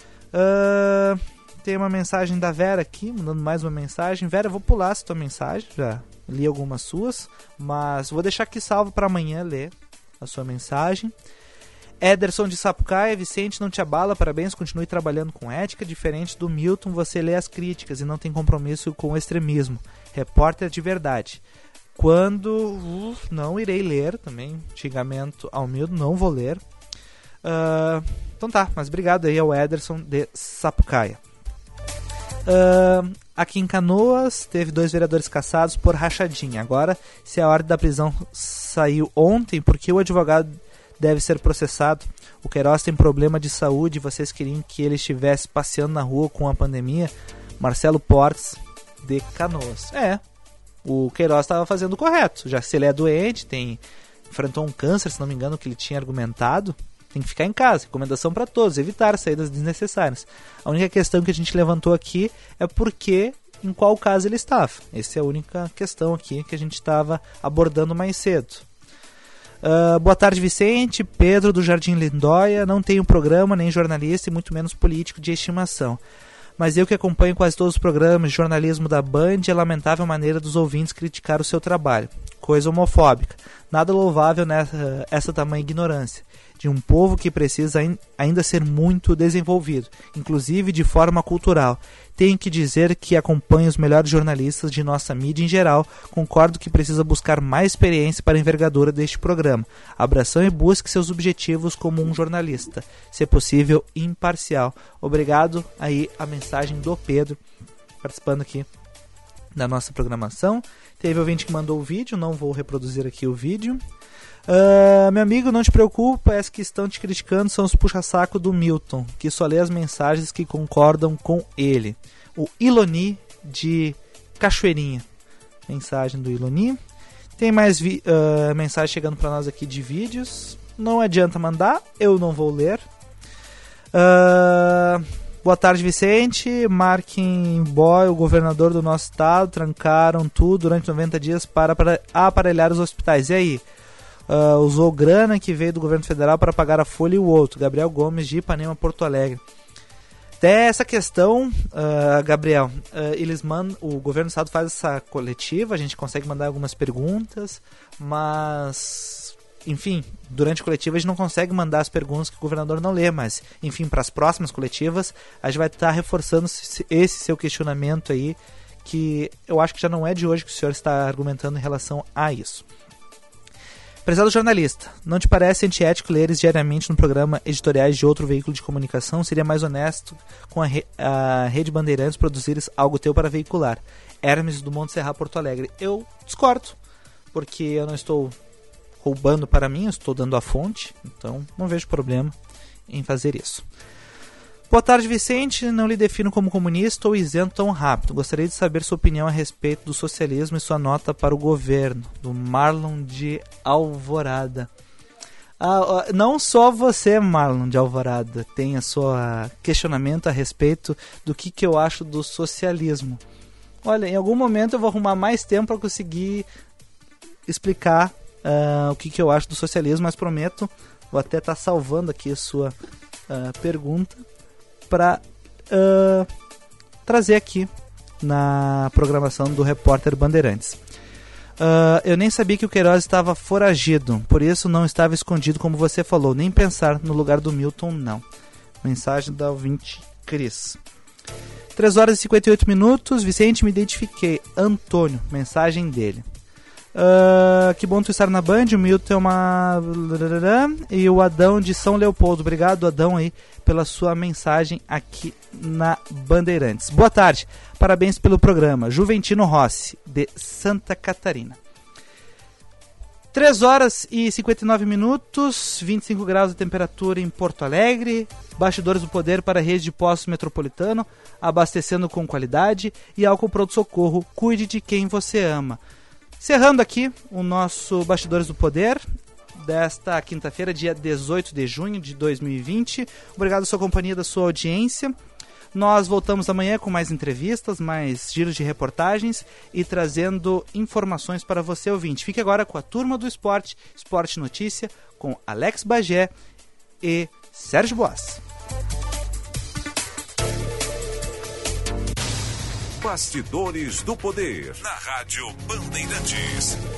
Tem uma mensagem da Vera aqui, mandando mais uma mensagem. Vera, eu vou pular essa tua mensagem, já li algumas suas, mas vou deixar aqui salvo para amanhã ler a sua mensagem. Ederson de Sapucaia, Vicente, não te abala, parabéns, continue trabalhando com ética, diferente do Milton, você lê as críticas e não tem compromisso com o extremismo. Repórter de verdade. Quando não irei ler também, xingamento ao Milton, não vou ler. Então tá, mas obrigado aí ao Ederson de Sapucaia. Aqui em Canoas teve 2 vereadores caçados por rachadinha. Agora, se a ordem da prisão saiu ontem, porque o advogado deve ser processado? O Queiroz tem problema de saúde e vocês queriam que ele estivesse passeando na rua com a pandemia? Marcelo Portes de Canoas. O Queiroz estava fazendo o correto. Já se ele é doente, enfrentou um câncer, se não me engano, que ele tinha argumentado, tem que ficar em casa. Recomendação para todos, evitar saídas desnecessárias. A única questão que a gente levantou aqui é porque, em qual caso ele estava. Essa é a única questão aqui que a gente estava abordando mais cedo. Boa tarde, Vicente. Pedro do Jardim Lindóia. Não tenho programa, nem jornalista e muito menos político de estimação. Mas eu que acompanho quase todos os programas de jornalismo da Band, é lamentável a maneira dos ouvintes criticar o seu trabalho. Coisa homofóbica. Nada louvável nessa essa tamanha ignorância de um povo que precisa ainda ser muito desenvolvido, inclusive de forma cultural. Tenho que dizer que acompanho os melhores jornalistas de nossa mídia em geral, concordo que precisa buscar mais experiência para a envergadura deste programa. Abração e busque seus objetivos como um jornalista, se possível imparcial. Obrigado, aí a mensagem do Pedro, participando aqui da nossa programação. Teve ouvinte que mandou o vídeo, não vou reproduzir aqui o vídeo. Meu amigo, não te preocupa, as que estão te criticando são os puxa-saco do Milton, que só lê as mensagens que concordam com ele. O Iloni de Cachoeirinha. Mensagem do Iloni. Tem mais mensagem chegando para nós aqui de vídeos. Não adianta mandar, eu não vou ler. Boa tarde, Vicente. Marquem Boy, o governador do nosso estado, trancaram tudo durante 90 dias para aparelhar os hospitais. E aí? Usou grana que veio do governo federal para pagar a folha e o outro. Gabriel Gomes de Ipanema, Porto Alegre. Até essa questão, Gabriel, eles mandam, o governo do estado faz essa coletiva, a gente consegue mandar algumas perguntas, mas, enfim, durante a coletiva a gente não consegue mandar as perguntas que o governador não lê, mas, enfim, para as próximas coletivas a gente vai estar reforçando esse seu questionamento aí, que eu acho que já não é de hoje que o senhor está argumentando em relação a isso. Prezado jornalista, não te parece antiético leres diariamente no programa editoriais de outro veículo de comunicação? Seria mais honesto com a Rede Bandeirantes produzir algo teu para veicular? Hermes do Monte Serra, Porto Alegre. Eu discordo, porque eu não estou roubando para mim, eu estou dando a fonte, então não vejo problema em fazer isso. Boa tarde, Vicente. Não lhe defino como comunista ou isento tão rápido. Gostaria de saber sua opinião a respeito do socialismo e sua nota para o governo. Do Marlon de Alvorada. Não só você, Marlon de Alvorada, tem a sua questionamento a respeito do que eu acho do socialismo. Olha, em algum momento eu vou arrumar mais tempo para conseguir explicar o que eu acho do socialismo, mas prometo, vou até estar salvando aqui a sua pergunta para trazer aqui na programação do Repórter Bandeirantes. Eu nem sabia que o Queiroz estava foragido, por isso não estava escondido como você falou, nem pensar no lugar do Milton, não. Mensagem da ouvinte Cris. 3 horas e 58 minutos, Vicente, me identifiquei. Antônio, mensagem dele. Que bom tu estar na Band, o Milton é uma... E o Adão de São Leopoldo. Obrigado, Adão, aí, pela sua mensagem aqui na Bandeirantes. Boa tarde, parabéns pelo programa. Juventino Rossi, de Santa Catarina. 3 horas e 59 minutos, 25 graus de temperatura em Porto Alegre. Bastidores do Poder para a rede de postos metropolitano, abastecendo com qualidade. E Álcool Pronto Socorro, cuide de quem você ama. Encerrando aqui o nosso Bastidores do Poder desta quinta-feira, dia 18 de junho de 2020. Obrigado pela sua companhia, da sua audiência. Nós voltamos amanhã com mais entrevistas, mais giros de reportagens e trazendo informações para você, ouvinte. Fique agora com a Turma do Esporte, Esporte Notícia, com Alex Bagé e Sérgio Boas. Bastidores do Poder, na Rádio Bandeirantes.